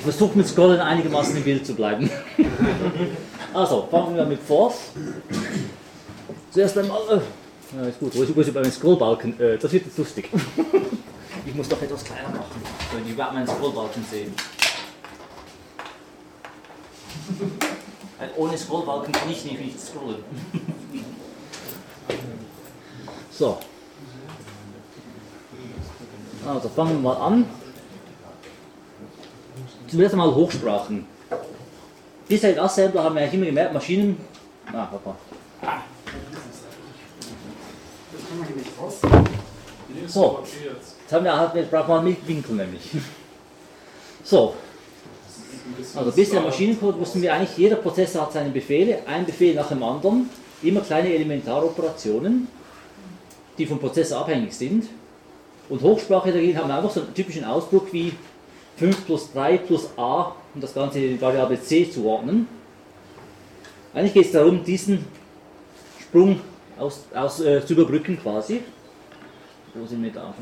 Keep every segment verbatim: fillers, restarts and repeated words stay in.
versuche mit Scrollen einigermaßen im Bild zu bleiben. Also, fangen wir mit Force. Zuerst einmal, äh, ja, ist gut, wo ist bei meinem Scrollbalken? Äh, das wird jetzt lustig. Ich muss doch etwas kleiner machen, damit ich überhaupt meinen Scrollbalken sehen. Ohne Scrollbalken kann ich nicht, nicht scrollen. So. Also fangen wir mal an. Zuerst einmal Hochsprachen. Bisher in Assembler haben wir eigentlich immer gemerkt, Maschinen. Ah, Papa. So, jetzt haben wir, jetzt brauchen wir einen Winkel nämlich. So. Also bisher im Maschinencode wussten wir eigentlich, jeder Prozessor hat seine Befehle, ein Befehl nach dem anderen, immer kleine Elementaroperationen, die vom Prozessor abhängig sind. Und Hochsprache dagegen haben einfach so einen typischen Ausdruck wie fünf plus drei plus a und das Ganze in die Variable c zuordnen. Eigentlich geht es darum, diesen Sprung aus, aus, äh, zu überbrücken quasi. Wo sind wir da?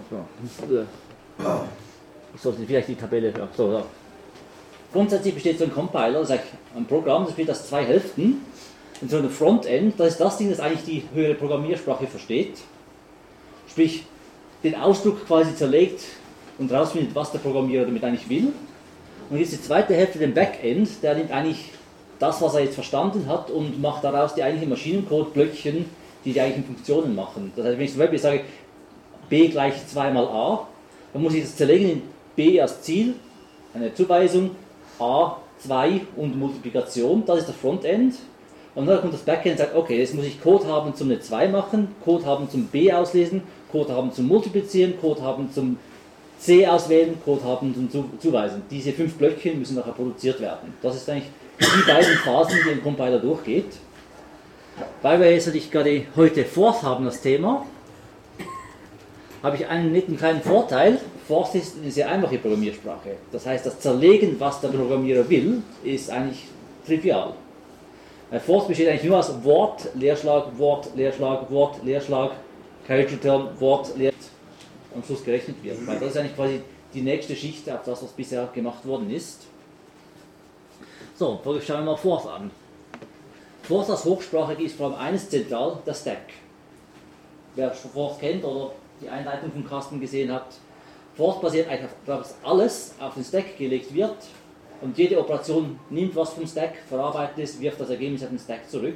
Ich sollte vielleicht die Tabelle. Ja, so, ja. Grundsätzlich besteht so ein Compiler, das ist ein Programm, das besteht aus zwei Hälften. Und so ein Frontend, das ist das Ding, das eigentlich die höhere Programmiersprache versteht. Sprich, den Ausdruck quasi zerlegt und rausfindet, was der Programmierer damit eigentlich will. Und jetzt die zweite Hälfte, den Backend, der nimmt eigentlich das, was er jetzt verstanden hat und macht daraus die eigentlichen Maschinencode-Blöckchen, die die eigentlichen Funktionen machen. Das heißt, wenn ich zum Beispiel sage, b gleich zwei mal a, dann muss ich das zerlegen in b als Ziel, eine Zuweisung, a, zwei und Multiplikation, das ist das Frontend. Und dann kommt das Backend und sagt, okay, jetzt muss ich Code haben zum eine zwei machen, Code haben zum b auslesen, Code haben zum Multiplizieren, Code haben zum c auswählen, Code haben zum Zu Zuweisen. Diese fünf Blöckchen müssen nachher produziert werden. Das ist eigentlich die beiden Phasen, die ein Compiler durchgeht. Weil wir jetzt natürlich gerade heute Force haben, das Thema, habe ich einen netten kleinen Vorteil. Force ist eine sehr einfache Programmiersprache. Das heißt, das Zerlegen, was der Programmierer will, ist eigentlich trivial. Weil Force besteht eigentlich nur aus Wort, Leerschlag, Wort, Leerschlag, Wort, Leerschlag, Character Return, Wort, Leerschlag, am Schluss gerechnet wird. Weil das ist eigentlich quasi die nächste Schicht auf das, was bisher gemacht worden ist. So, schauen wir mal Force an. Force als Hochsprache ist vor allem eines zentral, der Stack. Wer Force kennt oder die Einleitung von Carsten gesehen hat, Force basiert eigentlich darauf, dass alles auf den Stack gelegt wird und jede Operation nimmt was vom Stack, verarbeitet es, wirft das Ergebnis auf den Stack zurück.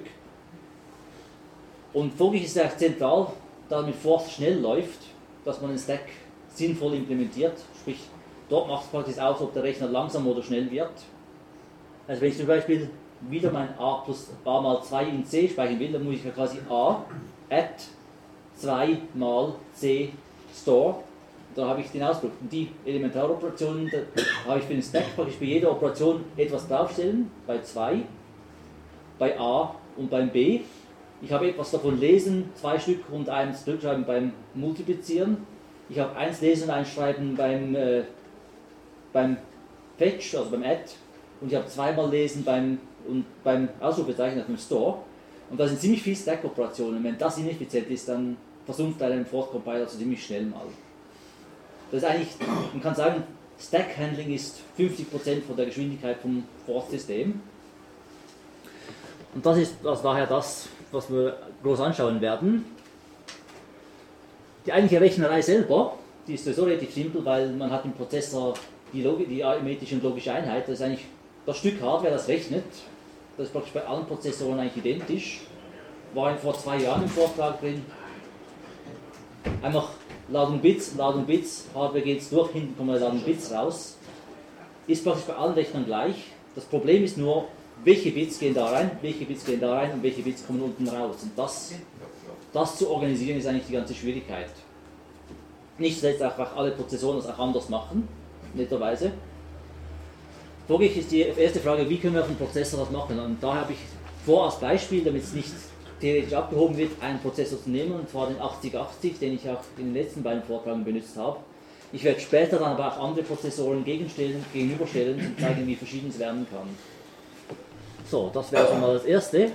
Und folglich ist es zentral, damit Force schnell läuft, dass man den Stack sinnvoll implementiert, sprich dort macht es praktisch aus, ob der Rechner langsam oder schnell wird. Also wenn ich zum Beispiel wieder mein a plus a mal zwei in c speichern will, dann muss ich ja quasi a add zwei mal c store, da habe ich den Ausdruck. Und die Elementaroperationen, da habe ich für den Stack praktisch bei jeder Operation etwas draufstellen, bei zwei, bei a und beim b. Ich habe etwas davon lesen, zwei Stück und eins zurückschreiben beim Multiplizieren. Ich habe eins lesen und eins schreiben beim, äh, beim Fetch, also beim Add. Und ich habe zweimal lesen beim, und beim Ausrufezeichen, also beim Store. Und da sind ziemlich viele Stack-Operationen. Wenn das ineffizient ist, dann versumpft einem Force-Compiler also ziemlich schnell mal. Das ist eigentlich, man kann sagen, Stack-Handling ist fünfzig Prozent von der Geschwindigkeit vom Force-System. Und das ist also daher das, was wir groß anschauen werden. Die eigentliche Rechnerei selber, die ist sowieso relativ simpel, weil man hat im Prozessor die, Logik, die arithmetische und logische Einheit, das ist eigentlich das Stück Hardware, das rechnet. Das ist praktisch bei allen Prozessoren eigentlich identisch. War vor zwei Jahren im Vortrag drin. Einfach Ladung Bits, Ladung Bits, Hardware geht es durch, hinten kommen Ladung Bits raus. Ist praktisch bei allen Rechnern gleich. Das Problem ist nur, welche Bits gehen da rein, welche Bits gehen da rein und welche Bits kommen unten raus. Und das, das zu organisieren ist eigentlich die ganze Schwierigkeit. Nicht zuletzt einfach alle Prozessoren das auch anders machen, netterweise. Folglich ist die erste Frage, wie können wir auf dem Prozessor das machen? Und da habe ich vor als Beispiel, damit es nicht theoretisch abgehoben wird, einen Prozessor zu nehmen, und zwar den achtzig achtzig, den ich auch in den letzten beiden Vorträgen benutzt habe. Ich werde später dann aber auch andere Prozessoren gegenstellen, gegenüberstellen und zeigen, wie verschieden es werden kann. So, das wäre schon mal das erste.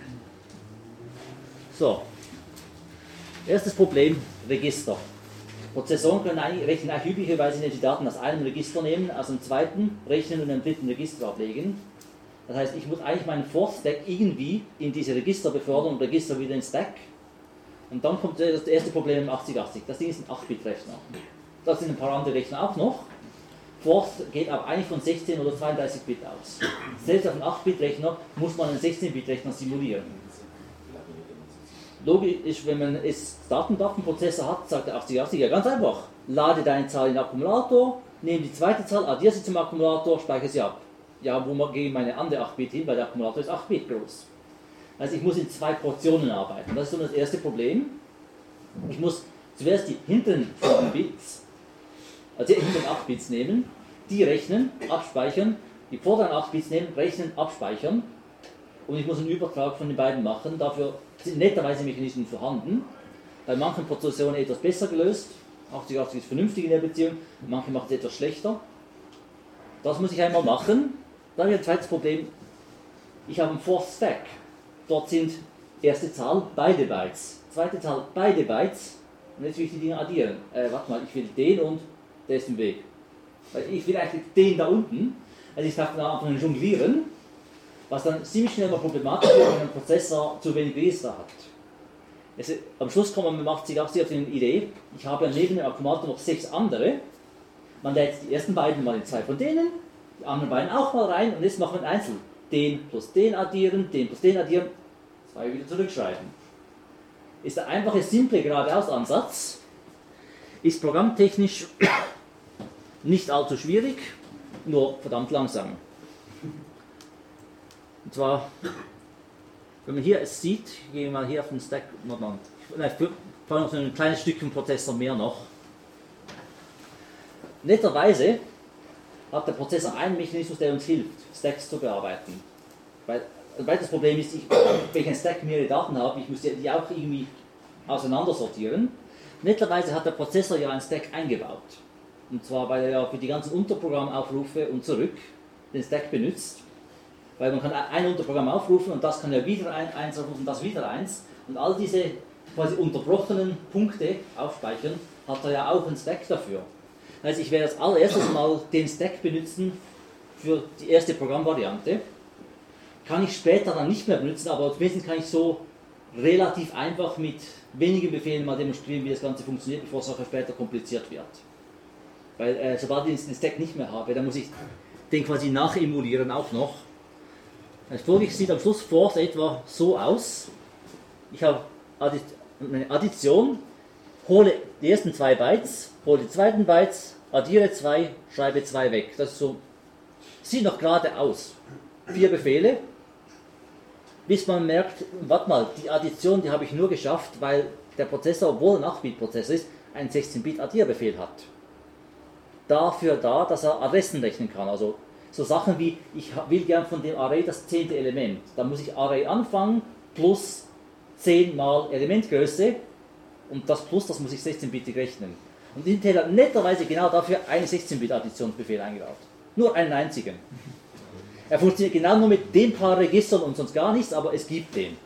So, erstes Problem, Register. Prozessoren können eigentlich, rechnen eigentlich üblicherweise nicht die Daten aus einem Register nehmen, aus dem zweiten rechnen und im dritten Register ablegen. Das heißt, ich muss eigentlich meinen Fourth Stack irgendwie in diese Register befördern und Register wieder in Stack. Und dann kommt das erste Problem im achtzig achtzig. Das Ding ist ein acht Bit Rechner. Das sind ein paar andere Rechner auch noch. Fourth geht aber eigentlich von sechzehn oder zweiunddreißig Bit aus. Selbst auf einem acht Bit Rechner muss man einen sechzehn Bit Rechner simulieren. Logisch ist, wenn man es Datendatenprozessor hat, sagt der achtzig achtzig ja ganz einfach. Lade deine Zahl in den Akkumulator, nehme die zweite Zahl, addiere sie zum Akkumulator, speichere sie ab. Ja, wo man gegen meine andere acht Bit hin, weil der Akkumulator ist acht Bit groß. Also ich muss in zwei Portionen arbeiten. Das ist so das erste Problem. Ich muss zuerst die hinteren Bits, also die hinteren acht Bits nehmen, die rechnen, abspeichern, die vorderen acht Bits nehmen, rechnen, abspeichern. Und ich muss einen Übertrag von den beiden machen. Dafür sind netterweise Mechanismen vorhanden. Bei manchen Prozessoren etwas besser gelöst. achtzig achtzig ist vernünftig in der Beziehung, manche machen es etwas schlechter. Das muss ich einmal machen. Dann habe ich ein zweites Problem. Ich habe einen Fourth Stack. Dort sind erste Zahl beide Bytes, zweite Zahl beide Bytes. Und jetzt will ich die Dinge addieren. Äh, warte mal, ich will den und der ist im Weg. Weil ich will eigentlich den da unten. Also ich darf da anfangen zu jonglieren. Was dann ziemlich schnell mal problematisch wird, wenn ein Prozessor zu wenig Register hat. Es, am Schluss kommt man mit achtzig achtzig auf die Idee, ich habe ja neben dem Akkumulator noch sechs andere. Man lädt die ersten beiden mal in zwei von denen, die anderen beiden auch mal rein und jetzt machen wir einzeln. Den plus den addieren, den plus den addieren, zwei wieder zurückschreiben. Ist der einfache, simple Geradeaus-Ansatz, ist programmtechnisch nicht allzu schwierig, nur verdammt langsam. Und zwar, wenn man hier es sieht, gehen wir mal hier auf den Stack, nein, ich fahre noch so ein kleines Stückchen Prozessor mehr noch. Netterweise hat der Prozessor einen Mechanismus, der uns hilft, Stacks zu bearbeiten. Weil ein weiteres Problem ist, ich, wenn ich ein Stack mehrere Daten habe, ich muss die auch irgendwie auseinandersortieren. Netterweise hat der Prozessor ja einen Stack eingebaut. Und zwar, weil er ja für die ganzen Unterprogrammaufrufe und zurück den Stack benutzt. Weil man kann ein Unterprogramm aufrufen und das kann ja wieder ein, eins aufrufen und das wieder eins. Und all diese quasi unterbrochenen Punkte aufspeichern, hat er ja auch einen Stack dafür. Also ich werde als allererstes mal den Stack benutzen für die erste Programmvariante. Kann ich später dann nicht mehr benutzen, aber zumindest kann ich so relativ einfach mit wenigen Befehlen mal demonstrieren, wie das Ganze funktioniert, bevor es auch später kompliziert wird. Weil äh, sobald ich den Stack nicht mehr habe, dann muss ich den quasi nachemulieren auch noch. Das Folge sieht am Schluss Fourth etwa so aus. Ich habe eine Addition, hole die ersten zwei Bytes, hole die zweiten Bytes, addiere zwei, schreibe zwei weg. Das ist so, sieht noch gerade aus. Vier Befehle, bis man merkt, warte mal, die Addition, die habe ich nur geschafft, weil der Prozessor, obwohl ein acht Bit Prozessor ist, einen sechzehn Bit Addierbefehl hat. Dafür da, dass er Adressen rechnen kann. Also so Sachen wie, ich will gern von dem Array das zehnte Element. Da muss ich Array anfangen plus zehn mal Elementgröße und das plus, das muss ich sechzehn Bit rechnen. Und Intel hat netterweise genau dafür einen sechzehn Bit Additionsbefehl eingebaut. Nur einen einzigen. Er funktioniert genau nur mit den paar Registern und sonst gar nichts, aber es gibt den.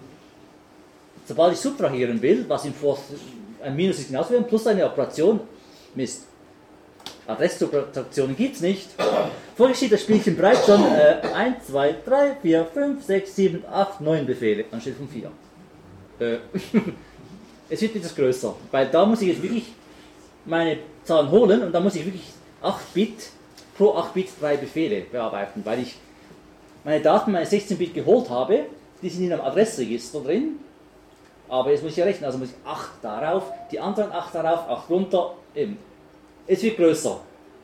Sobald ich subtrahieren will, was im Fourth ein Minus ist genauso wie ein Plus eine Operation, Mist. Adresssubtraktionen gibt es nicht. Vorher steht das Spielchen breit schon äh, eins, zwei, drei, vier, fünf, sechs, sieben, acht, neun Befehle anstelle von vier. Äh, es wird etwas größer, weil da muss ich jetzt wirklich meine Zahlen holen und da muss ich wirklich acht Bit pro acht Bit drei Befehle bearbeiten, weil ich meine Daten, meine sechzehn Bit geholt habe, die sind in einem Adressregister drin, aber jetzt muss ich ja rechnen, also muss ich acht darauf, die anderen acht darauf, acht runter, eben. Es wird größer.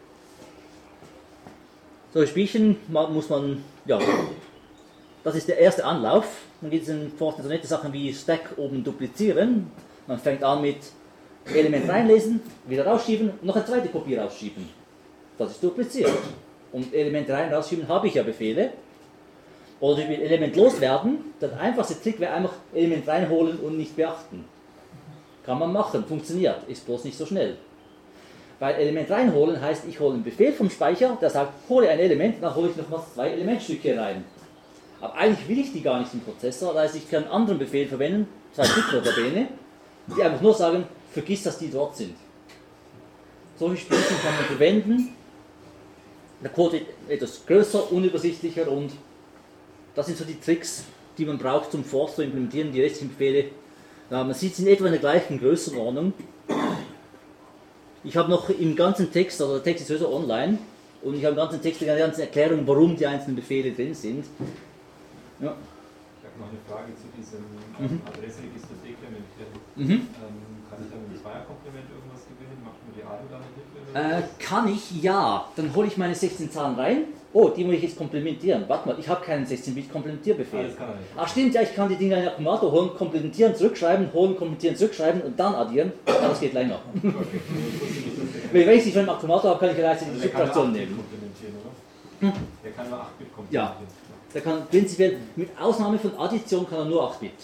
So, Spielchen muss man, ja, das ist der erste Anlauf. Dann gibt es in Fourth so nette Sachen wie Stack oben duplizieren. Man fängt an mit Element reinlesen, wieder rausschieben und noch eine zweite Kopie rausschieben. Das ist dupliziert. Und Element rein, rausschieben habe ich ja Befehle. Oder ich will Element loswerden. Der einfachste Trick wäre einfach Element reinholen und nicht beachten. Kann man machen, funktioniert, ist bloß nicht so schnell. Weil Element reinholen heißt, ich hole einen Befehl vom Speicher, der sagt, hole ein Element, dann hole ich nochmals zwei Elementstücke rein. Aber eigentlich will ich die gar nicht im Prozessor, das heißt, ich kann einen anderen Befehl verwenden, zwei Stück oder Bene, die einfach nur sagen, vergiss, dass die dort sind. solche Spielchen kann man verwenden. Der Code wird etwas größer, unübersichtlicher und das sind so die Tricks, die man braucht, um Force zu implementieren, die restlichen Befehle. Ja, man sieht sie in etwa in der gleichen Größenordnung. Ich habe noch im ganzen Text, also der Text ist sowieso online, und ich habe im ganzen Text eine ganze Erklärung, warum die einzelnen Befehle drin sind. Ja. Ich habe noch eine Frage zu diesem Mhm. Adresse-Register-Dekrementchen. Mhm. Ähm, kann ich da mit dem Zweierkomplement irgendwas gewinnen? Macht mir die Ado da nicht mit? Oder Äh, kann ich? Ja. Dann hole ich meine sechzehn Zahlen rein. Oh, die muss ich jetzt komplementieren. Warte mal, ich habe keinen sechzehn Bit Komplementierbefehl. Ah, das kann er nicht. Ach stimmt, ja, ich kann die Dinger in den Akkumulator holen, komplementieren, zurückschreiben, holen, komplementieren, zurückschreiben und dann addieren. Aber das geht länger. Okay. Wenn ich sie schon im Akkumulator habe, kann ich gleichzeitig die Der kann nur Subtraktion acht Bit nehmen. komplementieren, oder? Der kann nur acht Bit komplementieren. Ja. Der kann prinzipiell, mit Ausnahme von Addition, kann er nur acht Bit.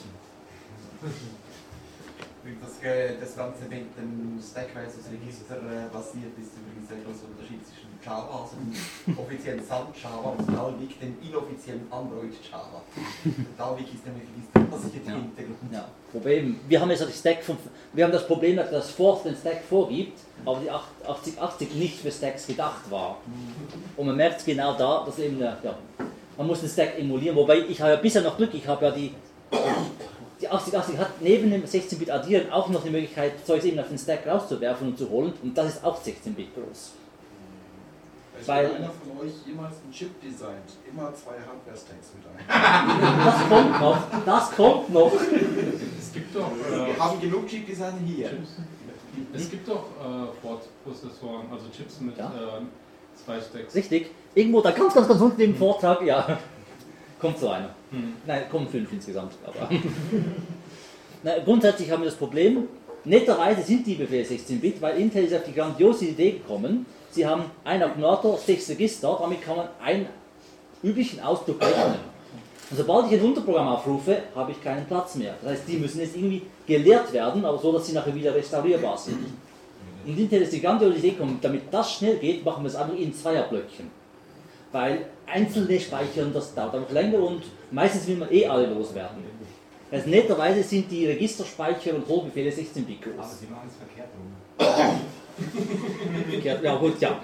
Das, äh, das Ganze mit dem Stack versus Register äh, basiert ist übrigens ein großer Unterschied zwischen Java, also dem offiziellen Sun-Java und Dalvik, dem inoffiziellen Android-Java. Dalvik ist nämlich registerbasiert im Ja. Hintergrund. Ja. Problem, wir haben jetzt das Stack von, wir haben das Problem, dass das Forth den Stack vorgibt, aber die achtzig achtzig nicht für Stacks gedacht war. Und man merkt genau da, dass eben, ja, man muss den Stack emulieren, wobei ich habe ja bisher noch Glück, ich habe ja die Die achtzig achtzig hat neben dem sechzehn Bit addieren auch noch die Möglichkeit, Zeugs eben auf den Stack rauszuwerfen und zu holen, und das ist auch sechzehn Bit groß. Ist Weil- einer von euch jemals einen Chip designt? Immer zwei Hardware-Stacks mit ein. Das kommt noch, das kommt noch. Es gibt doch, Wir äh, haben genug Chip-Design hier. es gibt doch äh, Ford-Prozessoren, also Chips mit Ja. äh, zwei Stacks. Richtig, irgendwo da ganz, ganz, ganz unten im Vortrag, ja, kommt so einer. Hm. Nein, kommen fünf insgesamt. Aber Na, grundsätzlich haben wir das Problem, netterweise sind die Befehle sechzehn Bit, weil Intel ist auf die grandiose Idee gekommen, sie haben einen Akkumulator, sechs Register, damit kann man einen üblichen Ausdruck rechnen. Und sobald ich ein Unterprogramm aufrufe, habe ich keinen Platz mehr. Das heißt, die müssen jetzt irgendwie gelehrt werden, aber so, dass sie nachher wieder restaurierbar sind. Und Intel ist die grandiose Idee gekommen, damit das schnell geht, machen wir es einfach in Zweierblöckchen. Weil einzelne speichern, das dauert einfach länger und meistens will man eh alle loswerden. Also netterweise sind die Registerspeicher und Hochbefehle sechzehn Bit Aber groß. Sie machen es verkehrt rum. Ja, ja gut, ja.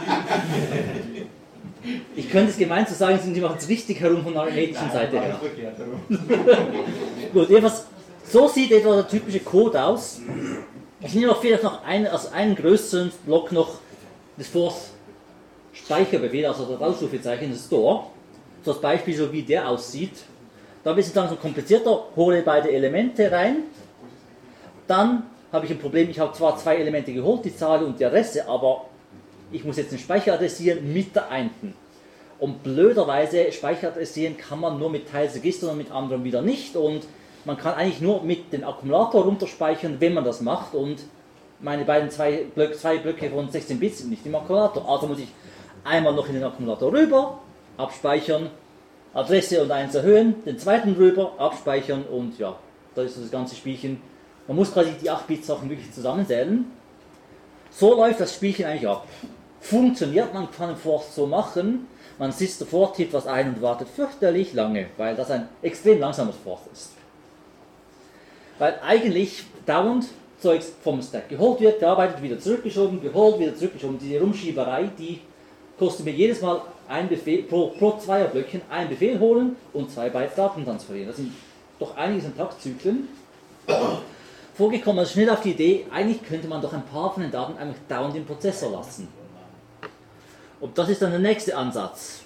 Ich könnte es gemein zu sagen, sie machen es richtig herum von der arithmetischen Seite her. Verkehrt rum. Gut, jedenfalls, so sieht etwa der typische Code aus. Ich nehme auch vielleicht noch einen, also einen größeren Block noch des Forth Speicherbefehl, also das Ausrufezeichen, das Store. So als Beispiel, so wie der aussieht. Da wird es langsam komplizierter, hole beide Elemente rein. Dann habe ich ein Problem, ich habe zwar zwei Elemente geholt, die Zahl und die Adresse, aber ich muss jetzt den Speicher adressieren mit der Einten. Und blöderweise, Speicher adressieren kann man nur mit Teilsregistern und mit anderen wieder nicht. Und man kann eigentlich nur mit dem Akkumulator runterspeichern, wenn man das macht. Und meine beiden zwei Blöcke, zwei Blöcke von sechzehn Bit sind nicht im Akkumulator. Also muss ich einmal noch in den Akkumulator rüber, abspeichern, Adresse und eins erhöhen, den zweiten rüber, abspeichern und ja, das ist das ganze Spielchen. Man muss quasi die acht Bit Sachen wirklich zusammenzählen. So läuft das Spielchen eigentlich ab. Funktioniert, man kann Forth so machen, man sitzt davor, tippt was ein und wartet fürchterlich lange, weil das ein extrem langsames Forth ist. Weil eigentlich dauernd Zeugs vom Stack geholt wird, gearbeitet, wieder zurückgeschoben, geholt, wieder zurückgeschoben. Diese Rumschieberei, die kostet mir jedes Mal ein Befehl, pro, pro Zweierblöckchen einen Befehl holen und zwei Byte Daten transferieren. Das sind doch einiges an Taktzyklen. Vorgekommen, also schnell auf die Idee, eigentlich könnte man doch ein paar von den Daten einfach dauernd im Prozessor lassen. Und das ist dann der nächste Ansatz.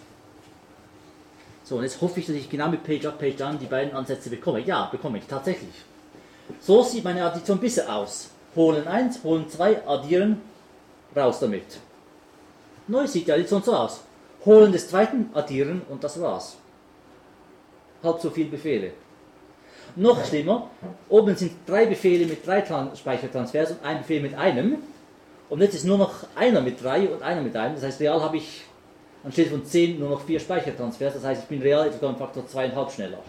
So, und jetzt hoffe ich, dass ich genau mit Page Up, Page Down die beiden Ansätze bekomme. Ja, bekomme ich tatsächlich. So sieht meine Addition bisher aus. Holen eins, holen zwei, addieren, raus damit. Neu sieht die Addition so aus. Holen des zweiten, addieren und das war's. Halb so viele Befehle. Noch schlimmer, oben sind drei Befehle mit drei Tran- Speichertransfers und ein Befehl mit einem. Und jetzt ist nur noch einer mit drei und einer mit einem. Das heißt, real habe ich anstelle von zehn nur noch vier Speichertransfers. Das heißt, ich bin real etwa um Faktor zwei Komma fünf schneller.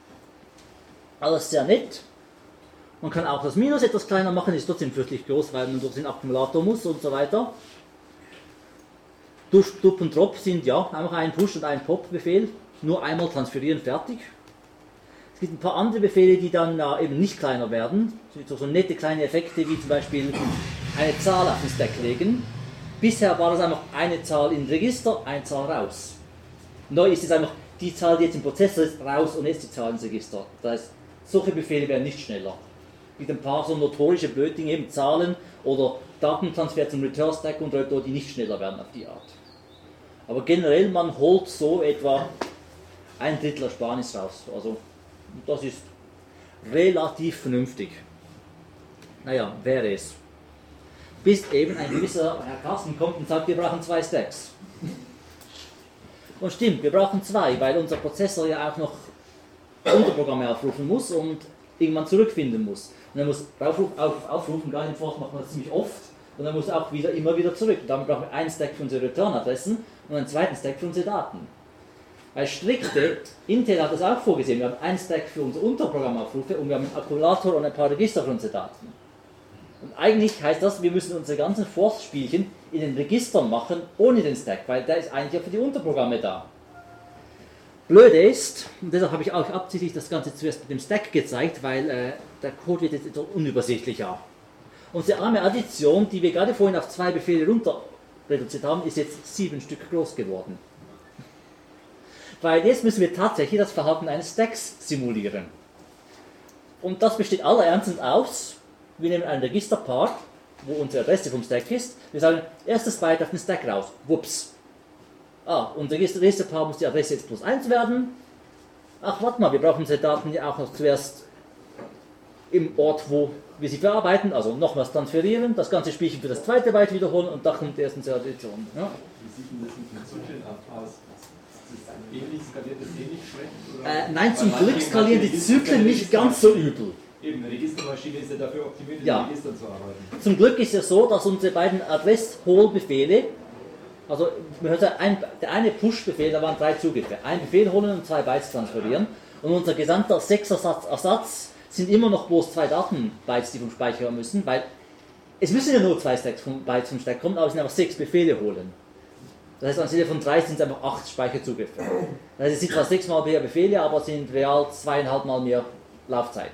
Alles sehr nett. Man kann auch das Minus etwas kleiner machen, ist trotzdem fürchterlich groß, weil man durch den Akkumulator muss und so weiter. Dusch, Dup und Drop sind ja einfach ein Push- und ein Pop-Befehl. Nur einmal transferieren, fertig. Es gibt ein paar andere Befehle, die dann äh, eben nicht kleiner werden. So, so nette kleine Effekte wie zum Beispiel eine Zahl auf den Stack legen. Bisher war das einfach eine Zahl in Register, eine Zahl raus. Neu ist es einfach die Zahl, die jetzt im Prozessor ist, raus und jetzt die Zahl ins Register. Das heißt, solche Befehle werden nicht schneller. Mit ein paar so notorische Blödinge, eben Zahlen oder Datentransfer zum Return Stack und Reto, die nicht schneller werden auf die Art. Aber generell, man holt so etwa ein Drittel Ersparnis raus. Also das ist relativ vernünftig. Naja, wäre es. Bis eben ein gewisser Herr Carsten kommt und sagt, wir brauchen zwei Stacks. Und stimmt, wir brauchen zwei, weil unser Prozessor ja auch noch Unterprogramme aufrufen muss und irgendwann zurückfinden muss. Und er muss aufrufen, auf, aufrufen, gar nicht vor, macht man das ziemlich oft. Und dann muss er auch wieder, immer wieder zurück. Und damit brauchen wir einen Stack für unsere Return-Adressen und einen zweiten Stack für unsere Daten. Weil strikte, Intel hat das auch vorgesehen, wir haben einen Stack für unsere Unterprogrammaufrufe und wir haben einen Akkumulator und ein paar Register für unsere Daten. Und eigentlich heißt das, wir müssen unsere ganzen Force-Spielchen in den Registern machen, ohne den Stack, weil der ist eigentlich ja für die Unterprogramme da. Blöde ist, und deshalb habe ich auch absichtlich das Ganze zuerst mit dem Stack gezeigt, weil äh, der Code wird jetzt etwas unübersichtlicher. Unsere arme Addition, die wir gerade vorhin auf zwei Befehle runter reduziert haben, ist jetzt sieben Stück groß geworden. Weil jetzt müssen wir tatsächlich das Verhalten eines Stacks simulieren. Und das besteht aller Ernstes aus, wir nehmen einen Registerpart, wo unsere Adresse vom Stack ist, wir sagen, erstes Byte auf den Stack raus, wups. Ah, unser Registerpaar muss die Adresse jetzt plus eins werden. Ach, warte mal, wir brauchen unsere Daten ja auch noch zuerst im Ort, wo wir sie verarbeiten, also nochmals transferieren, das ganze Spielchen für das zweite Byte wiederholen und da kommt erst unsere Addition. Ja. Wie sieht denn das mit dem Zyklen aus? Ist das ähnlich, skaliert das ähnlich schlecht? Oder? Äh, nein, zum Glück skalieren die Zyklen nicht ganz so übel. Eben, eine Registermaschine ist ja dafür optimiert, in Ja. den Registern zu arbeiten. Zum Glück ist es so, dass unsere beiden Adressholbefehle, also man hört ja, ein, der eine Push-Befehl, da waren drei Zugriffe, ein Befehl holen und zwei Bytes transferieren und unser gesamter Sechser-Ersatz sind immer noch bloß zwei Datenbytes, die vom Speicher müssen, weil es müssen ja nur zwei Stacks vom, Bytes vom Stack kommen, aber es sind einfach sechs Befehle holen. Das heißt, anstelle von drei sind es einfach acht Speicherzugriffe. Das heißt, es sind zwar sechsmal mehr Befehle, aber es sind real zweieinhalb Mal mehr Laufzeit.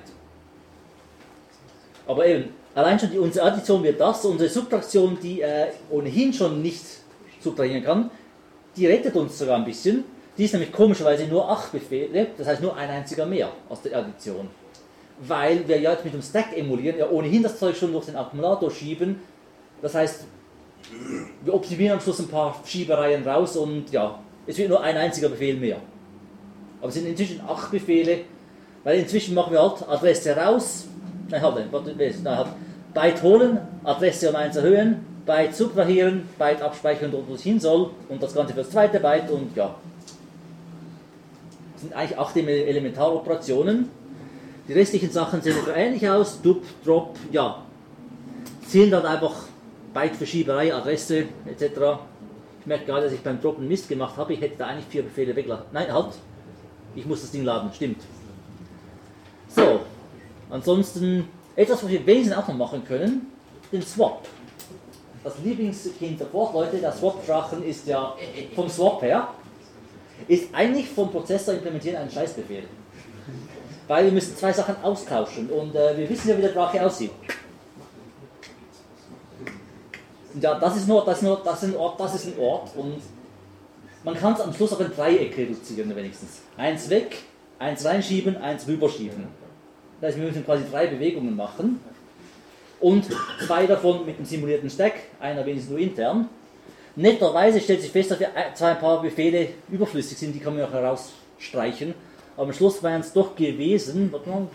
Aber eben, allein schon die, unsere Addition wird das, unsere Subtraktion, die äh, ohnehin schon nicht subtrahieren kann, die rettet uns sogar ein bisschen. Die ist nämlich komischerweise nur acht Befehle, das heißt nur ein einziger mehr aus der Addition. Weil wir ja jetzt mit dem Stack emulieren, ja ohnehin das Zeug schon durch den Akkumulator schieben. Das heißt, wir optimieren am Schluss ein paar Schiebereien raus und ja, es wird nur ein einziger Befehl mehr. Aber es sind inzwischen acht Befehle, weil inzwischen machen wir halt Adresse raus, nein, halt, nein, halt Byte holen, Adresse um eins erhöhen, Byte subtrahieren, Byte abspeichern, dort wo es hin soll und das Ganze für das zweite Byte und ja. Das sind eigentlich acht Elementaroperationen. Die restlichen Sachen sehen etwa ähnlich aus, Dup, Drop, ja. Zählen dann einfach Byte für Schieberei, Adresse et cetera. Ich merke gerade, dass ich beim Droppen Mist gemacht habe, ich hätte da eigentlich vier Befehle weglassen. Nein, halt, ich muss das Ding laden, stimmt. So, ansonsten etwas, was wir wenigstens auch noch machen können, den Swap. Das Lieblingskind der Ford-Leute, der Swap-Drachen ist ja vom Swap her, ist eigentlich vom Prozessor implementieren ein Scheißbefehl. Weil wir müssen zwei Sachen austauschen und äh, wir wissen ja, wie der Drache aussieht. Und ja, das ist, nur, das, ist nur, das, ist ein Ort, das ist ein Ort und man kann es am Schluss auf ein Dreieck reduzieren wenigstens. Eins weg, eins reinschieben, eins rüberschieben. Das heißt, wir müssen quasi drei Bewegungen machen und zwei davon mit dem simulierten Stack, einer wenigstens nur intern. Netterweise stellt sich fest, dass wir zwei ein paar Befehle überflüssig sind, die kann man auch herausstreichen. Aber am Schluss waren es doch gewesen,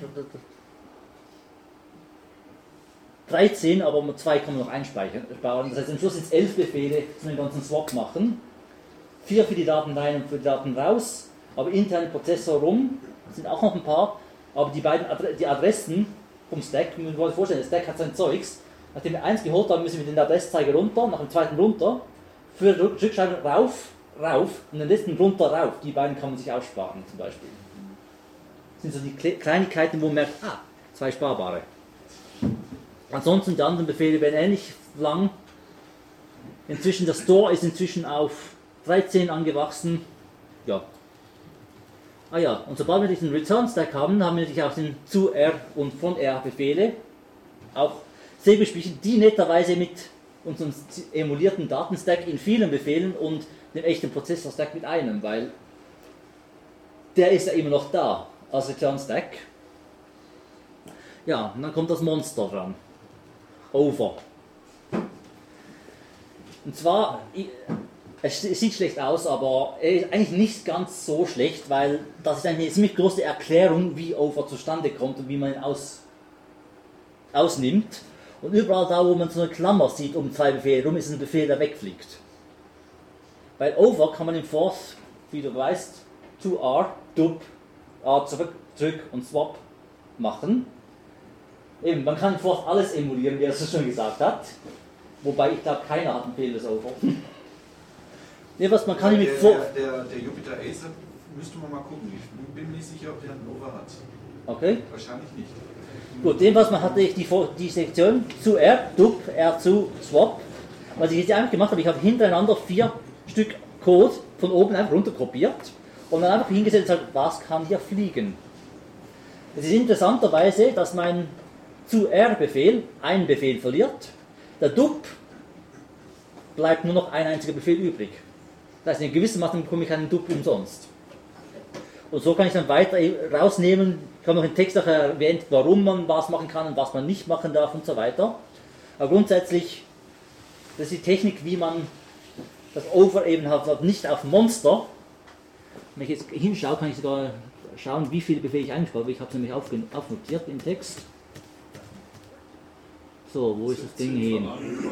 dreizehn, aber um zwei kann man noch einspeichern. Das heißt, am Schluss sind es elf Befehle, die den ganzen Swap machen. Vier für die Daten rein und für die Daten raus, aber interne Prozessor rum, sind auch noch ein paar. Aber die beiden Adre die Adressen vom Stack, man muss sich vorstellen, der Stack hat sein Zeugs. Nachdem wir eins geholt haben, müssen wir den Adresszeiger runter, nach dem zweiten runter, für Rückschreiben rauf, rauf und den letzten runter rauf. Die beiden kann man sich aussparen zum Beispiel. Das sind so die Kle Kleinigkeiten, wo man merkt, ah, zwei sparbare. Ansonsten die anderen Befehle werden ähnlich lang. Inzwischen, der Store ist inzwischen auf dreizehn angewachsen. Ja. Ah ja, und sobald wir diesen Return Stack haben, haben wir natürlich auch den zu R und von R Befehle. Auch C besprechen die netterweise mit unserem emulierten Datenstack in vielen Befehlen und dem echten Prozessor-Stack mit einem, weil der ist ja immer noch da als Return-Stack. Ja, und dann kommt das Monster dran. Over. Und zwar, es sieht schlecht aus, aber er ist eigentlich nicht ganz so schlecht, weil das ist eine ziemlich große Erklärung, wie Over zustande kommt und wie man ihn aus, ausnimmt. Und überall da, wo man so eine Klammer sieht um zwei Befehle rum, ist ein Befehl, der wegfliegt. Bei Over kann man im Force, wie du weißt, to R, dub, R zurück, zurück und swap machen. Eben, man kann im Force alles emulieren, wie er es schon gesagt hat. Wobei ich glaube, keiner hat ein Befehl des Over. Nee, was man kann der, mit der, For der, der Jupyter Ace müsste man mal gucken. Ich bin mir nicht sicher, ob der einen Over hat. Okay. Wahrscheinlich nicht. Gut, jedenfalls hatte ich die, die Sektion zu R, dub, R zu swap. Was ich jetzt einfach gemacht habe, ich habe hintereinander vier Stück Code von oben einfach runter kopiert und dann einfach hingesetzt und gesagt, was kann hier fliegen. Es ist interessanterweise, dass mein zu R-Befehl einen Befehl verliert, der dub bleibt nur noch ein einziger Befehl übrig. Das heißt, in gewisser Maße bekomme ich einen dub umsonst. Und so kann ich dann weiter rausnehmen, ich habe noch im Text auch erwähnt, warum man was machen kann und was man nicht machen darf und so weiter. Aber grundsätzlich, das ist die Technik, wie man das Over eben halt nicht auf Monster. Wenn ich jetzt hinschaue, kann ich sogar schauen, wie viele Befehle ich eingebaut habe. Ich habe es nämlich aufnotiert im Text. So, wo ist das Ding hin?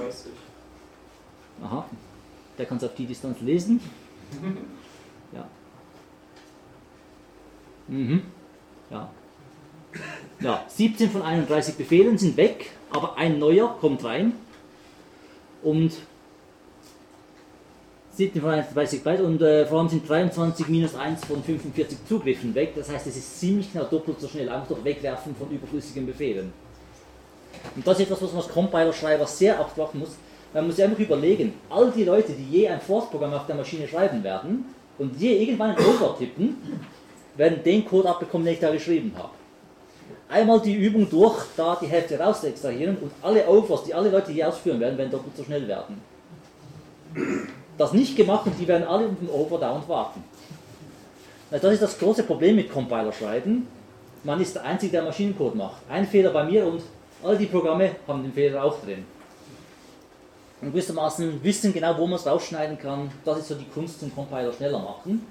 Aha, der kann es auf die Distanz lesen. Ja. Mhm. Ja. Ja, siebzehn von einunddreißig Befehlen sind weg, aber ein neuer kommt rein. Und siebzehn von einunddreißig byte und äh, vor allem sind dreiundzwanzig minus eins von fünfundvierzig Zugriffen weg. Das heißt, es ist ziemlich genau doppelt so schnell, einfach durch Wegwerfen von überflüssigen Befehlen. Und das ist etwas, was man als Compiler-Schreiber sehr oft machen muss. Man muss sich einfach überlegen, all die Leute, die je ein Force-Programm auf der Maschine schreiben werden und je irgendwann ein Over tippen, werden den Code abbekommen, den ich da geschrieben habe. Einmal die Übung durch, da die Hälfte raus extrahieren und alle Overs, die alle Leute hier ausführen werden, werden doppelt so schnell werden. Das nicht gemacht und die werden alle um den Over dauernd warten. Das ist das große Problem mit Compiler-Schreiben. Man ist der Einzige, der Maschinencode macht. Ein Fehler bei mir und all die Programme haben den Fehler auch drin. Und gewissermaßen wissen genau, wo man es rausschneiden kann. Das ist so die Kunst zum Compiler schneller machen.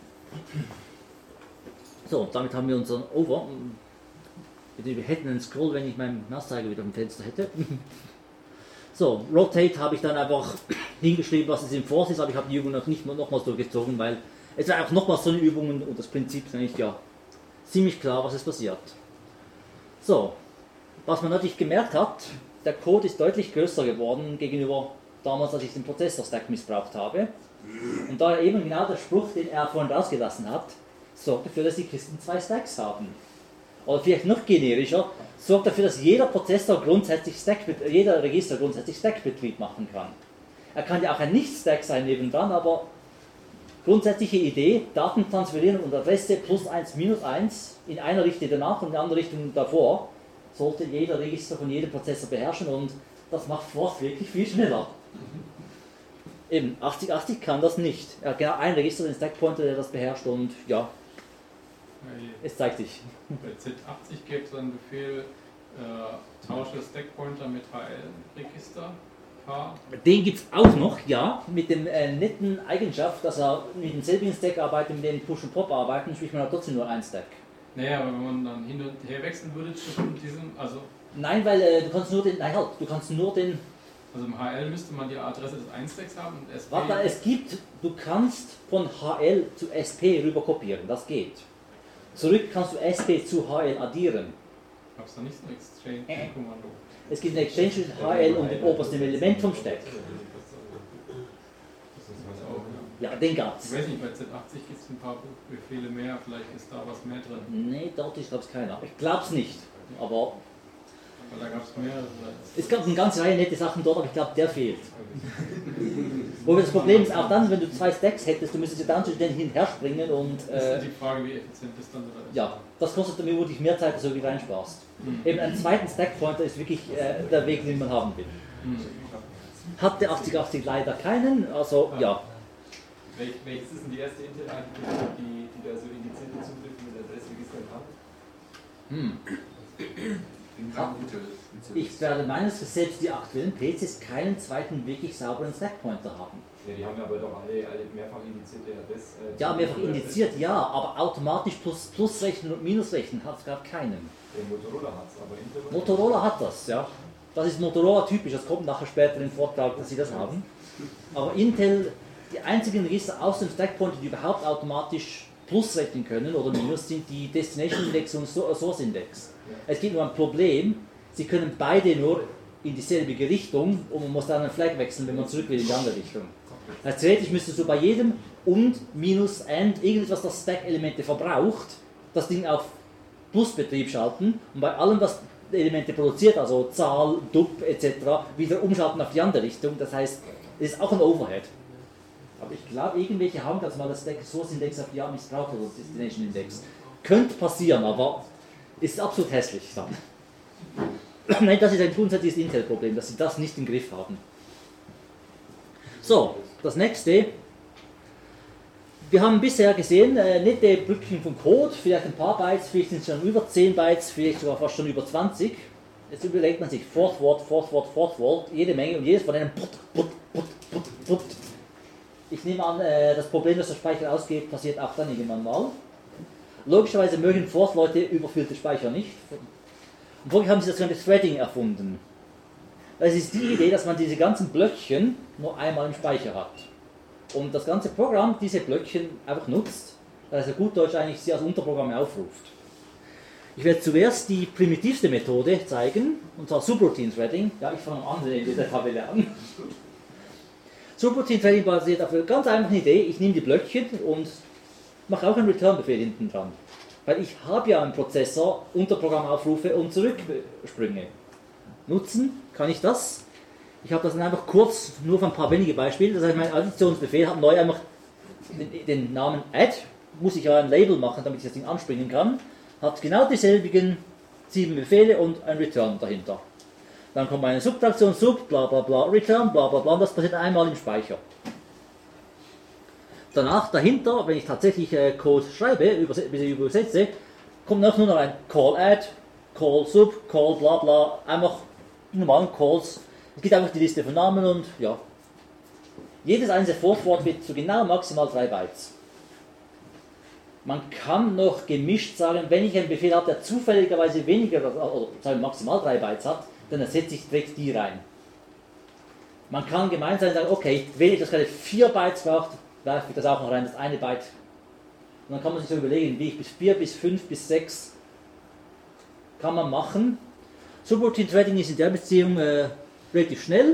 So, damit haben wir unseren Over. Wir hätten einen Scroll, wenn ich meinen Mauszeiger wieder am Fenster hätte. So, Rotate habe ich dann einfach hingeschrieben, was es im Force ist, aber ich habe die Übung noch nicht nochmals durchgezogen, weil es war auch nochmals so eine Übung und das Prinzip ist eigentlich ja ziemlich klar, was es passiert. So, was man natürlich gemerkt hat, der Code ist deutlich größer geworden gegenüber damals, als ich den Prozessor-Stack missbraucht habe. Und da eben genau der Spruch, den er vorhin rausgelassen hat, sorgt dafür, dass die Kisten zwei Stacks haben. Oder vielleicht noch generischer, sorgt dafür, dass jeder Prozessor grundsätzlich Stack, jeder Register grundsätzlich Stackbetrieb machen kann. Er kann ja auch ein Nicht-Stack sein nebendran, aber grundsätzliche Idee, Daten transferieren und Adresse plus eins minus eins in einer Richtung danach und in der anderen Richtung davor, sollte jeder Register von jedem Prozessor beherrschen und das macht Force wirklich viel schneller. Eben, achtzig achtzig kann das nicht. Er hat genau ein Register, den Stackpointer, der das beherrscht und ja, es zeigt sich. Bei Z achtzig gäbe es einen Befehl, äh, tausche Stackpointer mit H L-Register. H. Den gibt es auch noch, ja, mit dem äh, netten Eigenschaft, dass er mit demselben Stack arbeitet, mit dem Push und Pop arbeiten, spricht man halt trotzdem nur ein Stack. Naja, aber wenn man dann hin und her wechseln würde zwischen diesem, also... Nein, weil äh, du kannst nur den, nein halt, du kannst nur den... Also im H L müsste man die Adresse des einen Stacks haben und S P... Warte, es gibt, du kannst von H L zu S P rüber kopieren, das geht. Zurück kannst du S P zu H L addieren. Gab es da nicht so ein Exchange-Kommando? Es gibt ein Exchange zwischen H L und dem obersten Element vom Stack. Ja, den gab's. Ich weiß nicht, bei Z achtzig gibt es ein paar Befehle mehr, vielleicht ist da was mehr drin. Nee, dort ist glaube ich keiner. Ich glaub's nicht, aber... Weil da gab es mehrere. Es gab eine ganze Reihe nette Sachen dort, aber ich glaube, der fehlt. Wobei das Problem ist auch dann, wenn du zwei Stacks hättest, du müsstest ja dann zu denen hin und her springen und... Das Äh, ist die Frage, wie effizient das dann ist. ja, das kostet dann vermutlich mehr Zeit, als du wieder reinsparst. Mhm. Eben einen zweiten Stack-Pointer ist wirklich äh, der Weg, den man haben will. Mhm. Hat der achtzig achtzig leider keinen, also ja. ja. Wel welches ist denn die erste Intel-Architektur, die, die da so indizierte Zugriffe mit Adressregistern hat? Hm. Ich werde meines, dass selbst die aktuellen P Cs keinen zweiten wirklich sauberen Stack-Pointer haben. Ja, die haben aber doch alle, alle mehrfach indizierte Adresse. Äh, ja, mehrfach indiziert, ja, aber automatisch plus, plus rechnen und minus rechnen hat es gar keinen. Der Motorola hat es, aber Intel. Motorola hat das, ja. Das ist Motorola typisch, das kommt nachher später im Vortrag, dass sie das haben. Aber Intel, die einzigen Register aus dem Stack-Pointer, die überhaupt automatisch plus rechnen können oder minus, sind die Destination Index und Source Index. Es gibt nur ein Problem, sie können beide nur in dieselbe Richtung und man muss dann einen Flag wechseln, wenn man zurück will in die andere Richtung. Das heißt, theoretisch müsstest du bei jedem und, minus, and, irgendwas, das Stack-Elemente verbraucht, das Ding auf Plusbetrieb schalten und bei allem, was Elemente produziert, also Zahl, Dup et cetera, wieder umschalten auf die andere Richtung. Das heißt, es ist auch ein Overhead. Aber ich glaube, irgendwelche haben das mal das Stack Source Index auf die Jahr missbraucht oder das Destination Index. Könnte passieren, aber ist absolut hässlich dann. Nein, das ist ein grundsätzliches Intel-Problem, dass sie das nicht im Griff haben. So, das nächste. Wir haben bisher gesehen, äh, nette Brücken von Code, vielleicht ein paar Bytes, vielleicht sind es schon über zehn Bytes, vielleicht sogar fast schon über zwanzig. Jetzt überlegt man sich Fourth Word, Fourth Word, Fourth Word, jede Menge und jedes von denen put, put, put, put, put. Ich nehme an, äh, das Problem, dass der Speicher ausgeht, passiert auch dann irgendwann mal. Logischerweise mögen Forth-Leute überfüllte Speicher nicht. Und vorher haben sie das sogenannte Threading erfunden. Das ist die Idee, dass man diese ganzen Blöckchen nur einmal im Speicher hat. Und das ganze Programm diese Blöckchen einfach nutzt, dass er gut Deutsch eigentlich sie als Unterprogramme aufruft. Ich werde zuerst die primitivste Methode zeigen, und zwar Subroutine Threading. Ja, ich fange am anderen Ende der Tabelle an. Subroutine Threading basiert auf einer ganz einfachen Idee. Ich nehme die Blöckchen und mache auch einen Return-Befehl hinten dran. Weil ich habe ja einen Prozessor, Unterprogramm aufrufe und Zurücksprünge. Nutzen kann ich das. Ich habe das dann einfach kurz, nur für ein paar wenige Beispiele. Das heißt, mein Additionsbefehl hat neu einfach den, den Namen add. Muss ich ja ein Label machen, damit ich das Ding anspringen kann. Hat genau dieselbigen sieben Befehle und ein Return dahinter. Dann kommt meine Subtraktion, Sub, bla bla bla, Return, bla bla bla. Und das passiert einmal im Speicher. Danach, dahinter, wenn ich tatsächlich äh, Code schreibe, überse übersetze, kommt noch nur noch ein Call Add, Call Sub, Call bla bla, einfach die normalen Calls. Es gibt einfach die Liste von Namen und ja. Jedes einzelne Forth-Wort wird zu genau maximal drei Bytes. Man kann noch gemischt sagen, wenn ich einen Befehl habe, der zufälligerweise weniger oder sagen maximal drei Bytes hat, dann ersetze ich direkt die rein. Man kann gemeinsam sagen, okay, wenn ich das gerade vier Bytes braucht, werfe ich das auch noch rein, das eine Byte. Und dann kann man sich so überlegen, wie ich bis vier, bis fünf, bis sechs kann man machen. Subroutine Threading ist in der Beziehung äh, relativ schnell,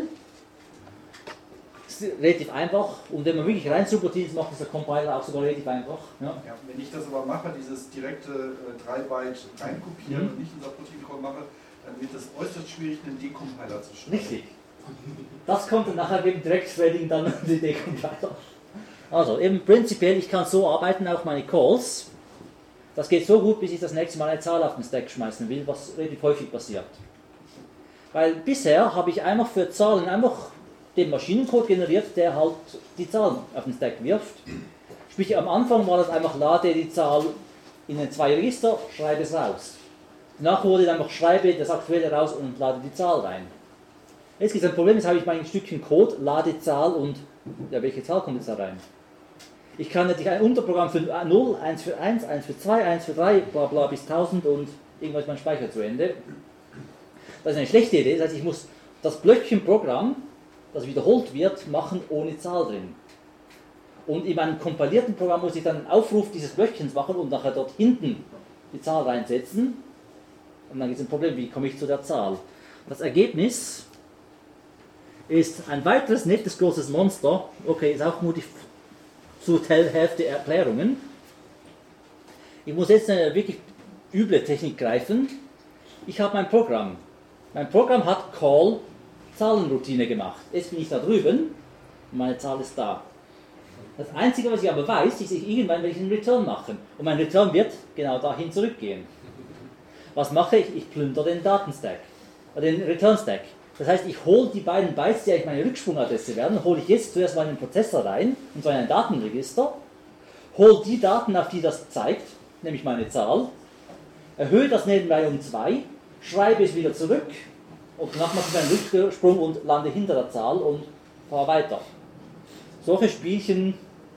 ist relativ einfach und wenn man wirklich rein Subroutines macht, ist der Compiler auch sogar relativ einfach. Ja. Ja, wenn ich das aber mache, dieses direkte äh, drei Byte reinkopieren mhm. und nicht einen Subroutine-Call mache, dann wird es äußerst schwierig, einen Decompiler zu schreiben. Richtig. Das kommt dann nachher mit dem Direct-Threading dann die Decompiler. Also eben prinzipiell, ich kann so arbeiten, auch meine Calls. Das geht so gut, bis ich das nächste Mal eine Zahl auf den Stack schmeißen will, was relativ häufig passiert. Weil bisher habe ich einfach für Zahlen einfach den Maschinencode generiert, der halt die Zahlen auf den Stack wirft. Sprich, am Anfang war das einfach, lade die Zahl in den zwei Register, schreibe es raus. Danach wurde dann einfach, schreibe das aktuelle raus und lade die Zahl rein. Jetzt gibt es ein Problem, jetzt habe ich mein Stückchen Code, lade Zahl und ja, welche Zahl kommt jetzt da rein? Ich kann natürlich ein Unterprogramm für null, eins für eins, eins für zwei, eins für drei, bla bla bis tausend und irgendwann ist mein Speicher zu Ende. Das ist eine schlechte Idee, das heißt, ich muss das Blöckchenprogramm, das wiederholt wird, machen ohne Zahl drin. Und in meinem kompilierten Programm muss ich dann einen Aufruf dieses Blöckchens machen und nachher dort hinten die Zahl reinsetzen. Und dann gibt es ein Problem, wie komme ich zu der Zahl? Das Ergebnis ist ein weiteres nettes großes Monster. Okay, ist auch mutig zur Hälfte Erklärungen. Ich muss jetzt eine wirklich üble Technik greifen. Ich habe mein Programm. Mein Programm hat Call Zahlenroutine gemacht. Jetzt bin ich da drüben. Und meine Zahl ist da. Das Einzige, was ich aber weiß, ist, ich irgendwann werde ich einen Return machen. Und mein Return wird genau dahin zurückgehen. Was mache ich? Ich plündere den Datenstack, oder den Return-Stack. Das heißt, ich hole die beiden Bytes, die eigentlich meine Rücksprungadresse werden, hole ich jetzt zuerst mal in den Prozessor rein, und zwar in ein Datenregister, hole die Daten, auf die das zeigt, nämlich meine Zahl, erhöhe das nebenbei um zwei, schreibe es wieder zurück, und danach mache ich einen Rücksprung und lande hinter der Zahl und fahre weiter. Solche Spielchen,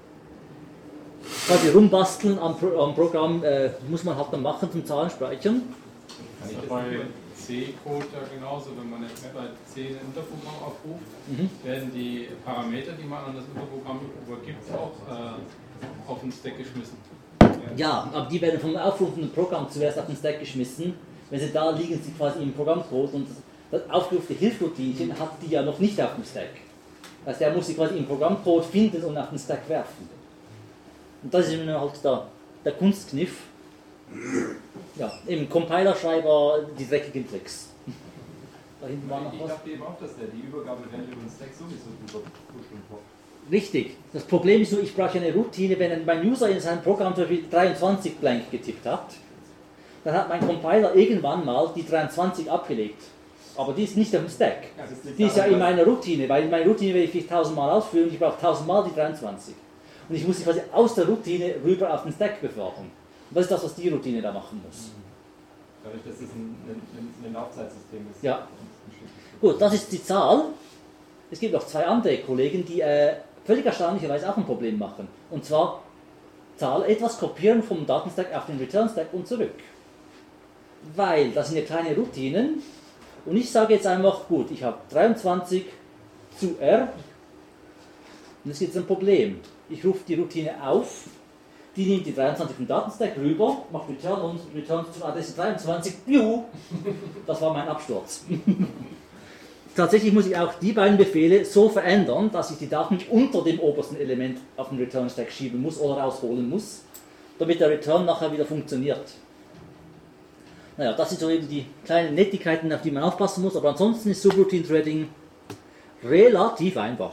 quasi rumbasteln am, Pro am Programm, äh, muss man halt dann machen zum Zahlenspeichern. Das ist bei C-Code ja genauso, wenn man jetzt bei C ein Unterprogramm aufruft, Mhm. werden die Parameter, die man an das Unterprogramm übergibt, auch äh, auf den Stack geschmissen. Ja, aber die werden vom aufrufenden Programm zuerst auf den Stack geschmissen. Wenn sie da liegen, sie quasi im Programmcode, und das aufgerufene Hilfsroutinchen hat die ja noch nicht auf dem Stack. Also der muss sie quasi im Programmcode finden und auf den Stack werfen. Und das ist immer halt der, der Kunstkniff. Ja, im Compiler-Schreiber die dreckigen Tricks. Da hinten war noch Ich was. dachte eben auch, dass der die Übergabe während über den Stack sowieso drüber pushen braucht. Richtig. Das Problem ist nur, ich brauche eine Routine, wenn mein User in seinem Programm zum Beispiel dreiundzwanzig blank getippt hat, dann hat mein Compiler irgendwann mal die dreiundzwanzig abgelegt. Aber die ist nicht auf dem Stack. Die ist ja in meiner Routine, weil in meiner Routine werde ich vielleicht tausendmal ausführen und ich brauche tausendmal die dreiundzwanzig. Und ich muss sie quasi aus der Routine rüber auf den Stack befördern. Und das ist das, was die Routine da machen muss. Dadurch, dass es ein, ein, ein Laufzeitsystem ist. Ja. Gut, das ist die Zahl. Es gibt noch zwei andere Kollegen, die äh, völlig erstaunlicherweise auch ein Problem machen. Und zwar Zahl etwas kopieren vom Datenstack auf den Return-Stack und zurück. Weil das sind ja kleine Routinen. Und ich sage jetzt einfach, gut, ich habe dreiundzwanzig zu R. Und es gibt jetzt ein Problem. Ich rufe die Routine auf, die nimmt die dreiundzwanzig vom Datenstack rüber, macht Return und Return zur Adresse dreiundzwanzig. Juhu! Das war mein Absturz. Tatsächlich muss ich auch die beiden Befehle so verändern, dass ich die Daten unter dem obersten Element auf den Return-Stack schieben muss oder rausholen muss, damit der Return nachher wieder funktioniert. Naja, das sind so eben die kleinen Nettigkeiten, auf die man aufpassen muss, aber ansonsten ist Subroutine Threading relativ einfach.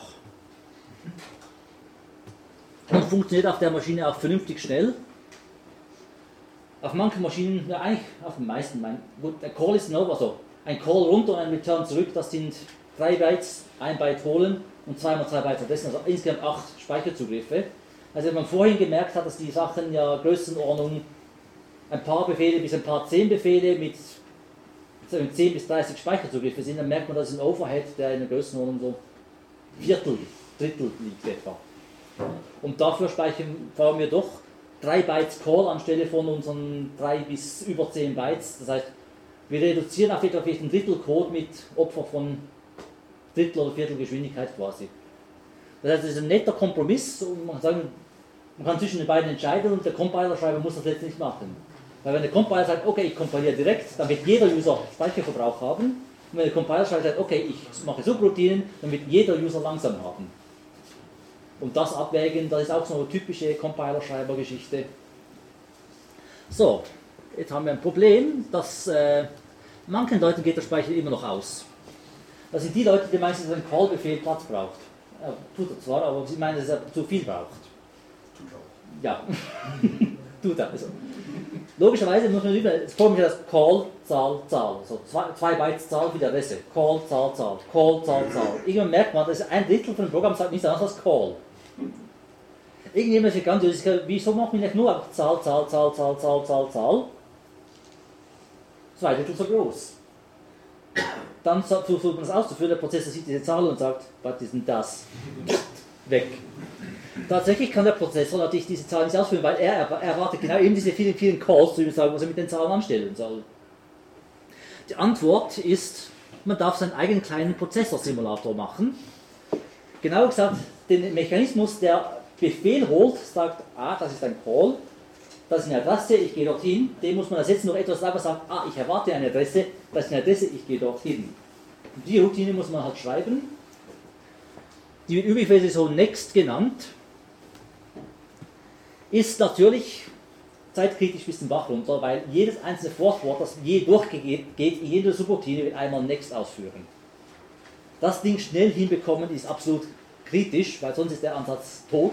Und funktioniert auf der Maschine auch vernünftig schnell. Auf manchen Maschinen, ja eigentlich auf den meisten, mein, gut, der Call ist no, also ein Call runter und ein Return zurück, das sind drei Bytes, ein Byte holen und zwei mal zwei Bytes vergessen, also insgesamt acht Speicherzugriffe. Also wenn man vorhin gemerkt hat, dass die Sachen ja Größenordnung ein paar Befehle bis ein paar zehn Befehle mit zehn bis dreißig Speicherzugriffe sind, dann merkt man, dass ein Overhead, der in der Größenordnung so Viertel, Drittel liegt etwa. Und dafür speichern wir doch drei Bytes Call anstelle von unseren drei bis über zehn Bytes. Das heißt, wir reduzieren auf etwa ein Drittel Code mit Opfer von Drittel oder Viertel Geschwindigkeit quasi. Das heißt, es ist ein netter Kompromiss und man kann sagen, man kann zwischen den beiden entscheiden und der Compiler-Schreiber muss das letztlich machen. Weil wenn der Compiler sagt, okay, ich kompiliere direkt, dann wird jeder User Speicherverbrauch haben. Und wenn der Compiler-Schreiber sagt, okay, ich mache Subroutinen, dann wird jeder User langsam haben. Und das abwägen, das ist auch so eine typische Compiler-Schreiber-Geschichte. So, jetzt haben wir ein Problem, dass äh, manchen Leuten geht der Speicher immer noch aus. Das sind die Leute, die meistens einen Call-Befehl Platz braucht. Ja, tut er zwar, aber sie meinen, dass er zu viel braucht. Ja, tut er. Also, logischerweise muss man über, es kommt wieder das Call, Zahl, Zahl. So zwei, zwei Bytes Zahl wie der Adresse. Call, Zahl, Zahl. Call, Zahl, Zahl. Irgendwann merkt man, dass ein Drittel von dem Programm sagt nichts anderes als Call. Irgendjemand sagt ganz, wieso macht man nicht nur Zahl, Zahl, Zahl, Zahl, Zahl, Zahl, Zahl? Zwei Drittel so groß. Dann versucht man das auszuführen, der Prozessor sieht diese Zahl und sagt, was ist denn das? Weg. Tatsächlich kann der Prozessor natürlich diese Zahl nicht ausführen, weil er erwartet genau eben diese vielen, vielen Calls, zu ihm sagen, was er mit den Zahlen anstellen soll. Die Antwort ist, man darf seinen eigenen kleinen Prozessorsimulator machen. Genau gesagt, den Mechanismus, der Befehl holt, sagt, ah, das ist ein Call, das ist eine Adresse, ich gehe dorthin, den muss man ersetzen durch etwas, was sagt, ah, ich erwarte eine Adresse, das ist eine Adresse, ich gehe dorthin. Und die Routine muss man halt schreiben. Die wird üblicherweise so Next genannt. Ist natürlich zeitkritisch ein bisschen wach runter, weil jedes einzelne Fortwort, das je durchgeht, in jeder Subroutine wird einmal Next ausführen. Das Ding schnell hinbekommen ist absolut kritisch, weil sonst ist der Ansatz tot.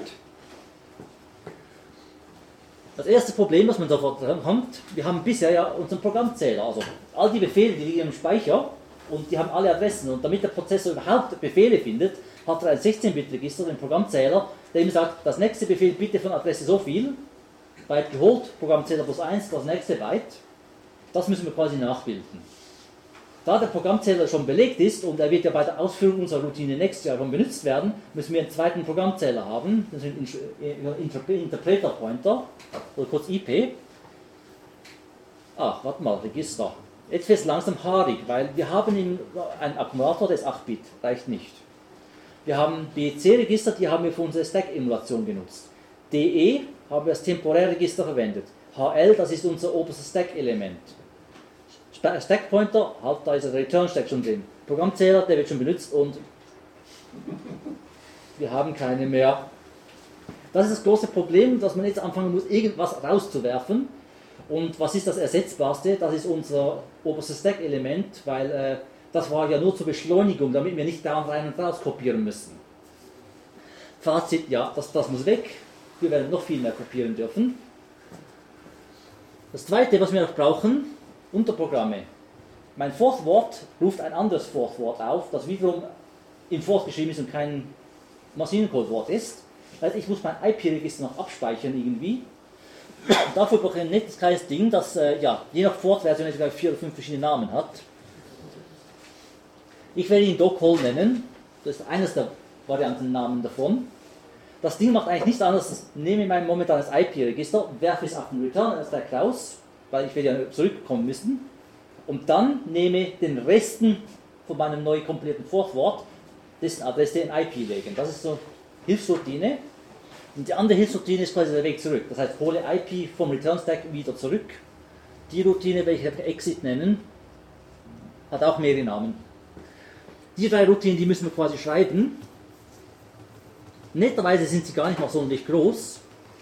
Das erste Problem, das man sofort kommt, wir haben bisher ja unseren Programmzähler, also all die Befehle, die liegen im Speicher und die haben alle Adressen und damit der Prozessor überhaupt Befehle findet, hat er ein sechzehn-Bit-Register, den Programmzähler, der ihm sagt, das nächste Befehl bitte von Adresse so viel, Byte geholt, Programmzähler plus eins, das nächste Byte, das müssen wir quasi nachbilden. Da der Programmzähler schon belegt ist und er wird ja bei der Ausführung unserer Routine nächstes Jahr schon benutzt werden, müssen wir einen zweiten Programmzähler haben, das ist ein Interpreter Pointer, oder kurz I P. Ach, warte mal, Register. Jetzt wird es langsam haarig, weil wir haben einen Akkumulator, der ist acht Bit, reicht nicht. Wir haben B C-Register, die haben wir für unsere Stack-Emulation genutzt. D E haben wir als Temporärregister verwendet. H L, das ist unser oberstes Stack-Element. Stack-Pointer, halt, da ist der Return-Stack schon drin. Programmzähler, der wird schon benutzt und wir haben keine mehr. Das ist das große Problem, dass man jetzt anfangen muss, irgendwas rauszuwerfen. Und was ist das Ersetzbarste? Das ist unser oberstes Stack-Element, weil äh, das war ja nur zur Beschleunigung, damit wir nicht dauernd rein und raus kopieren müssen. Fazit, ja, das, das muss weg. Wir werden noch viel mehr kopieren dürfen. Das zweite, was wir noch brauchen, Unterprogramme. Mein Forth-Wort ruft ein anderes Forth-Wort auf, das wiederum in Forth geschrieben ist und kein Maschinencode-Wort ist. Das heißt, ich muss mein I P-Register noch abspeichern irgendwie. Und dafür brauche ich ein nettes kleines Ding, das äh, ja, je nach Forth-Version sogar vier oder fünf verschiedene Namen hat. Ich werde ihn Dockhole nennen. Das ist eines der Variantennamen davon. Das Ding macht eigentlich nichts anderes, als nehme mein momentanes I P-Register, werfe es auf den Return-Stack raus, weil ich werde ja zurückkommen müssen, und dann nehme den Resten von meinem neu kompilierten Forth-Wort, dessen Adresse in I P legen. Das ist so eine Hilfsroutine. Und die andere Hilfsroutine ist quasi der Weg zurück. Das heißt, hole I P vom Return-Stack wieder zurück. Die Routine werde ich Exit nennen, hat auch mehrere Namen. Die drei Routinen, die müssen wir quasi schreiben. Netterweise sind sie gar nicht mal sonderlich groß.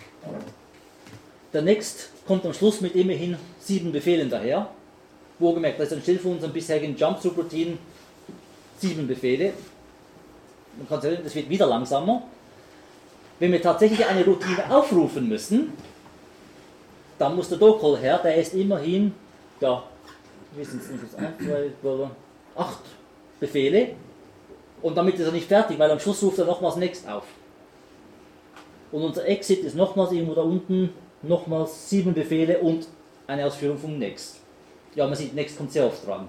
Der Next kommt am Schluss mit immerhin sieben Befehlen daher. Wohlgemerkt, das ist anstelle von unseren bisherigen Jump-Sub-Routinen sieben Befehle. Man kann sagen, das wird wieder langsamer. Wenn wir tatsächlich eine Routine aufrufen müssen, dann muss der Dockhole her, der ist immerhin, ja, wir sind es acht Befehle. Und damit ist er nicht fertig, weil am Schluss ruft er nochmals Next auf. Und unser Exit ist nochmals irgendwo da unten, nochmals sieben Befehle und eine Ausführung vom Next. Ja, man sieht, Next kommt sehr oft dran.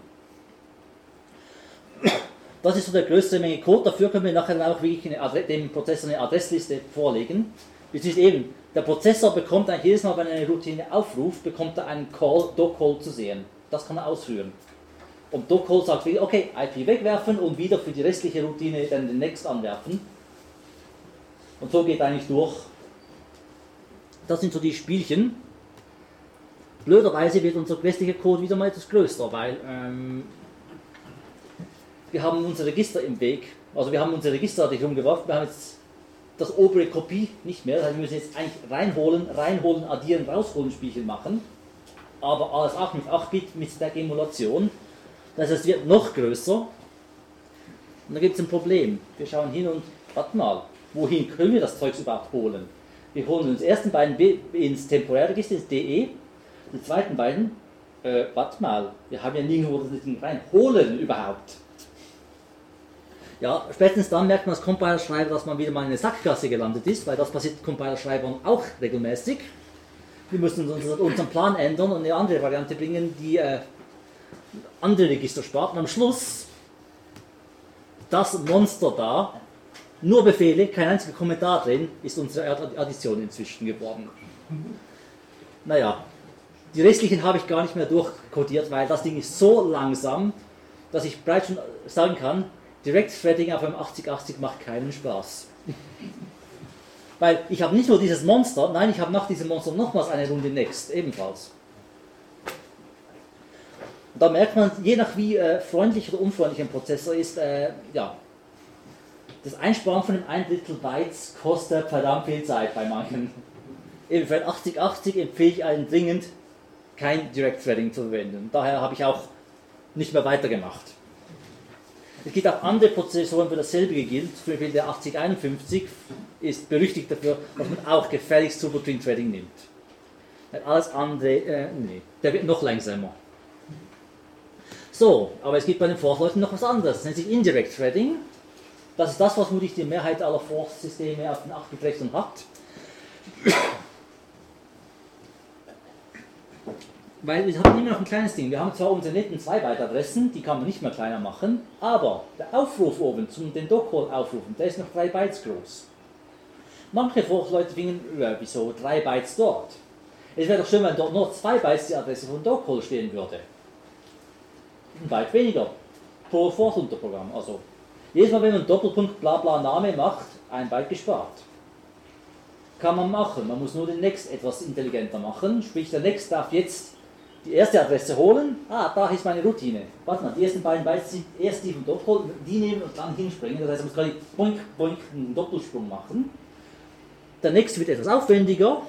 Das ist so der größte Menge Code, dafür können wir nachher auch wirklich eine dem Prozessor eine Adressliste vorlegen. Das ist eben, der Prozessor bekommt eigentlich jedes Mal, wenn er eine Routine aufruft, bekommt er einen Call, Dockhole zu sehen. Das kann er ausführen. Und Dockhole sagt, okay, I P wegwerfen und wieder für die restliche Routine dann den Next anwerfen. Und so geht eigentlich durch. Das sind so die Spielchen. Blöderweise wird unser restlicher Code wieder mal etwas größer, weil ähm, wir haben unser Register im Weg. Also wir haben unser Register nicht rumgeworfen, wir haben jetzt das obere Kopie nicht mehr. Das heißt, wir müssen jetzt eigentlich reinholen, reinholen, addieren, rausholen Spielchen machen. Aber alles auch mit acht Bit mit Stack-Emulation. Das heißt, es wird noch größer. Und da gibt es ein Problem. Wir schauen hin und, warte mal, wohin können wir das Zeug überhaupt holen? Wir holen uns ersten beiden ins Temporärregister, ins D E. Die zweiten beiden, äh, warte mal, wir haben ja nirgendwo das Ding reinholen überhaupt. Ja, spätestens dann merkt man als Compiler-Schreiber, dass man wieder mal in eine Sackgasse gelandet ist, weil das passiert Compiler-Schreibern auch regelmäßig. Wir müssen unseren, unseren Plan ändern und eine andere Variante bringen, die äh, andere Register spart. Und am Schluss das Monster da, nur Befehle, kein einziger Kommentar drin, ist unsere Addition inzwischen geworden. Naja, die restlichen habe ich gar nicht mehr durchkodiert, weil das Ding ist so langsam, dass ich bereits schon sagen kann, Direct Threading auf einem achtzig achtzig macht keinen Spaß. Weil ich habe nicht nur dieses Monster, nein, ich habe nach diesem Monster nochmals eine Runde Next, ebenfalls. Und da merkt man, je nach wie äh, freundlich oder unfreundlich ein Prozessor ist, äh, ja, das Einsparen von dem ein Drittel Bytes kostet verdammt viel Zeit bei manchen. Eben für ein achtzig achtzig empfehle ich allen dringend, kein Direct Threading zu verwenden. Daher habe ich auch nicht mehr weitergemacht. Es gibt auch andere Prozessoren, wo dasselbe gilt. Zum Beispiel der achtzig einundfünfzig ist berüchtigt dafür, dass man auch gefährlichst Super-Twin-Threading nimmt. Weil alles andere, äh, nee, der wird noch langsamer. So, aber es gibt bei den Force-Leuten noch was anderes. Das nennt sich Indirect Threading. Das ist das, was vermutlich die Mehrheit aller Force-Systeme auf den acht Bit Rechnern hat. Weil wir haben immer noch ein kleines Ding. Wir haben zwar unsere netten zwei Byte Adressen, die kann man nicht mehr kleiner machen, aber der Aufruf oben zum den Dock-Call aufrufen, der ist noch drei Bytes groß. Manche Force-Leute finden, ja, wieso drei Bytes dort? Es wäre doch schön, wenn dort nur zwei Bytes die Adresse von Dock-Call stehen würde. Ein Byte weniger pro Force-Unterprogramm. Also jedes Mal, wenn man Doppelpunkt bla bla Name macht, ein Byte gespart. Kann man machen. Man muss nur den Next etwas intelligenter machen. Sprich, der Next darf jetzt die erste Adresse holen. Ah, da ist meine Routine. Warte mal, die ersten beiden Bytes sind erst die vom Doppel, die nehmen und dann hinspringen. Das heißt, man muss gerade boink, boink einen Doppelsprung machen. Der Next wird etwas aufwendiger.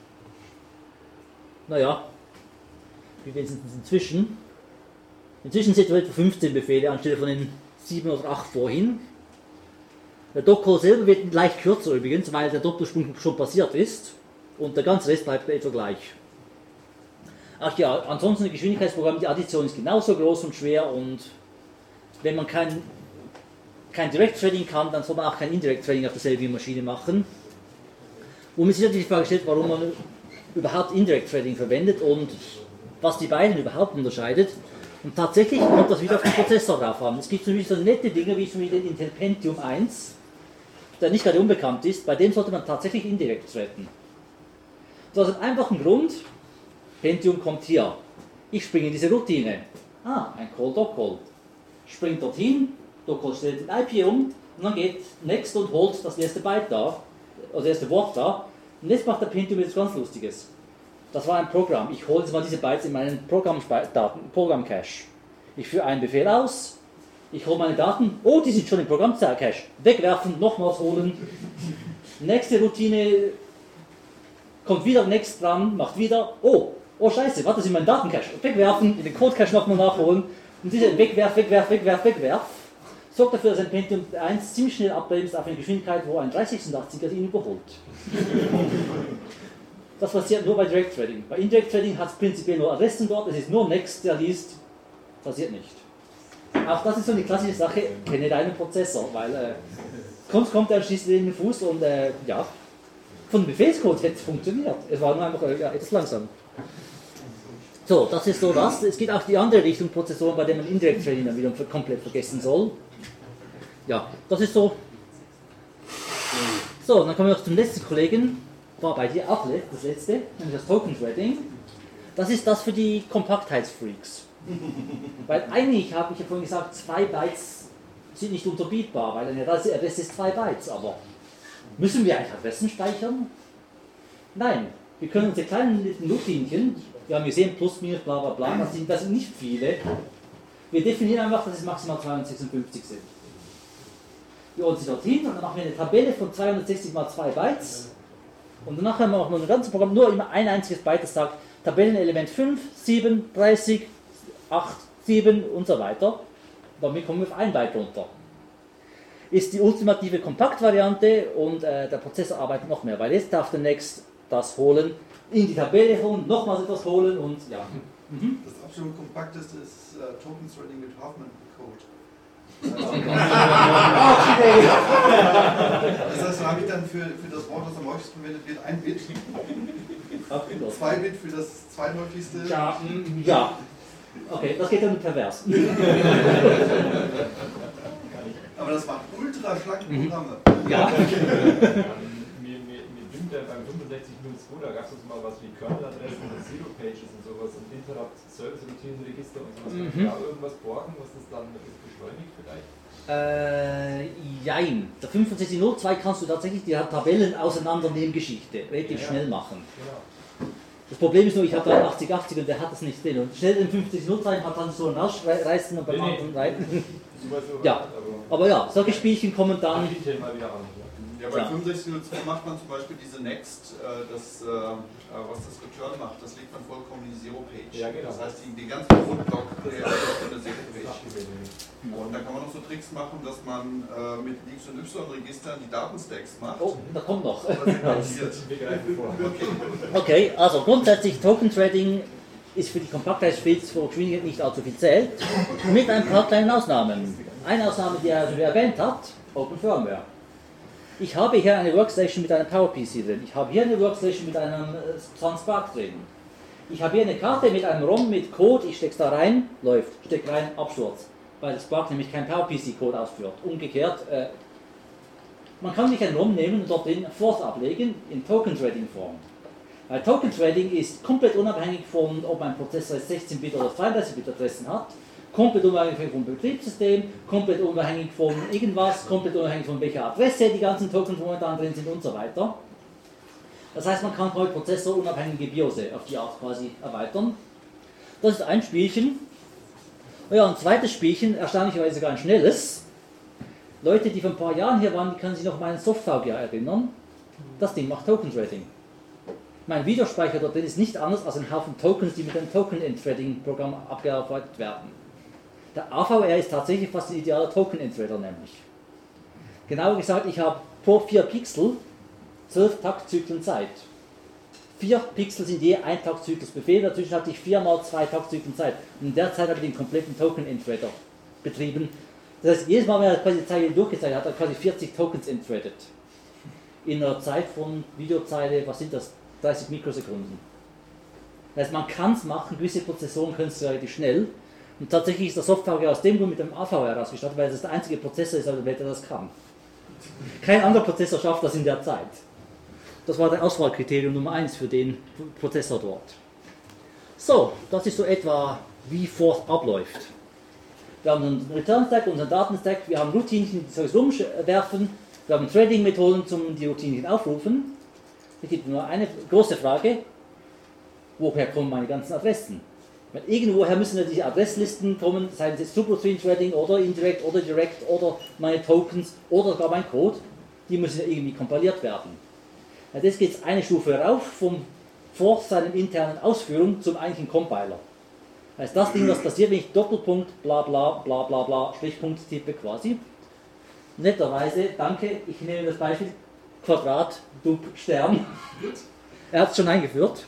Naja, wie viel sind es inzwischen? Inzwischen sind es etwa fünfzehn Befehle anstelle von den sieben oder acht vorhin. Der Dock-Call selber wird leicht kürzer übrigens, weil der Doppelsprung schon passiert ist und der ganze Rest bleibt etwa gleich. Ach ja, ansonsten ein Geschwindigkeitsprogramm, die Addition ist genauso groß und schwer und wenn man kein, kein Direct Threading kann, dann soll man auch kein Indirect Threading auf derselben Maschine machen. Und mir ist natürlich die Frage gestellt, warum man überhaupt Indirect Threading verwendet und was die beiden überhaupt unterscheidet. Und tatsächlich kommt das wieder auf den Prozessor drauf an. Es gibt zum Beispiel so nette Dinge wie zum Beispiel den Intel Pentium eins, der nicht gerade unbekannt ist, bei dem sollte man tatsächlich indirekt threaden. Das hat einfach einen Grund, Pentium kommt hier. Ich springe in diese Routine. Ah, ein Call-Dock-Call. Springt dorthin, Dock-Call stellt den I P um und dann geht Next und holt das erste Byte da, also das erste Wort da. Und jetzt macht der Pentium jetzt ganz Lustiges. Das war ein Programm. Ich hole jetzt mal diese Bytes in meinen Programm-Daten, Programm-Cache. Ich führe einen Befehl aus, ich hole meine Daten, oh, die sind schon im Programm-Cache. Wegwerfen, nochmals holen. Nächste Routine, kommt wieder Next dran, macht wieder, oh, oh scheiße, warte, das ist mein Datencache. Wegwerfen, in den Code-Cache nochmal nachholen. Und diese Wegwerf, Wegwerf, Wegwerf, Wegwerf sorgt dafür, dass ein Pentium eins ziemlich schnell abbremst auf eine Geschwindigkeit, wo ein dreihundertsechsundachtziger ihn überholt. Das passiert nur bei Direct Threading. Bei Indirect Threading hat es prinzipiell nur Adressen dort, es ist nur Next, der liest, passiert nicht. Auch das ist so eine klassische Sache, kenne deinen Prozessor, weil äh, sonst kommt er schließlich in den Fuß und äh, ja, von dem Befehlscode hätte es funktioniert. Es war nur einfach äh, ja, etwas langsam. So, das ist so das. Es geht auch die andere Richtung Prozessoren, bei denen man Indirect Threading dann wieder komplett vergessen soll. Ja, das ist so. So, dann kommen wir noch zum letzten Kollegen. War bei dir auch das letzte, nämlich das Token Threading. Das ist das für die Kompaktheitsfreaks. Weil eigentlich habe ich ja vorhin gesagt, zwei Bytes sind nicht unterbietbar, weil eine Adresse ist zwei Bytes, aber müssen wir eigentlich Adressen speichern? Nein, wir können unsere kleinen Routinchen, wir haben gesehen, plus, minus, bla bla bla, das sind, das sind nicht viele. Wir definieren einfach, dass es maximal zweihundertsechsundfünfzig sind. Wir ordnen sie dorthin und dann machen wir eine Tabelle von zweihundertsechzig mal zwei Bytes. Und danach haben wir auch noch ein ganzes Programm, nur immer ein einziges Byte, das sagt Tabellenelement fünf, sieben, dreißig, acht, sieben und so weiter. Damit kommen wir auf ein Byte runter. Ist die ultimative Kompaktvariante und äh, der Prozessor arbeitet noch mehr, weil jetzt darf der Next das holen, in die Tabelle holen, nochmals etwas holen und ja. Mhm. Das absolut kompakteste ist äh, Token Threading mit Huffman-Code. Das heißt, da habe ich dann für, für das Wort, das am häufigsten verwendet wird, ein Bit, zwei Bit für das zweithäufigste. Ja, ja. Okay, das geht dann pervers. Aber das waren ultra schlanke Programme. Ja. Mir, mir, mir dünkt ja beim fünfundsechzig null zwei, da gab es mal was wie Kernel-Adressen und Zero-Pages und sowas und Interrupt-Service-Routinen-Register und sowas. Kann Mhm. da irgendwas borgen, was das dann beschleunigt vielleicht? Äh, jein. Der fünfundsechzig null zwei kannst du tatsächlich die Tabellen auseinandernehmen Geschichte relativ Ja. schnell machen. Genau. Das Problem ist nur, ich habe einen achtzig achtzig und der hat das nicht drin. Und schnell den fünfzig null zwei hat dann so ein Rausreißen und beim Nee, nee. anderen rein. Super, super, Ja. aber Aber ja, solche Spielchen kommen dann. Detail mal wieder an. Ja. Ja, bei fünfundsechzig null zwei macht man zum Beispiel diese Next, äh, das, äh, was das Return macht, das legt man vollkommen in die Zero-Page. Ja, genau. Das heißt, die, die ganze Grundblock der ist eine Zero-Page. Und da kann man noch so Tricks machen, dass man äh, mit X- und Y-Registern die Datenstacks macht. Oh, da kommt noch. Und das segmentiert. Wir greifen vor. Okay, also grundsätzlich Token Threading ist für die Kompaktheitsspitze für Geschwindigkeit nicht allzu viel zählt, mit ein paar kleinen Ausnahmen. Eine Ausnahme, die er schon erwähnt hat, Open Firmware. Ich habe hier eine Workstation mit einem PowerPC drin, ich habe hier eine Workstation mit einem Sunspark drin, ich habe hier eine Karte mit einem ROM mit Code, ich stecke es da rein, läuft, stecke rein, Absturz, weil das Spark nämlich kein PowerPC-Code ausführt. Umgekehrt, äh, man kann nicht einen ROM nehmen und dort den Force ablegen in Token-Threading-Form. Weil Token-Threading ist komplett unabhängig von, ob ein Prozessor sechzehn Bit oder zweiunddreißig Bit Adressen hat, komplett unabhängig vom Betriebssystem, komplett unabhängig von irgendwas, komplett unabhängig von welcher Adresse die ganzen Tokens momentan drin sind und so weiter. Das heißt, man kann heute prozessorunabhängige BIOS auf die Art quasi erweitern. Das ist ein Spielchen. Ja, ein zweites Spielchen, erstaunlicherweise sogar ein schnelles. Leute, die vor ein paar Jahren hier waren, die können sich noch an meinen SoftVGA erinnern. Das Ding macht Token Threading. Mein Videospeicher dort drin ist nicht anders als ein Haufen Tokens, die mit dem Token-Entthreading-Programm abgearbeitet werden. Der A V R ist tatsächlich fast ein idealer Token-Entthreader nämlich. Genauer gesagt, ich habe pro vier Pixel zwölf Taktzyklen Zeit. Vier Pixel sind je ein Taktzyklusbefehl, dazwischen hatte ich viermal zwei Taktzyklen Zeit. Und in der Zeit habe ich den kompletten Token-Entthreader betrieben. Das heißt, jedes Mal, wenn er quasi die Zeile durchgezeigt hat, hat er quasi vierzig Tokens entthreadet. In einer Zeit von Videozeile, was sind das? dreißig Mikrosekunden. Das heißt, man kann es machen, gewisse Prozessoren können es relativ schnell. Und tatsächlich ist der SoftVGA aus dem Grund mit dem A V R ausgestattet, weil es der einzige Prozessor ist auf der Welt, der das kann. Kein anderer Prozessor schafft das in der Zeit. Das war das Auswahlkriterium Nummer eins für den Prozessor dort. So, das ist so etwa, wie Force abläuft. Wir haben einen Return-Stack, unseren Datenstack, wir haben Routinchen, die solches rumwerfen, wir haben Threading-Methoden zum die Routinchen aufrufen. Es gibt nur eine große Frage, woher kommen meine ganzen Adressen? Weil irgendwoher müssen ja diese Adresslisten kommen, seien es jetzt Superstring-Threading oder Indirect oder Direct oder meine Tokens oder sogar mein Code, die müssen ja irgendwie kompiliert werden. Ja, das geht eine Stufe rauf, vom Force seinen internen Ausführung zum eigentlichen Compiler. Das heißt, das Ding, was passiert, wenn ich Doppelpunkt, bla bla bla bla bla, Strichpunkt tippe quasi. Netterweise, danke, ich nehme das Beispiel, Quadrat, Dub, Stern. Er hat es schon eingeführt.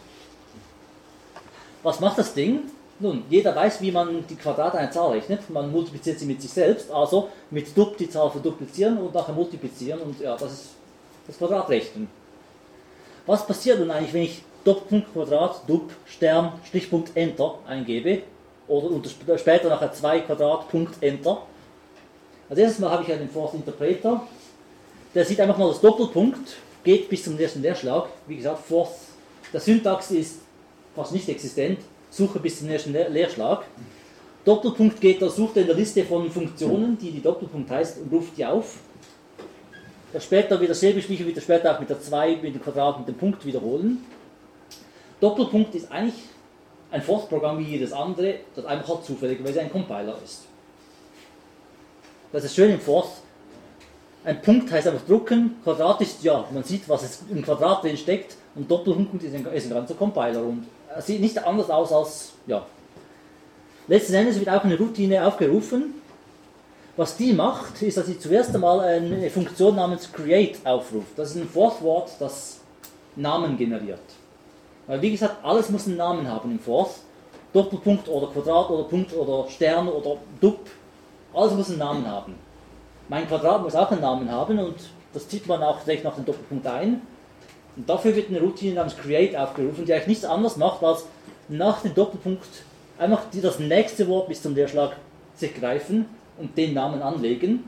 Was macht das Ding? Nun, jeder weiß, wie man die Quadrate einer Zahl rechnet. Man multipliziert sie mit sich selbst, also mit Dub die Zahl verduplizieren und nachher multiplizieren und ja, das ist das Quadratrechnen. Was passiert nun eigentlich, wenn ich Doppelpunkt, Quadrat, Dub, Stern, Strichpunkt, Enter eingebe oder unter, später nachher zwei Quadrat, Punkt, Enter? Als erstes Mal habe ich einen Force Interpreter. Der sieht einfach mal das Doppelpunkt, geht bis zum ersten Leerschlag. Wie gesagt, Force, der Syntax ist fast nicht existent, suche bis zum ersten Leerschlag. Doppelpunkt geht, da sucht er in der Liste von Funktionen, die die Doppelpunkt heißt, und ruft die auf. Der später wieder selbe Spiel, wieder später auch mit der zwei, mit dem Quadrat, mit dem Punkt wiederholen. Doppelpunkt ist eigentlich ein Force-Programm wie jedes andere, das einfach halt zufälligerweise ein Compiler ist. Das ist schön im Force. Ein Punkt heißt einfach drucken, Quadrat ist, ja, man sieht, was es im Quadrat drin steckt, und Doppelpunkt ist ein, ist ein ganzer Compiler und er sieht nicht anders aus als, ja. Letzten Endes wird auch eine Routine aufgerufen. Was die macht, ist, dass sie zuerst einmal eine Funktion namens create aufruft. Das ist ein Force-Wort, das Namen generiert. Weil wie gesagt, alles muss einen Namen haben im Force. Doppelpunkt oder Quadrat oder Punkt oder Stern oder Dub, alles muss einen Namen haben. Mein Quadrat muss auch einen Namen haben und das zieht man auch gleich nach dem Doppelpunkt ein. Und dafür wird eine Routine namens create aufgerufen, die eigentlich nichts anderes macht, als nach dem Doppelpunkt einfach das nächste Wort bis zum Leerschlag sich greifen und den Namen anlegen.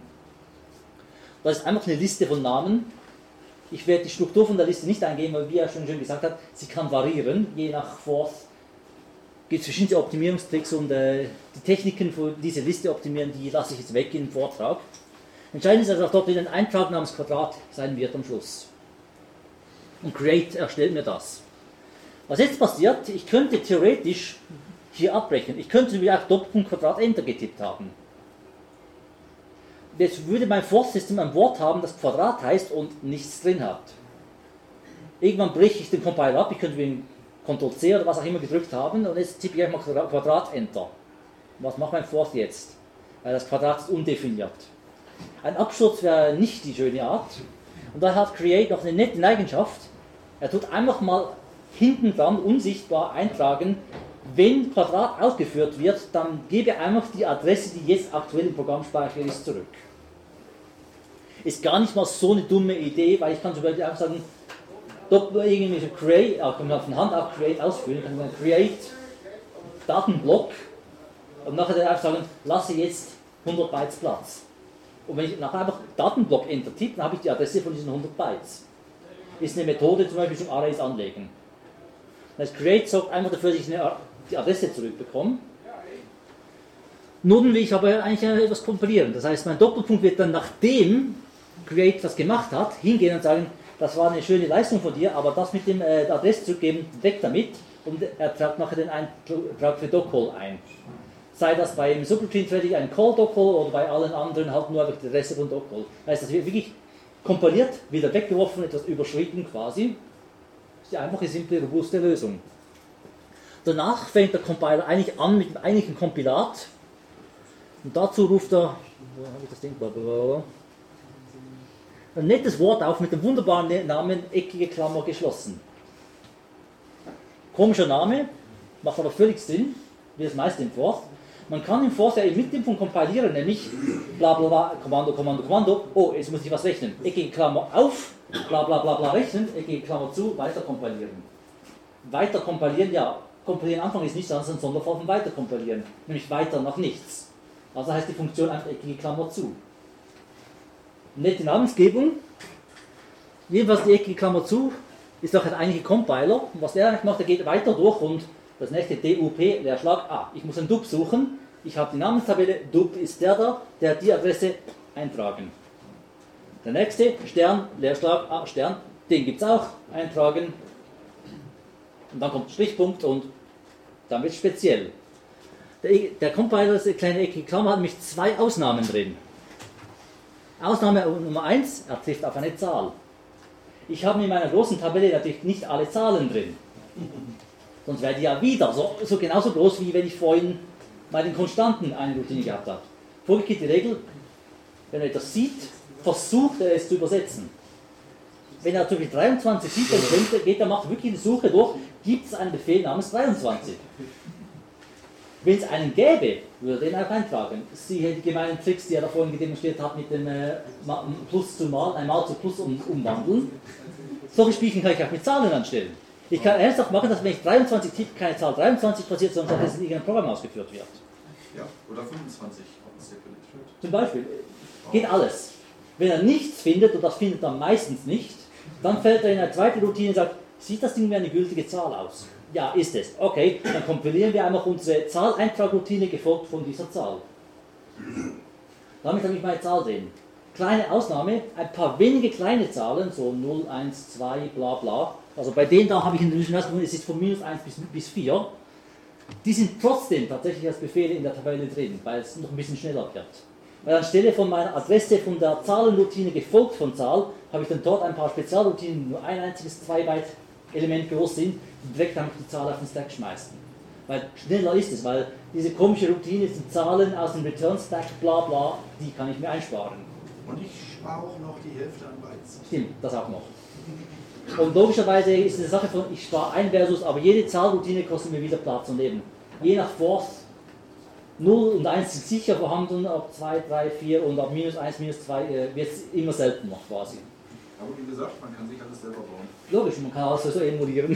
Das ist einfach eine Liste von Namen. Ich werde die Struktur von der Liste nicht eingehen, weil wie er schon schön gesagt hat, sie kann variieren, je nach Force. Es gibt verschiedene Optimierungstricks und äh, die Techniken für diese Liste optimieren, die lasse ich jetzt weg im Vortrag. Entscheidend ist, dass auch dort wieder ein Eintrag namens Quadrat sein wird am Schluss. Und Create erstellt mir das. Was jetzt passiert, ich könnte theoretisch hier abbrechen. Ich könnte wieder auch Doppelpunkt Quadrat Enter getippt haben. jetzt würde mein For-System ein Wort haben, das Quadrat heißt und nichts drin hat. Irgendwann breche ich den Compiler ab, ich könnte wegen Ctrl C oder was auch immer gedrückt haben und jetzt tippe ich einfach mal Quadrat Enter. Was macht mein For jetzt? Weil das Quadrat ist undefiniert. Ein Absturz wäre nicht die schöne Art. Und da hat Create noch eine nette Eigenschaft. Er tut einfach mal hinten dran unsichtbar eintragen, wenn Quadrat ausgeführt wird, dann gebe einfach die Adresse, die jetzt aktuell im Programmspeicher ist, zurück. Ist gar nicht mal so eine dumme Idee, weil ich kann zum Beispiel einfach sagen, irgendwie so create, auch wenn man von Hand auf create ausführen, kann man create Datenblock und nachher dann einfach sagen, lasse jetzt hundert Bytes Platz. Und wenn ich nachher einfach Datenblock enter tippe, dann habe ich die Adresse von diesen hundert Bytes. Ist eine Methode zum Beispiel zum Arrays anlegen. Das create sorgt einfach dafür, dass ich eine, die Adresse zurückbekomme. Nun will ich aber eigentlich etwas kompilieren. Das heißt, mein Doppelpunkt wird dann, nachdem create das gemacht hat, hingehen und sagen, das war eine schöne Leistung von dir, aber das mit dem äh, Adresse zurückgeben, weg damit, und er tragt nachher den Eintrag für Doccall ein. Sei das beim Subroutine-Threading ein Call-Doccall oder bei allen anderen halt nur einfach die Adresse von Doccall. Das heißt, das wird wirklich kompiliert, wieder weggeworfen, etwas überschritten quasi. Das ist die einfache, simple, robuste Lösung. Danach fängt der Compiler eigentlich an mit einem eigentlichen Kompilat. Und dazu ruft er, wo habe ich das Ding? Ein nettes Wort auf mit dem wunderbaren Namen eckige Klammer geschlossen. Komischer Name, macht aber völlig Sinn, wie das meiste im Forth. Man kann im Forth ja mit dem von kompilieren, nämlich bla bla bla, Kommando, Kommando, Kommando, oh, jetzt muss ich was rechnen. Eckige Klammer auf, bla bla bla bla rechnen, eckige Klammer zu, weiter kompilieren. Weiter kompilieren, ja, kompilieren Anfang ist nichts anderes als ein Sonderfall von weiter kompilieren, nämlich weiter nach nichts. Also heißt die Funktion einfach eckige Klammer zu. Nette Namensgebung. Jedenfalls die eckige Klammer zu ist doch ein eigentlicher Compiler. Und was der eigentlich macht, der geht weiter durch und das nächste D U P, Leerschlag, ah, ich muss einen Dub suchen. Ich habe die Namenstabelle, Dub ist der da, der hat die Adresse eintragen. Der nächste, Stern, Leerschlag, ah, Stern, den gibt es auch, eintragen. Und dann kommt Strichpunkt und dann wird es speziell. Der, der Compiler, das kleine eckige Klammer, hat nämlich zwei Ausnahmen drin. Ausnahme Nummer eins, er trifft auf eine Zahl. Ich habe in meiner großen Tabelle natürlich nicht alle Zahlen drin. Sonst wäre die ja wieder so, so genauso groß, wie wenn ich vorhin bei den Konstanten eine Routine gehabt habe. Vorher geht die Regel, wenn er etwas sieht, versucht er es zu übersetzen. Wenn er zum Beispiel dreiundzwanzig sieht, dann könnte, geht er, macht wirklich die Suche durch, gibt es einen Befehl namens dreiundzwanzig. Wenn es einen gäbe, würde er den auch eintragen. Siehe die gemeinen Tricks, die er da vorhin demonstriert hat, mit dem äh, Plus zu Mal, ein Mal zu Plus um, umwandeln. Solche Spielchen kann ich auch mit Zahlen anstellen. Ich kann ernsthaft machen, dass wenn ich dreiundzwanzig tippe, keine Zahl dreiundzwanzig passiert, sondern dass es in irgendeinem Programm ausgeführt wird. Ja, oder fünfundzwanzig. Zum Beispiel. Geht alles. Wenn er nichts findet, und das findet er meistens nicht, dann fällt er in eine zweite Routine und sagt, sieht das Ding wie eine gültige Zahl aus? Ja, ist es. Okay, dann kompilieren wir einfach unsere Zahleintragroutine gefolgt von dieser Zahl. Damit habe ich meine Zahl drin. Kleine Ausnahme, ein paar wenige kleine Zahlen, so null, eins, zwei, bla bla. Also bei denen da habe ich in der Lösung herausgefunden, es ist von minus eins bis, bis vier. Die sind trotzdem tatsächlich als Befehle in der Tabelle drin, weil es noch ein bisschen schneller wird. Weil anstelle von meiner Adresse von der Zahlenroutine gefolgt von Zahl, habe ich dann dort ein paar Spezialroutinen, die nur ein einziges zwei Byte Element groß sind, die direkt einfach die Zahl auf den Stack schmeißen. Weil schneller ist es, weil diese komische Routine, die Zahlen aus dem Return Stack, bla bla, die kann ich mir einsparen. Und ich spare auch noch die Hälfte an Bytes. Stimmt, das auch noch. Und logischerweise ist es eine Sache von, ich spare ein versus, aber jede Zahlroutine kostet mir wieder Platz und eben, je nach Force, null und eins sind sicher vorhanden, ab zwei, drei, vier und ab minus eins, minus zwei äh, wird es immer seltener quasi. Aber wie gesagt, man kann sich alles selber bauen. Logisch, man kann alles so emulieren.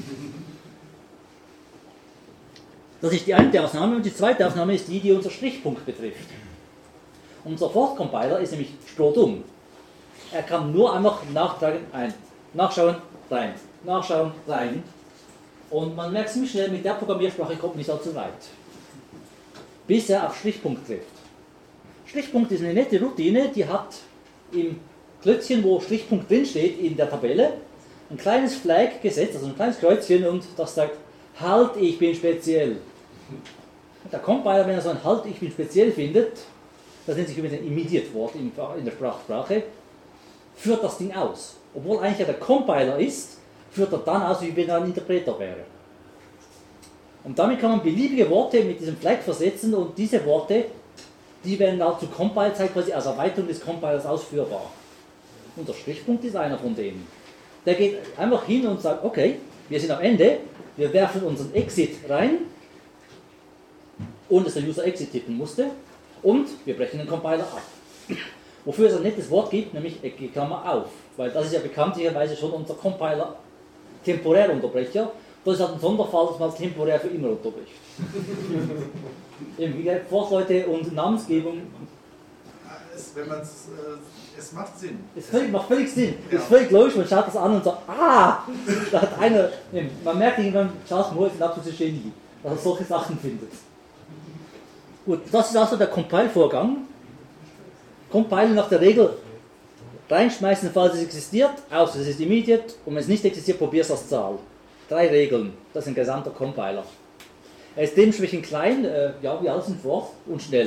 Das ist die eine Ausnahme und die zweite Ausnahme ist die, die unser Strichpunkt betrifft. Unser Forth-Compiler ist nämlich strohdumm. Er kann nur einfach nachtragen, ein, nachschauen, rein, nachschauen, rein. Und man merkt ziemlich schnell, mit der Programmiersprache kommt nicht allzu weit. Bis er auf Strichpunkt trifft. Strichpunkt ist eine nette Routine, die hat im Klötzchen, wo Strichpunkt drin steht in der Tabelle, ein kleines Flag gesetzt, also ein kleines Kreuzchen, und das sagt, halt, ich bin speziell. Und der Compiler, wenn er so ein Halt, ich bin speziell findet, das nennt sich übrigens ein Immediate-Wort in der Sprachsprache, führt das Ding aus. Obwohl eigentlich ja der Compiler ist, führt er dann aus, wie wenn er ein Interpreter wäre. Und damit kann man beliebige Worte mit diesem Flag versetzen und diese Worte, die werden dann zu Compile-Zeit quasi als Erweiterung des Compilers ausführbar. Und der Strichpunkt ist einer von denen. Der geht einfach hin und sagt, okay, wir sind am Ende, wir werfen unseren Exit rein, ohne dass der User Exit tippen musste, und wir brechen den Compiler ab. Wofür es ein nettes Wort gibt, nämlich Ecke Klammer auf, weil das ist ja bekanntlicherweise schon unser Compiler Temporärunterbrecher. Das ist halt ein Sonderfall, dass man temporär für immer unterbricht. Eben, wie gesagt, Force-Leute und Namensgebung. Es, wenn man's, äh, es macht Sinn. Es völlig, macht völlig Sinn. Es Ja. ist völlig logisch, man schaut das an und sagt, ah! Da hat einer, eben, man merkt irgendwann, Charles Moore ist ein absolutes Genie, dass er solche Sachen findet. Gut, das ist also der Compile-Vorgang. Compile nach der Regel reinschmeißen, falls es existiert, außer es ist immediate, und wenn es nicht existiert, probier es als Zahl. Drei Regeln, das ist ein gesamter Compiler. Er ist dementsprechend klein, äh, ja, wie alles in Forth, und schnell.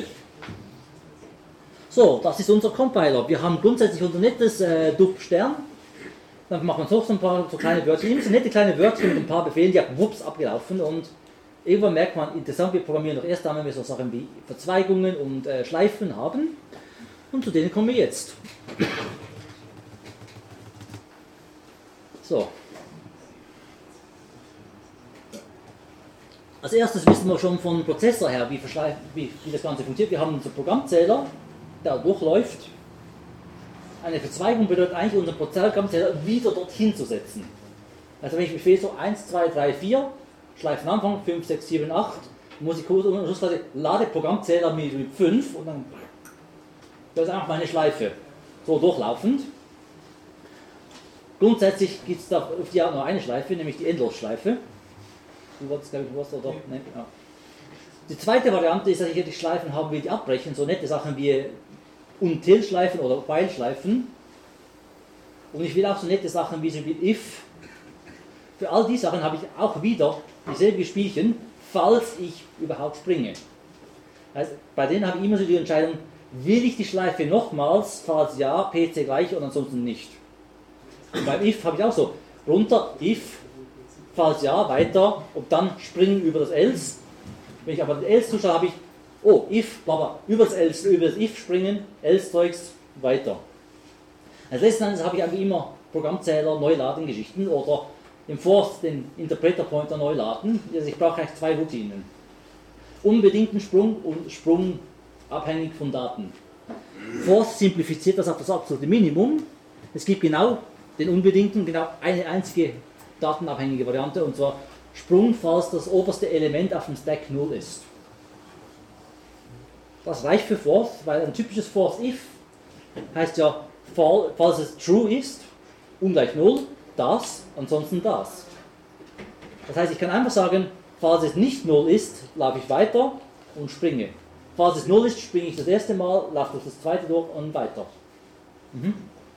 So, das ist unser Compiler. Wir haben grundsätzlich unser nettes äh, Dup-Stern. Dann macht man noch so ein paar so kleine Wörtchen, so nette kleine Wörtchen mit ein paar Befehlen, die haben wups abgelaufen, und irgendwann merkt man, interessant, wir programmieren doch erst einmal, wenn wir so Sachen wie Verzweigungen und äh, Schleifen haben, und zu denen kommen wir jetzt. So. Als erstes wissen wir schon vom Prozessor her, wie, wie, wie das Ganze funktioniert. Wir haben unseren Programmzähler, der durchläuft. Eine Verzweigung bedeutet eigentlich, unseren Programmzähler wieder dorthin zu setzen. Also wenn ich Befehl so eins, zwei, drei, vier, Schleifen Anfang, fünf, sechs, sieben, acht, muss ich kurz und Schluss quasi lade Programmzähler mit fünf und dann das ist einfach meine Schleife. So durchlaufend. Grundsätzlich gibt es da auf die Art nur eine Schleife, nämlich die Endlosschleife. Du wolltest, glaube ich, was oder doch? Nee, ja. Die zweite Variante ist, dass ich hier die Schleifen haben will, die abbrechen, so nette Sachen wie Until-Schleifen oder While-Schleifen. Und ich will auch so nette Sachen wie so wie if. Für all die Sachen habe ich auch wieder dieselbe Spielchen, falls ich überhaupt springe. Also bei denen habe ich immer so die Entscheidung, will ich die Schleife nochmals, falls ja, P C gleich und ansonsten nicht. Und beim if habe ich auch so, runter, if, falls ja, weiter und dann springen über das else. Wenn ich aber das else zuschaue, habe ich, oh, if, bla, über das else, über das if springen, else Zeugs, weiter. Als letzten Endes habe ich einfach immer Programmzähler, Neuladen-Geschichten oder im Forth den Interpreter-Pointer neu laden. Also ich brauche eigentlich zwei Routinen. Unbedingten Sprung und Sprung abhängig von Daten. Forth simplifiziert das auf das absolute Minimum. Es gibt genau den unbedingten, genau eine einzige datenabhängige Variante, und zwar Sprung, falls das oberste Element auf dem Stack null ist. Das reicht für Forth, weil ein typisches Forth if heißt ja, falls es true ist, ungleich null, das, ansonsten das. Das heißt, ich kann einfach sagen, falls es nicht null ist, laufe ich weiter und springe. Falls es null ist, springe ich das erste Mal, laufe durch das zweite durch und weiter. Mhm.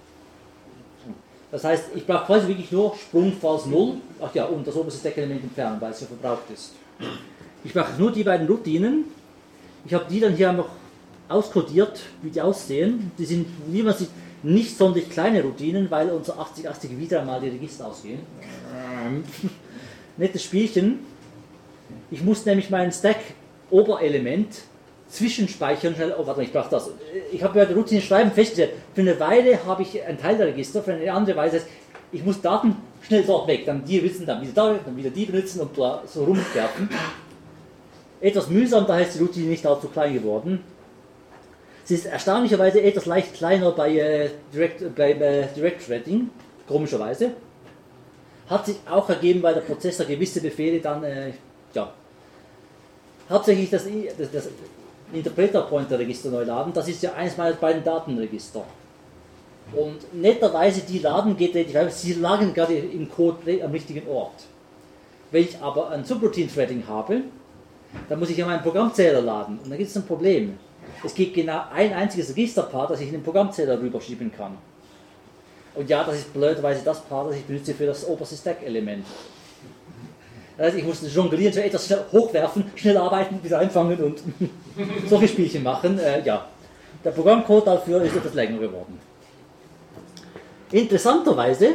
Das heißt, ich brauche quasi wirklich nur Sprung, falls null, ach ja, und das oberste Stackelement entfernen, weil es ja verbraucht ist. Ich brauche nur die beiden Routinen. Ich habe die dann hier einfach auskodiert, wie die aussehen. Die sind, wie man sieht, nicht sonderlich kleine Routinen, weil unser achtzig achtzig wieder einmal die Register ausgehen. Nettes Spielchen. Ich muss nämlich meinen Stack-Oberelement zwischenspeichern. Oh, warte mal, ich brauche das. Ich habe bei der Routine Schreiben festgestellt, für eine Weile habe ich ein Teil der Register, für eine andere Weise, ich muss Daten schnell dort weg, dann die benutzen, dann wieder da, dann wieder die benutzen und so rumwerfen. Etwas mühsam, daher ist die Routine nicht allzu klein geworden. Sie ist erstaunlicherweise etwas leicht kleiner bei, äh, Direct, bei äh, Direct Threading, komischerweise. Hat sich auch ergeben, weil der Prozessor gewisse Befehle dann, äh, ja, hauptsächlich das, das, das Interpreter-Pointer-Register neu laden, das ist ja eines meiner beiden Datenregister. Und netterweise, die laden geht relativ einfach, sie lagen gerade im Code am richtigen Ort. Wenn ich aber ein Subroutine-Threading habe, dann muss ich ja meinen Programmzähler laden. Und da gibt es ein Problem. Es gibt genau ein einziges Registerpaar, das ich in den Programmzähler rüberschieben kann. Und ja, das ist blöderweise das Paar, das ich benutze für das oberste Stack-Element. Das heißt, ich muss jonglieren, so etwas schnell hochwerfen, schnell arbeiten, wieder einfangen und solche Spielchen machen. Äh, ja. Der Programmcode dafür ist etwas länger geworden. Interessanterweise,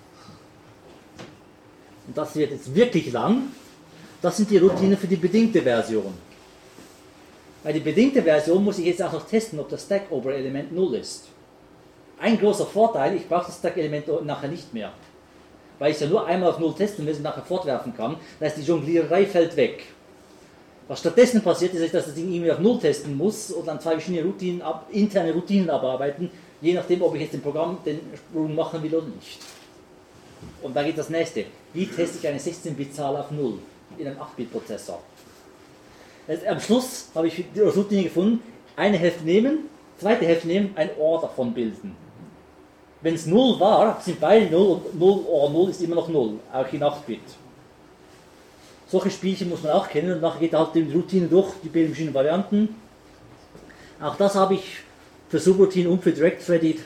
und das wird jetzt wirklich lang, das sind die Routinen für die bedingte Version. Bei der bedingten Version muss ich jetzt auch noch testen, ob das Stack-Oberelement null ist. Ein großer Vorteil, ich brauche das Stack-Element nachher nicht mehr. Weil ich es ja nur einmal auf null testen muss und nachher fortwerfen kann. Das heißt, die Jongliererei fällt weg. Was stattdessen passiert, ist, dass das Ding irgendwie auf null testen muss und dann zwei verschiedene Routinen ab, interne Routinen abarbeiten, je nachdem, ob ich jetzt im Programm den Sprung machen will oder nicht. Und da geht das nächste. Wie teste ich eine sechzehn-Bit-Zahl auf null in einem acht-Bit-Prozessor? Also am Schluss habe ich die Routine gefunden, eine Hälfte nehmen, zweite Hälfte nehmen, ein O R davon bilden. Wenn es null war, sind beide null und null O R null ist immer noch null, auch in acht-Bit. Solche Spielchen muss man auch kennen und nachher geht halt die Routine durch, die beiden verschiedenen Varianten. Auch das habe ich für Subroutine und für Direct Threaded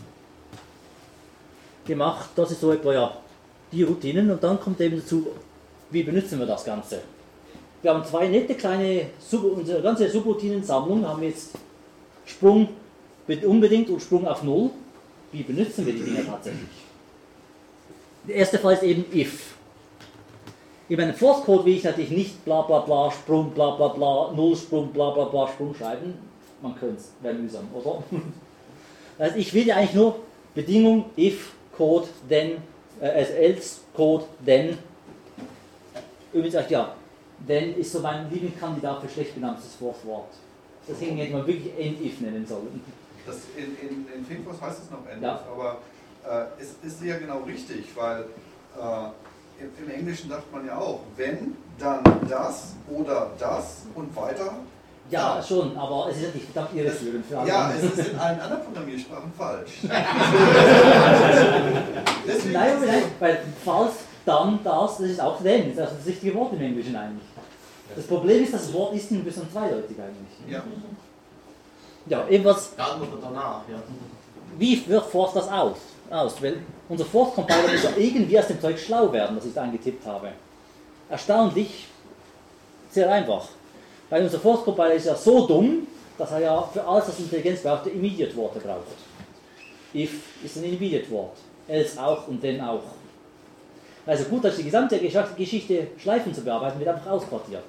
gemacht. Das ist so etwa ja die Routinen und dann kommt eben dazu, wie benutzen wir das Ganze. Wir haben zwei nette kleine, Sub unsere ganze Subroutinensammlung, haben jetzt Sprung unbedingt und Sprung auf null. Wie benutzen wir die Dinge tatsächlich? Der erste Fall ist eben if. In meinem Force Code will ich natürlich nicht bla bla bla, Sprung, bla bla bla, Null, Sprung, bla bla bla, Sprung schreiben. Man könnte es, wäre mühsam, oder? Das heißt, ich will ja eigentlich nur Bedingung if, Code, then, äh, also else, Code, then. Übrigens sagt ja, then ist so mein Lieblingskandidat für schlecht benanntes Force-Wort. Deswegen hätte man wirklich end-if nennen sollen. Das in, in, in Finfos heißt es noch end-if, Ja. aber äh, es ist ja genau richtig, weil äh, im, im Englischen sagt man ja auch, wenn, dann das oder das und weiter. Ja, Ja. schon, aber es ist ja nicht verdammt irreführend für alle. Ja, anderen. es ist in allen anderen Programmiersprachen falsch. Deswegen Nein, ist nein, weil falls, dann, das, das ist auch then, das ist das richtige Wort im Englischen eigentlich. Das Problem ist, das Wort ist ein bisschen zweideutig eigentlich. ja. Ja, irgendwas, Dann oder danach, ja. wie wird Force das aus? aus? Weil unser Force-Compiler muss ja irgendwie aus dem Zeug schlau werden, was ich da eingetippt habe. Erstaunlich, sehr einfach. Weil unser Force-Compiler ist ja so dumm, dass er ja für alles, was Intelligenz braucht, Immediate-Worte braucht. If ist ein Immediate-Wort, else auch und then auch. Also gut, dass die gesamte Geschichte Schleifen zu bearbeiten, wird einfach ausquartiert.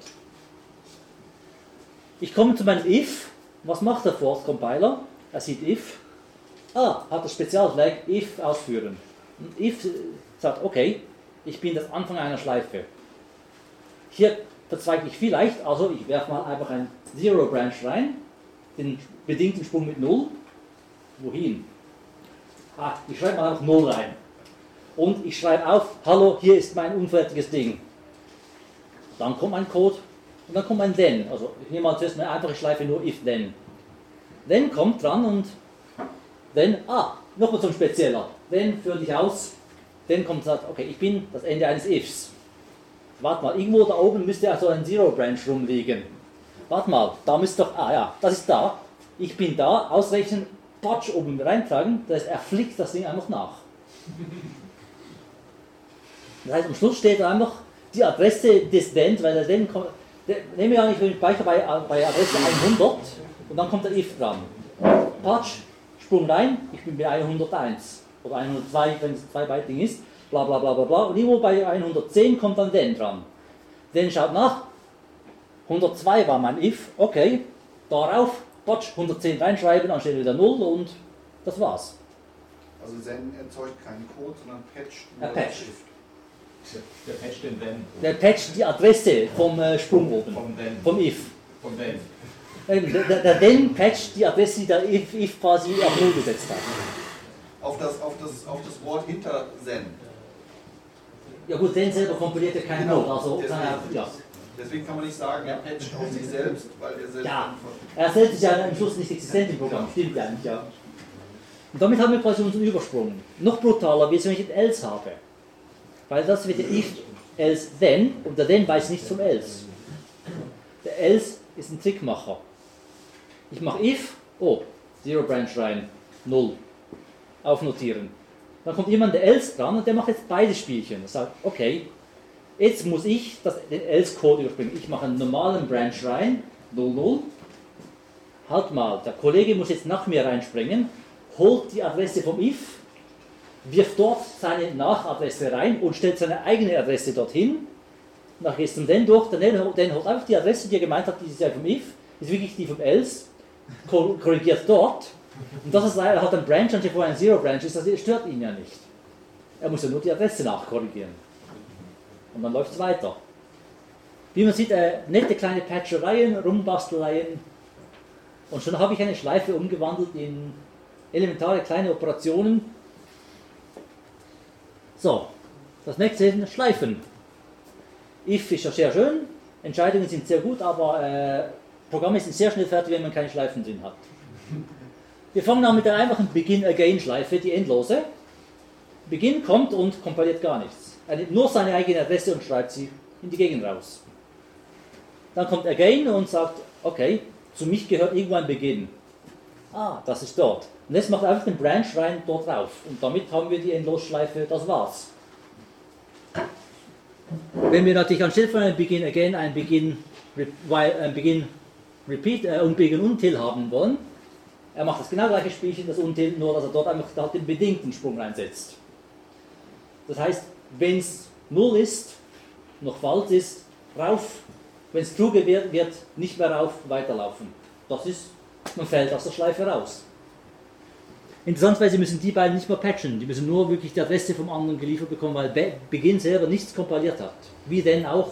Ich komme zu meinem if. Was macht der Force Compiler? Er sieht if. Ah, hat das Spezialflag if ausführen. Und if sagt, okay, ich bin das Anfang einer Schleife. Hier verzweige ich vielleicht, also ich werfe mal einfach ein Zero Branch rein, den bedingten Sprung mit null. Wohin? Ah, ich schreibe mal einfach null rein. Und ich schreibe auf, hallo, hier ist mein unfertiges Ding. Dann kommt ein Code und dann kommt ein then. Also ich nehme mal zuerst eine einfache Schleife, nur if then. Then kommt dran und then, ah, nochmal zum Spezieller. Then führt dich aus, then kommt und sagt, okay, ich bin das Ende eines ifs. Warte mal, irgendwo da oben müsste ja so ein Zero Branch rumliegen. Warte mal, da müsste doch, ah ja, das ist da. Ich bin da, ausrechnen, Patch oben reintragen, das heißt, er flickt das Ding einfach nach. Das heißt, am Schluss steht da einfach die Adresse des then, weil der then kommt, der, nehmen wir an, ich will speichern bei, bei Adresse hundert und dann kommt der if dran. Patch, Sprung rein, ich bin bei hunderteins oder hundertzwei, wenn es ein zwei Byte Ding ist, bla bla bla bla bla. Und irgendwo bei hundertzehn kommt dann then dran. Then schaut nach, hundertzwei war mein if, okay, darauf, Patch, hundertzehn reinschreiben, dann steht wieder null und das war's. Also Zen erzeugt keinen Code, sondern patcht Er nur patcht. Shift. Der patcht den then. Der patcht die Adresse vom äh, Sprung oben, Vom then. vom if. Vom then. Ähm, Der, der then patcht die Adresse, die der if, if quasi auf null gesetzt hat. Auf das, auf, das, auf das Wort hinter Zen. Ja gut, then selber kompiliert ja kein Genau, Code, also deswegen. kann er, ja. Deswegen kann man nicht sagen, er patcht auf sich selbst, weil er selbst Ja. einfach. Er selbst ist ja am Schluss nicht existent im Programm, stimmt ja nicht, ja. Und damit haben wir quasi unseren Übersprung. Noch brutaler wird es, wenn ich ein else habe. Weil das wird ja if, else, then und der then weiß nichts vom else. Der else ist ein Trickmacher. Ich mache if, oh, Zero Branch rein, null. Aufnotieren. Dann kommt jemand der else dran und der macht jetzt beide Spielchen. Er sagt, okay, jetzt muss ich das, den else-Code überspringen. Ich mache einen normalen Branch rein, null null. halt mal, der Kollege muss jetzt nach mir reinspringen, holt die Adresse vom if, wirft dort seine Nachadresse rein und stellt seine eigene Adresse dorthin. Nach gehst du den durch, dann holt einfach die Adresse, die er gemeint hat, die ist ja vom if, ist wirklich die vom else, korrigiert dort. Und das ist leider hat ein Branch, anstatt vorher ein Zero Branch ist, das stört ihn ja nicht. Er muss ja nur die Adresse nachkorrigieren. Und dann läuft es weiter. Wie man sieht, äh, nette kleine Patchereien, Rumbasteleien. Und schon habe ich eine Schleife umgewandelt in elementare kleine Operationen. So, das nächste sind Schleifen. If ist ja sehr schön, Entscheidungen sind sehr gut, aber äh, Programme sind sehr schnell fertig, wenn man keine Schleifen drin hat. Wir fangen an mit der einfachen Begin-Again-Schleife, die endlose. Begin kommt und kompiliert gar nichts. Er nimmt nur seine eigene Adresse und schreibt sie in die Gegend raus. Dann kommt Again und sagt, okay, zu mich gehört irgendwo ein Begin. Ah, das ist dort. Und jetzt macht er einfach den Branch rein dort drauf. Und damit haben wir die Endlosschleife, das war's. Wenn wir natürlich anstelle von einem Begin Again ein Begin, ein Begin Repeat äh, und Begin Until haben wollen, er macht das genau gleiche Spielchen, das Until, nur dass er dort einfach da den bedingten Sprung reinsetzt. Das heißt, wenn es null ist, noch falsch ist, rauf, wenn es true wird, wird nicht mehr rauf, weiterlaufen. Das ist, man fällt aus der Schleife raus. Interessanterweise müssen die beiden nicht mehr patchen, die müssen nur wirklich die Adresse vom anderen geliefert bekommen, weil Be Begin selber nichts kompiliert hat. Wie denn auch.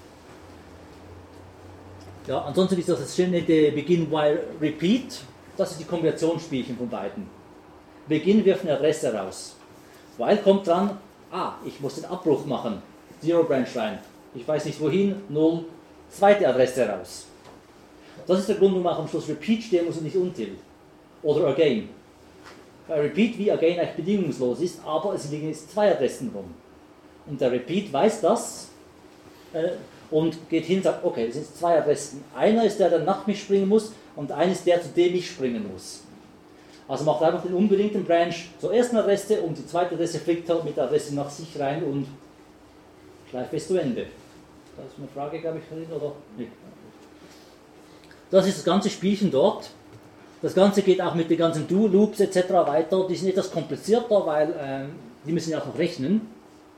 Ja, ansonsten ist das das schöne Begin while repeat, das ist die Kombinationsspielchen von beiden. Begin wirft eine Adresse raus. While kommt dran, ah, ich muss den Abbruch machen, Zero Branch rein. Ich weiß nicht wohin, null, zweite Adresse raus. Das ist der Grund, warum auch am Schluss Repeat stehen muss und nicht Until. Oder Again. Weil Repeat wie Again eigentlich bedingungslos ist, aber es liegen jetzt zwei Adressen rum. Und der Repeat weiß das äh, und geht hin und sagt, okay, es sind zwei Adressen. Einer ist der, der nach mir springen muss und einer ist der, zu dem ich springen muss. Also macht einfach den unbedingten Branch zur ersten Adresse und die zweite Adresse fliegt halt mit der Adresse nach sich rein und Schleife ist zu Ende. Da ist eine Frage, glaube ich, drin, oder nicht? Das ist das ganze Spielchen dort. Das Ganze geht auch mit den ganzen Do-Loops et cetera weiter. Die sind etwas komplizierter, weil äh, die müssen ja auch noch rechnen.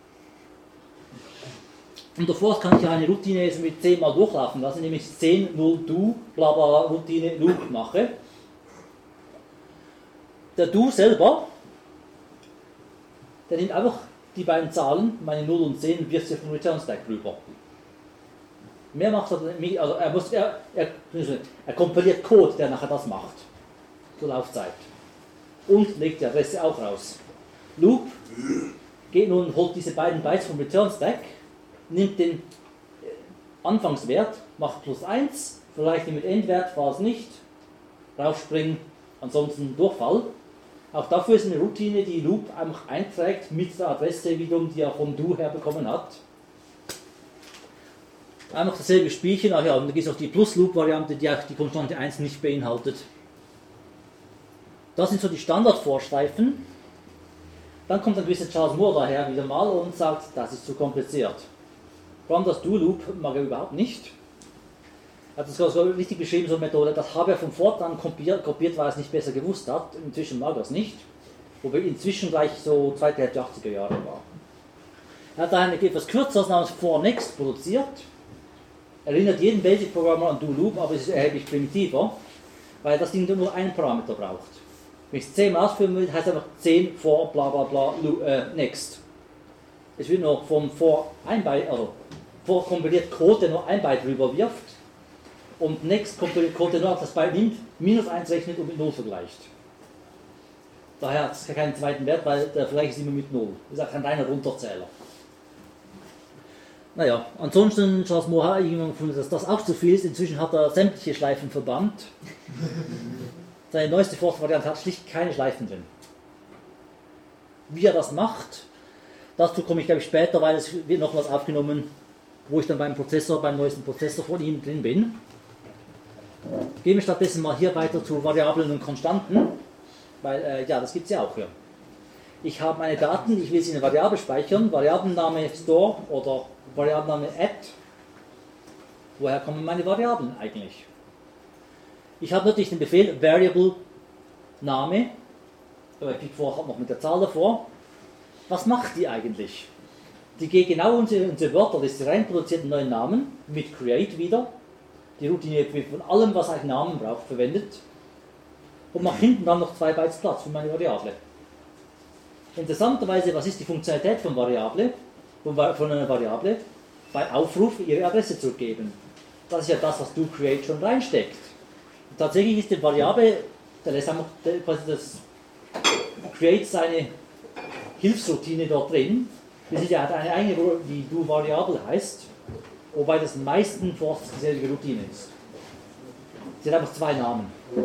Und davor kann ich ja eine Routine mit zehn mal durchlaufen lassen, nämlich zehn, null, Do, bla bla, Routine, Loop mache. Der Do selber, der nimmt einfach die beiden Zahlen, meine null und zehn, und wirft sie auf den Return Stack rüber. Mehr macht er nicht, also er, muss, er, er, er kompiliert Code, der nachher das macht, zur Laufzeit. Und legt die Adresse auch raus. Loop geht nun, holt diese beiden Bytes vom Return Stack, nimmt den Anfangswert, macht plus eins, vielleicht mit Endwert, war es nicht, raufspringen, ansonsten Durchfall. Auch dafür ist eine Routine, die Loop einfach einträgt mit der Adresse wiederum, die er vom Do her bekommen hat. Einfach dasselbe Spielchen, ach ja, und dann gibt es auch die Plus-Loop-Variante, die auch die Konstante eins nicht beinhaltet. Das sind so die Standardvorschleifen. Dann kommt ein gewisser Charles Moore daher wieder mal und sagt, das ist zu kompliziert. Vor allem das Do-Loop mag er überhaupt nicht. Er hat das sogar richtig beschrieben, so eine Methode, das habe er von Fortan kopiert, kopiert, weil er es nicht besser gewusst hat. Inzwischen mag er es nicht. Wobei inzwischen gleich so zweite Hälfte achtziger Jahre war. Er hat einen etwas kürzeres namens for next produziert. Erinnert jeden Basic-Programmer an Do-Loop, aber es ist erheblich primitiver, weil das Ding nur einen Parameter braucht. Wenn ich es zehn Mal ausführen will, heißt es einfach zehn for bla bla bla äh, next. Es wird nur vom for ein Byte, also for kompiliert Code, der nur ein Byte rüber wirft, und next kompiliert Code, der nur das Byte nimmt, minus eins rechnet und mit null vergleicht. Daher hat es keinen zweiten Wert, weil der Vergleich ist immer mit null. Das ist auch ein reiner Runterzähler. Naja, ansonsten, Charles Moore hat irgendwann gefunden, dass das auch zu viel ist. Inzwischen hat er sämtliche Schleifen verbannt. Seine neueste Force-Variante hat schlicht keine Schleifen drin. Wie er das macht, dazu komme ich glaube ich später, weil es wird noch was aufgenommen, wo ich dann beim Prozessor, beim neuesten Prozessor von ihm drin bin. Gehen wir stattdessen mal hier weiter zu Variablen und Konstanten, weil äh, ja, das gibt es ja auch hier. Ich habe meine Daten, ich will sie in eine Variable speichern, Variablenname Store oder Variablenname Add. Woher kommen meine Variablen eigentlich? Ich habe natürlich den Befehl Variable Name, ich vorher noch mit der Zahl davor. Was macht die eigentlich? Die geht genau in unsere, unsere Wörterliste rein, produziert einen neuen Namen mit Create wieder. Die Routine wird von allem, was einen Namen braucht, verwendet. Und macht hinten dann noch zwei Bytes Platz für meine Variable. Interessanterweise, was ist die Funktionalität von, Variable, von einer Variable? Bei Aufruf ihre Adresse zurückgeben. Das ist ja das, was doCreate schon reinsteckt. Und tatsächlich ist die Variable, da lässt einfach quasi das Create seine Hilfsroutine dort drin. Das ist ja eine eigene, die doVariable heißt, wobei das meisten Forst dieselbe Routine ist. Sie hat einfach zwei Namen.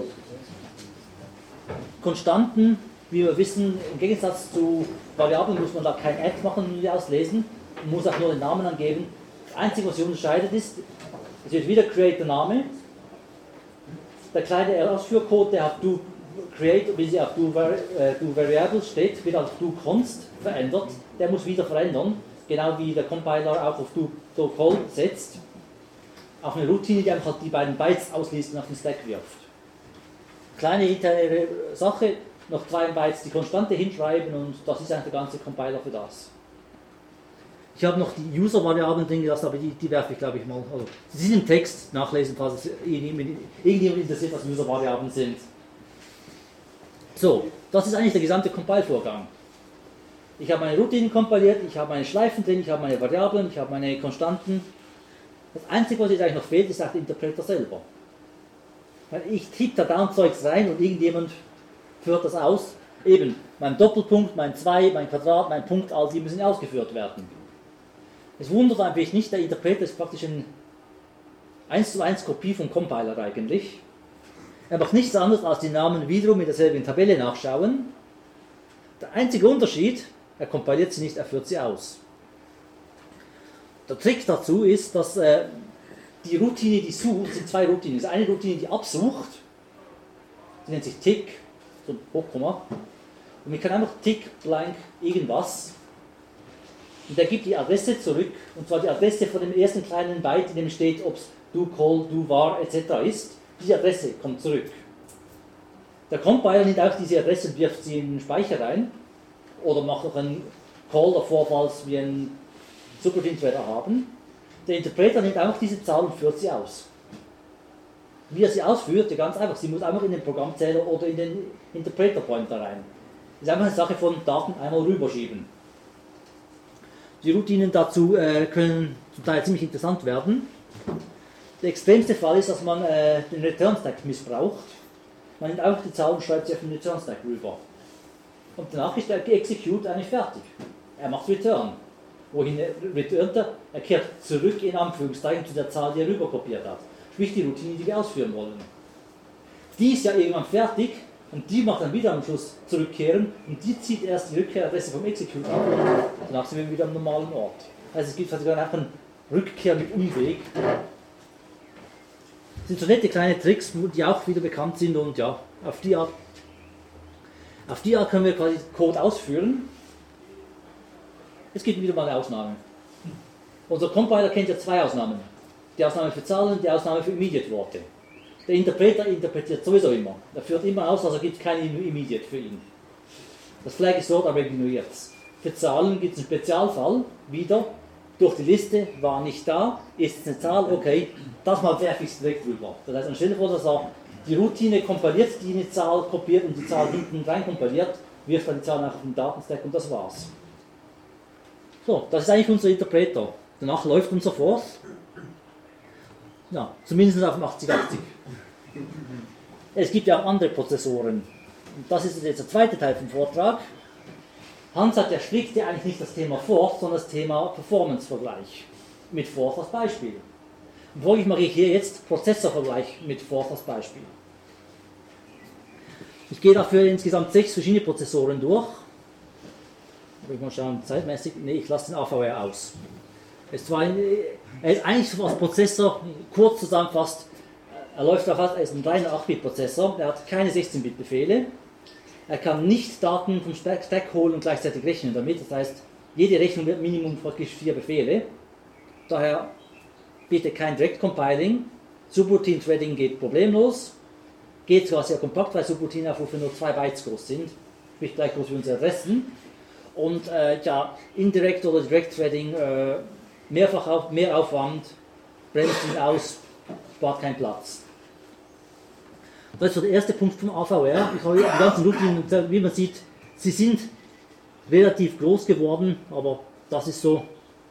Konstanten, wie wir wissen, im Gegensatz zu Variablen muss man da kein Add machen und die auslesen. Man muss auch nur den Namen angeben. Das Einzige, was sich unterscheidet, ist, es wird wieder Create der Name. Der kleine Ausführcode, der auf do Create, wie sie auf do, äh, do Variable steht, wird auf do Const verändert. Der muss wieder verändern, genau wie der Compiler auch auf do, do Call setzt. Auf eine Routine, die einfach die beiden Bytes ausliest und auf den Stack wirft. Kleine interne Sache, noch zwei Bytes die Konstante hinschreiben und das ist eigentlich der ganze Compiler für das. Ich habe noch die User-Variablen drin gelassen, aber die, die werfe ich glaube ich mal. Also, Sie sind im Text nachlesen, falls es irgendjemand interessiert, was User-Variablen sind. So, das ist eigentlich der gesamte Compile-Vorgang. Ich habe meine Routinen kompiliert, ich habe meine Schleifen drin, ich habe meine Variablen, ich habe meine Konstanten. Das Einzige, was jetzt eigentlich noch fehlt, ist auch der Interpreter selber. Weil ich tippe da down Zeugs rein und irgendjemand führt das aus. Eben, mein Doppelpunkt, mein zwei, mein Quadrat, mein Punkt, all die müssen ausgeführt werden. Es wundert einfach nicht, der Interpreter ist praktisch eine eins zu eins Kopie vom Compiler eigentlich. Er macht nichts anderes als die Namen wiederum in derselben Tabelle nachschauen. Der einzige Unterschied, er kompiliert sie nicht, er führt sie aus. Der Trick dazu ist, dass äh, die Routine, die sucht, sind zwei Routinen. Das ist eine Routine, die absucht, die nennt sich Tick, so Hochkomma, und ich kann einfach Tick blank irgendwas, und der gibt die Adresse zurück, und zwar die Adresse von dem ersten kleinen Byte, in dem steht, ob es do call, do var et cetera ist. Die Adresse kommt zurück. Der Compiler nimmt auch diese Adresse und wirft sie in den Speicher rein, oder macht noch einen Call davor, falls wir einen Subroutine-Threader haben. Der Interpreter nimmt einfach diese Zahl und führt sie aus. Wie er sie ausführt, ja ganz einfach, sie muss einfach in den Programmzähler oder in den Interpreter-Pointer rein. Das ist einfach eine Sache von Daten einmal rüberschieben. Die Routinen dazu äh, können zum Teil ziemlich interessant werden. Der extremste Fall ist, dass man äh, den Return-Stack missbraucht. Man nimmt einfach die Zahl und schreibt sie auf den Return-Stack rüber. Und danach ist der Execute eigentlich fertig. Er macht Return. Wohin returnt er? Er kehrt zurück in Anführungszeichen zu der Zahl, die er rüber kopiert hat. Sprich die Routine, die wir ausführen wollen. Die ist ja irgendwann fertig und die macht dann wieder am Schluss zurückkehren und die zieht erst die Rückkehradresse vom Execute ab. Danach sind wir wieder am normalen Ort. Also es gibt also dann einfach eine Rückkehr mit Umweg. Das sind so nette kleine Tricks, die auch wieder bekannt sind und ja, auf die Art, auf die Art können wir quasi Code ausführen. Es gibt wieder mal eine Ausnahme. Unser Compiler kennt ja zwei Ausnahmen. Die Ausnahme für Zahlen, die Ausnahme für Immediate-Worte. Der Interpreter interpretiert sowieso immer. Er führt immer aus, also gibt es keine Immediate für ihn. Das Flag ist dort, aber ignoriert es. Für Zahlen gibt es einen Spezialfall, wieder, durch die Liste, war nicht da, ist es eine Zahl, okay, das mal werfe ich es direkt rüber. Das heißt, anstelle vor, dass er die Routine kompiliert, die eine Zahl kopiert und die Zahl hinten rein kompiliert, wirft er die Zahl nach dem Datenstack und das war's. So, das ist eigentlich unser Interpreter. Danach läuft unser Forth. Ja, zumindest auf dem achtzig achtzig. Es gibt ja auch andere Prozessoren. Und das ist jetzt der zweite Teil vom Vortrag. Hans hat ja strikt ja eigentlich nicht das Thema Forth, sondern das Thema Performance-Vergleich. Mit Forth als Beispiel. Und folglich mache ich hier jetzt Prozessorvergleich mit Forth als Beispiel. Ich gehe dafür insgesamt sechs verschiedene Prozessoren durch. Ich mal schauen, zeitmäßig, nee, ich lasse den A V R aus. Er ist, zwar ein, er ist eigentlich als Prozessor, kurz zusammenfasst, er läuft auf, er ist ein reiner acht Bit Prozessor, er hat keine sechzehn Bit Befehle, er kann nicht Daten vom Stack holen und gleichzeitig rechnen damit, das heißt, jede Rechnung wird Minimum praktisch vier Befehle, daher bitte kein Direct Compiling, Subroutine Threading geht problemlos, geht sogar sehr kompakt, weil Subroutine-Aufrufe nur zwei Bytes groß sind, sprich gleich groß wie unsere Adressen. Und äh, ja, Indirect oder Direct Threading, äh, mehrfach auf, mehr Aufwand, bremst ihn aus, spart keinen Platz. Das ist so der erste Punkt vom A V R. Ich habe die ganzen Routinen, wie man sieht, sie sind relativ groß geworden, aber das ist so.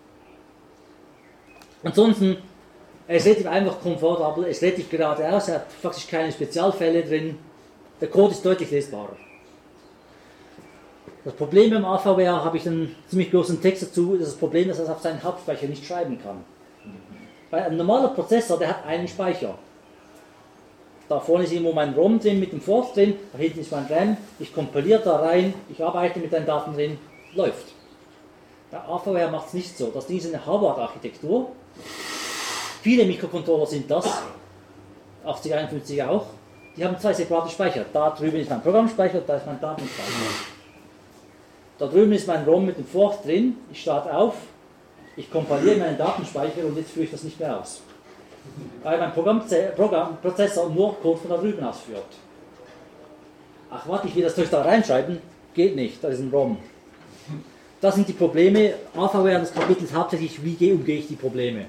Ansonsten, er ist relativ einfach komfortabel, er ist relativ geradeaus, er hat faktisch keine Spezialfälle drin, der Code ist deutlich lesbarer. Das Problem beim A V R habe ich einen ziemlich großen Text dazu, das, ist das Problem, dass er es auf seinen Hauptspeicher nicht schreiben kann. Weil ein normaler Prozessor, der hat einen Speicher. Da vorne ist irgendwo mein ROM drin mit dem Force drin, da hinten ist mein RAM, ich kompiliere da rein, ich arbeite mit den Daten drin, läuft. Der A V R macht es nicht so. Das Ding ist eine Harvard-Architektur. Viele Mikrocontroller sind das, achtzig einundfünfzig auch. Die haben zwei separate Speicher. Da drüben ist mein Programmspeicher, da ist mein Datenspeicher. Da drüben ist mein ROM mit dem Force drin, ich starte auf, ich kompiliere meinen Datenspeicher und jetzt führe ich das nicht mehr aus. Weil mein Programmprozessor nur Code von da drüben ausführt. Ach warte, ich will das Zeug da reinschreiben, geht nicht, da ist ein ROM. Das sind die Probleme. A V R des Kapitels hauptsächlich, wie umgehe ich die Probleme.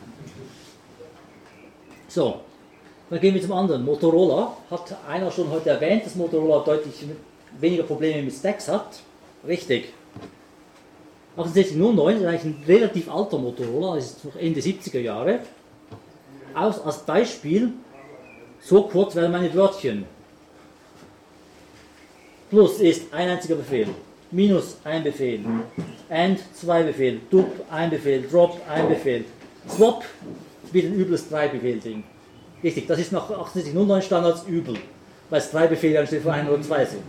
So, dann gehen wir zum anderen. Motorola hat einer schon heute erwähnt, dass Motorola deutlich weniger Probleme mit Stacks hat. Richtig. achtundsechzig null neun ist eigentlich ein relativ alter Motorola, das ist noch Ende siebziger Jahre. Aus, als Beispiel, so kurz wären meine Wörtchen. Plus ist ein einziger Befehl, minus ein Befehl, and zwei Befehl, dup ein Befehl, drop ein Befehl, swap wird ein übles drei Befehl-Ding. Richtig, das ist nach achtundsechzig null neun Standards übel, weil es drei Befehle anstelle von ein oder zwei sind.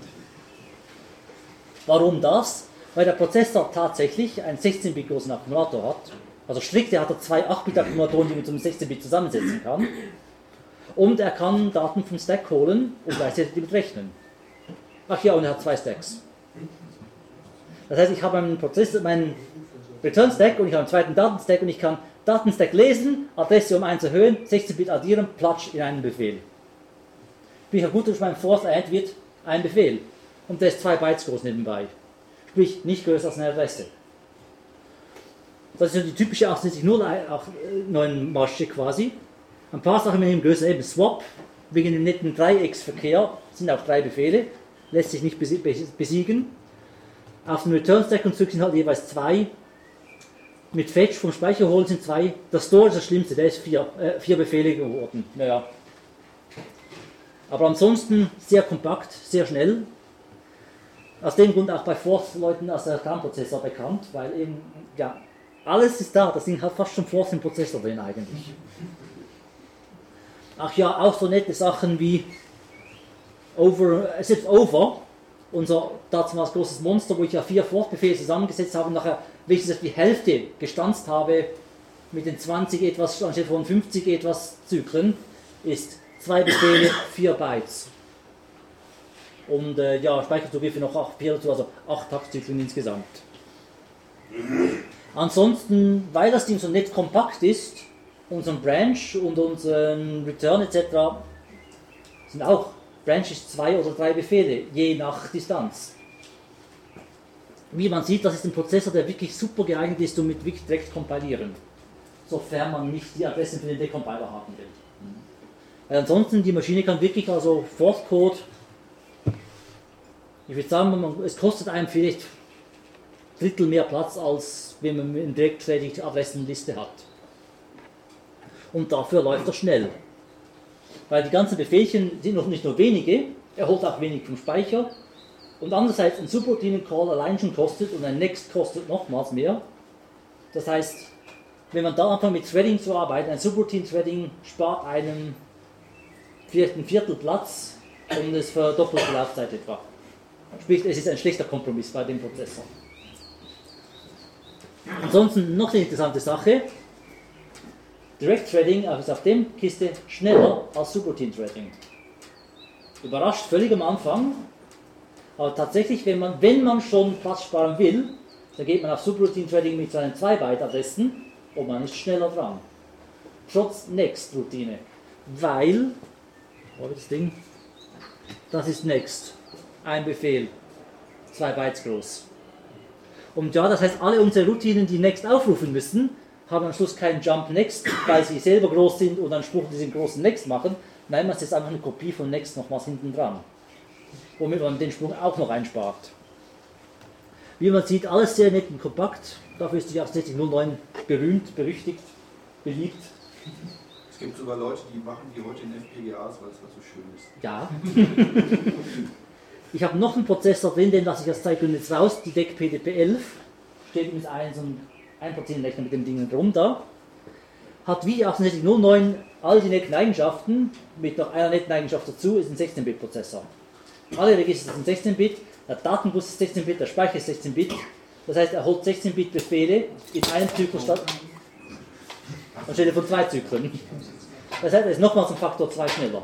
Warum das? Weil der Prozessor tatsächlich einen sechzehn Bit großen Akkumulator hat. Also strikt, er hat zwei acht Bit Akkumulatoren, die man zum sechzehn Bit zusammensetzen kann. Und er kann Daten vom Stack holen und gleichzeitig damit rechnen. Ach ja, und er hat zwei Stacks. Das heißt, ich habe einen Prozessor, meinen Return Stack und ich habe einen zweiten Datenstack und ich kann Datenstack lesen, Adresse um eins erhöhen, sechzehn Bit addieren, platsch in einen Befehl. Bin ich auch gut durch meinen Force Add wird ein Befehl. Und der ist zwei Bytes groß nebenbei. Sprich, nicht größer als eine Adresse. Das ist ja die typische achtundsechzig null neun Masche quasi. Ein paar Sachen mit dem größer, eben Swap, wegen dem netten Dreiecksverkehr, sind auch drei Befehle, lässt sich nicht besiegen. Auf dem Return Stack und zurück sind halt jeweils zwei. Mit Fetch vom Speicher holen sind zwei. Das Store ist das Schlimmste, der ist vier, äh, vier Befehle geworden. Naja. Aber ansonsten sehr kompakt, sehr schnell. Aus dem Grund auch bei Force-Leuten als der Kernprozessor bekannt, weil eben, ja, alles ist da, das Ding hat fast schon Force im Prozessor drin eigentlich. Ach ja, auch so nette Sachen wie Over, selbst Over, unser damals großes Monster, wo ich ja vier Force-Befehle zusammengesetzt habe und nachher wenigstens die Hälfte gestanzt habe mit den zwanzig etwas, anstelle von fünfzig etwas Zyklen, ist zwei Befehle, vier Bytes. Und äh, ja, Speicherzugriffe noch acht, vier dazu, also acht Taktzyklen insgesamt. Ansonsten, weil das Ding so nett kompakt ist, unseren Branch und unseren Return et cetera sind auch Branches zwei oder drei Befehle, je nach Distanz. Wie man sieht, das ist ein Prozessor, der wirklich super geeignet ist, um mit wirklich direkt kompilieren. Sofern man nicht die Adressen für den Decompiler haben will. Weil ansonsten, die Maschine kann wirklich, also Force Code, ich würde sagen, es kostet einem vielleicht Drittel mehr Platz, als wenn man eine direktthreadige Adressenliste hat. Und dafür läuft er schnell. Weil die ganzen Befehlchen sind noch nicht nur wenige, er holt auch wenig vom Speicher. Und andererseits ein Subroutine-Call allein schon kostet und ein Next kostet nochmals mehr. Das heißt, wenn man da anfängt mit Threading zu arbeiten, ein Subroutine-Threading spart einem vielleicht ein Viertel Platz und es verdoppelt die Laufzeit etwa. Sprich, es ist ein schlechter Kompromiss bei dem Prozessor. Ansonsten noch eine interessante Sache. Direct Threading ist auf dem Kiste schneller als Subroutine Threading. Überrascht völlig am Anfang, aber tatsächlich, wenn man, wenn man schon Platz sparen will, dann geht man auf Subroutine Threading mit seinen zwei Byte Adressen und man ist schneller dran. Trotz Next Routine. Weil, wo habe ich das Ding? das ist next. Ein Befehl, zwei Bytes groß. Und ja, das heißt, alle unsere Routinen, die next aufrufen müssen, haben am Schluss keinen Jump next, weil sie selber groß sind und einen Spruch diesen großen next machen. Nein, man ist einfach eine Kopie von next nochmals hinten dran, womit man den Sprung auch noch einspart. Wie man sieht, alles sehr nett und kompakt. Dafür ist die achtundsechzig null neun berühmt, berüchtigt, beliebt. Es gibt sogar Leute, die machen die heute in F P G As, weil es so schön ist. Ja. Ich habe noch einen Prozessor drin, den lasse ich aus Zeitgründen jetzt raus, die D E C P D P elf. Steht mit einem so ein Prozent-Rechner mit dem Ding drum da. Hat wie die achtundsechzig null neun all die netten Eigenschaften, mit noch einer netten Eigenschaft dazu, ist ein sechzehn Bit Prozessor. Alle Register sind sechzehn Bit, der Datenbus ist sechzehn Bit, der Speicher ist sechzehn Bit. Das heißt, er holt sechzehn Bit Befehle in einem Zyklus statt anstelle von zwei Zyklen. Das heißt, er ist nochmals um Faktor zwei schneller.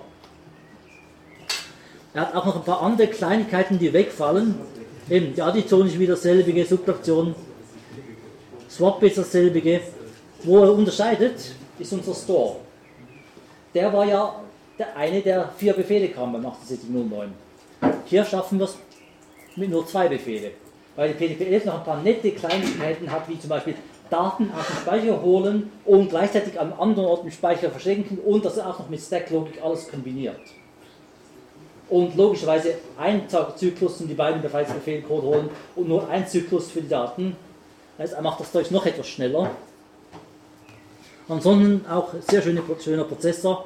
Er hat auch noch ein paar andere Kleinigkeiten, die wegfallen. Eben, die Addition ist wieder dasselbige, Subtraktion, Swap ist dasselbige. Wo er unterscheidet, ist unser Store. Der war ja der eine, der vier Befehle kam beim achtundsechzig null neun. Hier schaffen wir es mit nur zwei Befehle. Weil die P D P elf noch ein paar nette Kleinigkeiten hat, wie zum Beispiel Daten aus dem Speicher holen und gleichzeitig an anderen Orten im Speicher verschenken und das auch noch mit Stack-Logik alles kombiniert. Und logischerweise ein Zyklus, um die beiden Befehlsbefehle Code holen und nur ein Zyklus für die Daten. Das heißt, er macht das Zeug noch etwas schneller. Ansonsten auch sehr schöne, schöner Prozessor.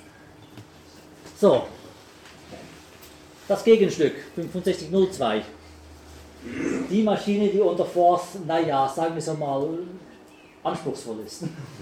So, das Gegenstück fünfundsechzig null zwei. Die Maschine, die unter Force, naja, sagen wir es mal, anspruchsvoll ist.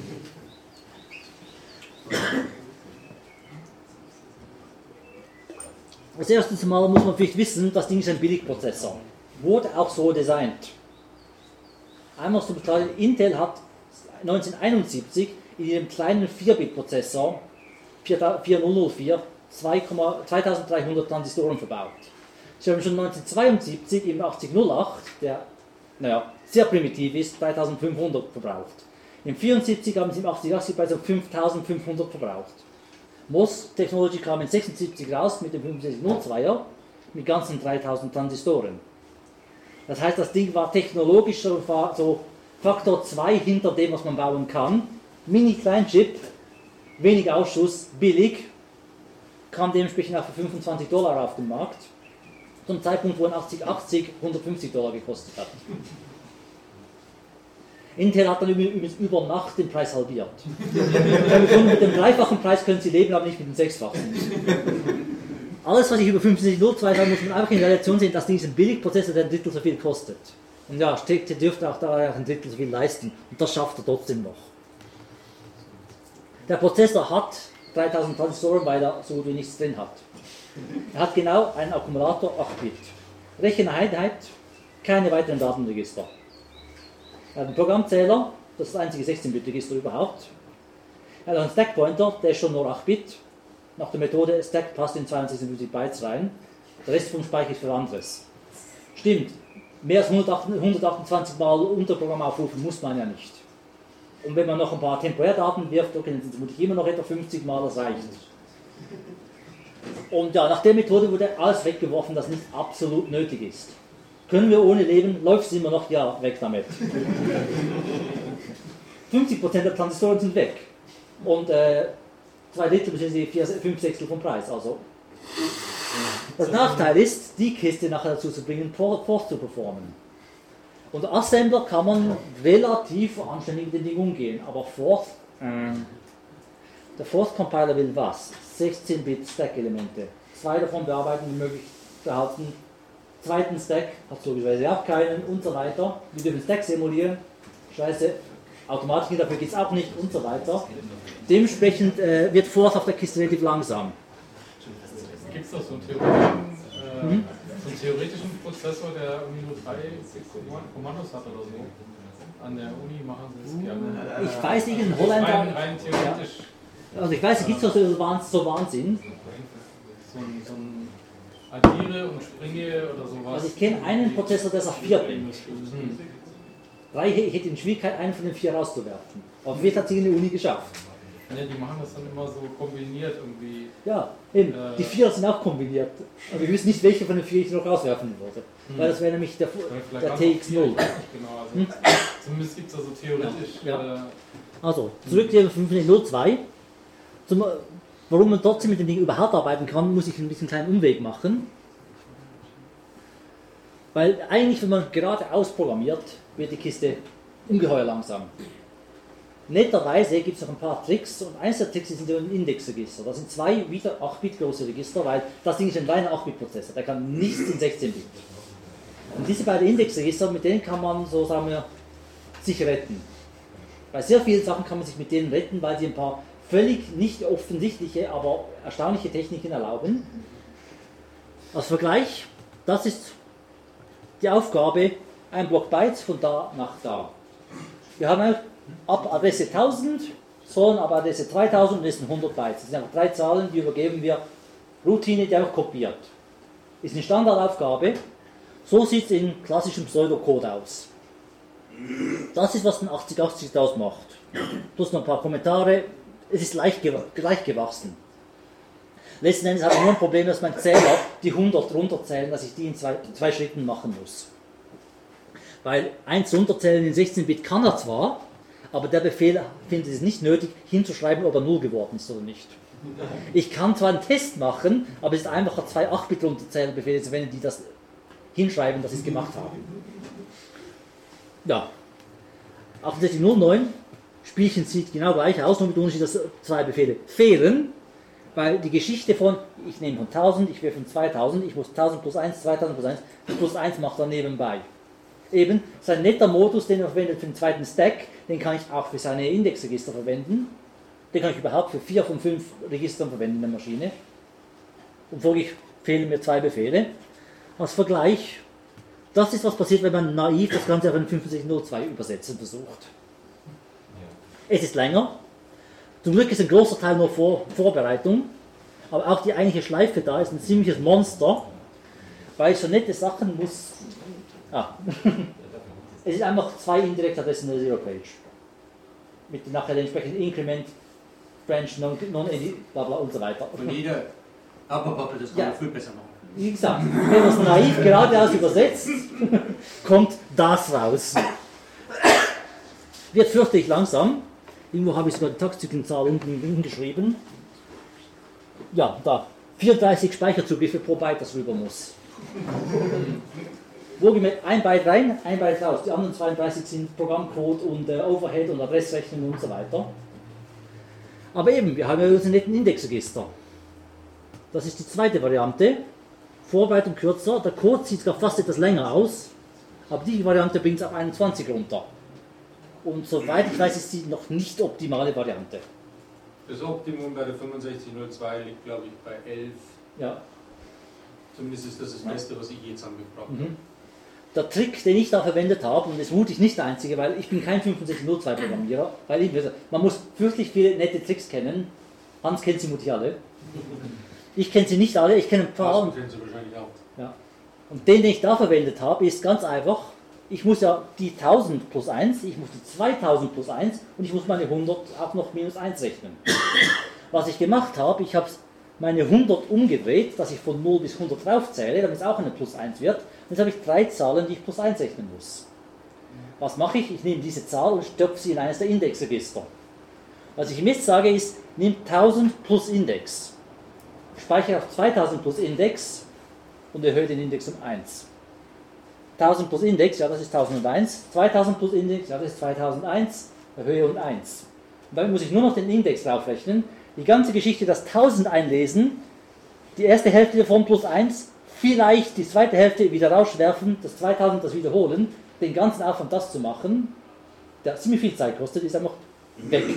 Als erstes Mal muss man vielleicht wissen, das Ding ist ein Billigprozessor. Wurde auch so designt. Einmal zum Beispiel, Intel hat neunzehnhunderteinundsiebzig in ihrem kleinen vier Bit Prozessor viertausend vier zweitausenddreihundert Transistoren verbaut. Sie haben schon neunzehnhundertzweiundsiebzig im achtzig null acht, der naja, sehr primitiv ist, dreitausendfünfhundert verbraucht. Im vierundsiebzig haben sie im achtzig achtzig bei so fünftausendfünfhundert verbraucht. M O S Technology kam in sechsundsiebzig raus mit dem fünfundsechzig null zweier mit ganzen dreitausend Transistoren. Das heißt, das Ding war technologisch so Faktor zwei hinter dem, was man bauen kann. Mini-Kleinchip, wenig Ausschuss, billig, kam dementsprechend auch für fünfundzwanzig Dollar auf den Markt. Zum Zeitpunkt, wo ein achtzig achtzig hundertfünfzig Dollar gekostet hat. Intel hat dann übrigens über Nacht den Preis halbiert. Mit dem dreifachen Preis können sie leben, aber nicht mit dem sechsfachen. Alles, was ich über fünfundsiebzig null zwei sage, muss man einfach in Relation sehen, dass diesen Billigprozessor, der ein Drittel so viel kostet. Und ja, der dürfte auch da ein Drittel so viel leisten. Und das schafft er trotzdem noch. Der Prozessor hat dreitausend Transistoren, weil er so gut wie nichts drin hat. Er hat genau einen Akkumulator, acht Bit. Recheneinheit, keine weiteren Datenregister. Er hat einen Programmzähler, das ist das einzige sechzehn Bit Register überhaupt. Er hat einen Stackpointer, der ist schon nur acht Bit. Nach der Methode Stack passt in zweihundertsechsundfünfzig Bytes rein. Der Rest vom Speicher ist für anderes. Stimmt, mehr als hundertachtundzwanzig Mal Unterprogramm aufrufen muss man ja nicht. Und wenn man noch ein paar Temporärdaten wirft, okay, dann sind es vermutlich immer noch etwa fünfzig Mal, das reicht. Und ja, nach der Methode wurde alles weggeworfen, das nicht absolut nötig ist. Können wir ohne leben, läuft es immer noch, ja, weg damit. fünfzig Prozent der Transistoren sind weg. Und äh, zwei Drittel bzw. fünf Sechstel vom Preis. Also. Das Nachteil ist, die Kiste nachher dazu zu bringen, Force zu performen. Unter Assembler kann man relativ anständig mit den Dingen umgehen, aber Force, äh, der Force Compiler will was? sechzehn Bit Stack-Elemente. Zwei davon bearbeiten wie möglich behalten. Zweiten Stack hat logischerweise auch keinen und so weiter. Wir dürfen Stacks emulieren. Scheiße, Automatik dafür geht es auch nicht und so weiter. Dementsprechend äh, wird Force auf der Kiste relativ langsam. Gibt es da so einen theoretischen, äh, mhm. so einen theoretischen Prozessor, der irgendwie nur drei Kommandos hat oder so? An der Uni machen sie das gerne. Ich weiß nicht, in Holland. Rein, rein theoretisch. Ja. Also ich weiß, es gibt so, so Wahnsinn. So ein, so ein Addiere und Springe oder sowas. Also ich kenne einen Prozessor, der sagt vier Bit. Hm. Drei, ich hätte in Schwierigkeit, einen von den vier rauszuwerfen. Aber wird hat sie in der Uni geschafft. Ne, die machen das dann immer so kombiniert irgendwie. Ja, eben. Äh, die Vierer sind auch kombiniert. Aber wir wissen nicht, welche von den vier ich noch rauswerfen würde. Hm. Weil das wäre nämlich der, Vielleicht der ganz T X null. viel, ich weiß nicht genau. Also, Hm? Zumindest gibt es da so theoretisch. Ja, ja. Äh, Also, zurück zu fünf null zwei. Zum, warum man trotzdem mit dem Ding überhaupt arbeiten kann, muss ich ein bisschen einen kleinen Umweg machen. Weil eigentlich, wenn man geradeaus programmiert, wird die Kiste ungeheuer langsam. Netterweise gibt es noch ein paar Tricks und eins der Tricks sind ein Indexregister. Das sind zwei wieder acht Bit große Register, weil das Ding ist ein reiner acht Bit Prozessor, der kann nichts in sechzehn Bit. Und diese beiden Indexregister, mit denen kann man, so sagen wir, sich retten. Bei sehr vielen Sachen kann man sich mit denen retten, weil sie ein paar völlig nicht offensichtliche, aber erstaunliche Techniken erlauben. Als Vergleich, das ist die Aufgabe, ein Block Bytes von da nach da. Wir haben ab Adresse tausend, sollen ab Adresse dreitausend und das sind hundert Bytes. Das sind einfach drei Zahlen, die übergeben wir Routine, die einfach kopiert. Ist eine Standardaufgabe. So sieht es in klassischem Pseudocode aus. Das ist, was ein achtzig achtzig ausmacht. Plus noch ein paar Kommentare. Es ist leicht, leicht gewachsen. Letzten Endes habe ich nur ein Problem, dass mein Zähler die hundert runterzählen, dass ich die in zwei, zwei Schritten machen muss. Weil eins runterzählen in sechzehn Bit kann er zwar, aber der Befehl findet es nicht nötig, hinzuschreiben, ob er null geworden ist oder nicht. Ich kann zwar einen Test machen, aber es ist einfacher, zwei acht Bit runterzählen-Befehle zu verwenden, die das hinschreiben, dass sie es gemacht haben. Ja. achtundsechzig null neun Spielchen sieht genau gleich aus, nur mit Unterschied, dass zwei Befehle fehlen, weil die Geschichte von, ich nehme von tausend, ich will von zweitausend, ich muss tausend plus eins, zweitausend plus eins, plus eins macht er nebenbei. Eben, sein netter Modus, den er verwendet für den zweiten Stack, den kann ich auch für seine Indexregister verwenden. Den kann ich überhaupt für vier von fünf Registern verwenden in der Maschine. Und folglich fehlen mir zwei Befehle. Als Vergleich, das ist was passiert, wenn man naiv das Ganze auf einen fünfundsechzig null zwei übersetzen versucht. Es ist länger. Zum Glück ist ein großer Teil nur Vor Vorbereitung. Aber auch die eigentliche Schleife da ist ein ziemliches Monster, weil ich so nette Sachen muss. Ah. Es ist einfach zwei indirekte Adressen in der Zero-Page. Mit nachher den entsprechenden Increment, Branch, Non-Edit, bla bla und so weiter. Und jeder Upper-Bubble, das kann Ja. man viel besser machen. Wie gesagt, wenn man es naiv geradeaus übersetzt, kommt das raus. Wird fürchterlich langsam. Irgendwo habe ich sogar die Taktzyklenzahl unten hingeschrieben. Ja, da. vierunddreißig Speicherzugriffe pro Byte, das rüber muss. Wohlgemerkt, ein Byte rein, ein Byte raus. Die anderen zweiunddreißig sind Programmcode und äh, Overhead und Adressrechnung und so weiter. Aber eben, wir haben ja unseren netten Indexregister. Das ist die zweite Variante. Vorbereitung kürzer, der Code sieht sogar fast etwas länger aus, aber die Variante bringt es auf einundzwanzig runter. Und soweit ich weiß, ist die noch nicht optimale Variante. Das Optimum bei der fünfundsechzig null zwei liegt, glaube ich, bei elf. Ja. Zumindest ist das das Beste, was ich je zusammengebracht habe. Mhm. Der Trick, den ich da verwendet habe, und das ist vermutlich nicht der einzige, weil ich bin kein fünfundsechzig null zwei Programmierer, weil ich, man muss fürchterlich viele nette Tricks kennen. Hans kennt sie vermutlich alle. Ich kenne sie nicht alle, ich kenne ein paar. Das kennen Sie wahrscheinlich auch. Ja. Und den, den ich da verwendet habe, ist ganz einfach. Ich muss ja die tausend plus eins, ich muss die zweitausend plus eins und ich muss meine hundert auch noch minus eins rechnen. Was ich gemacht habe, ich habe meine hundert umgedreht, dass ich von null bis hundert draufzähle, damit es auch eine plus eins wird. Und jetzt habe ich drei Zahlen, die ich plus eins rechnen muss. Was mache ich? Ich nehme diese Zahl und stopfe sie in eines der Indexregister. Was ich ihm jetzt sage ist, nimm tausend plus Index. Speichere auf zweitausend plus Index und erhöhe den Index um eins. tausend plus Index, ja das ist tausendeins. zweitausend plus Index, ja das ist zweitausendeins. Erhöhe um eins. Und damit muss ich nur noch den Index draufrechnen. Die ganze Geschichte, das tausend einlesen, die erste Hälfte davon plus eins, vielleicht die zweite Hälfte wieder rauswerfen, das zweitausend das wiederholen, den ganzen Aufwand das zu machen, der ziemlich viel Zeit kostet, ist einfach weg.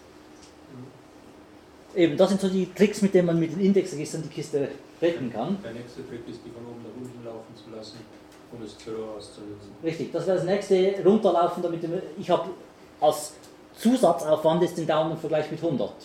Eben, das sind so die Tricks, mit denen man mit den Indexregistern die Kiste retten kann. Der nächste Trick ist, die von oben nach unten laufen zu lassen, um das Zero auszunutzen. Richtig, das wäre das nächste, runterlaufen, damit ich habe als Zusatzaufwand jetzt den Daumen im Vergleich mit hundert.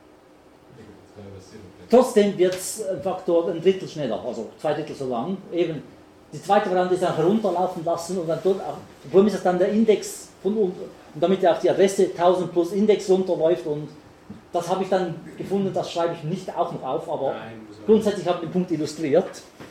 Trotzdem wird es ein Faktor ein Drittel schneller, also zwei Drittel so lang. Eben, die zweite Variante ist einfach runterlaufen lassen und dann dort, obwohl ist das dann der Index von unten, und damit auch die Adresse tausend plus Index runterläuft und das habe ich dann gefunden, das schreibe ich nicht auch noch auf, aber Nein, muss man grundsätzlich habe ich den Punkt illustriert.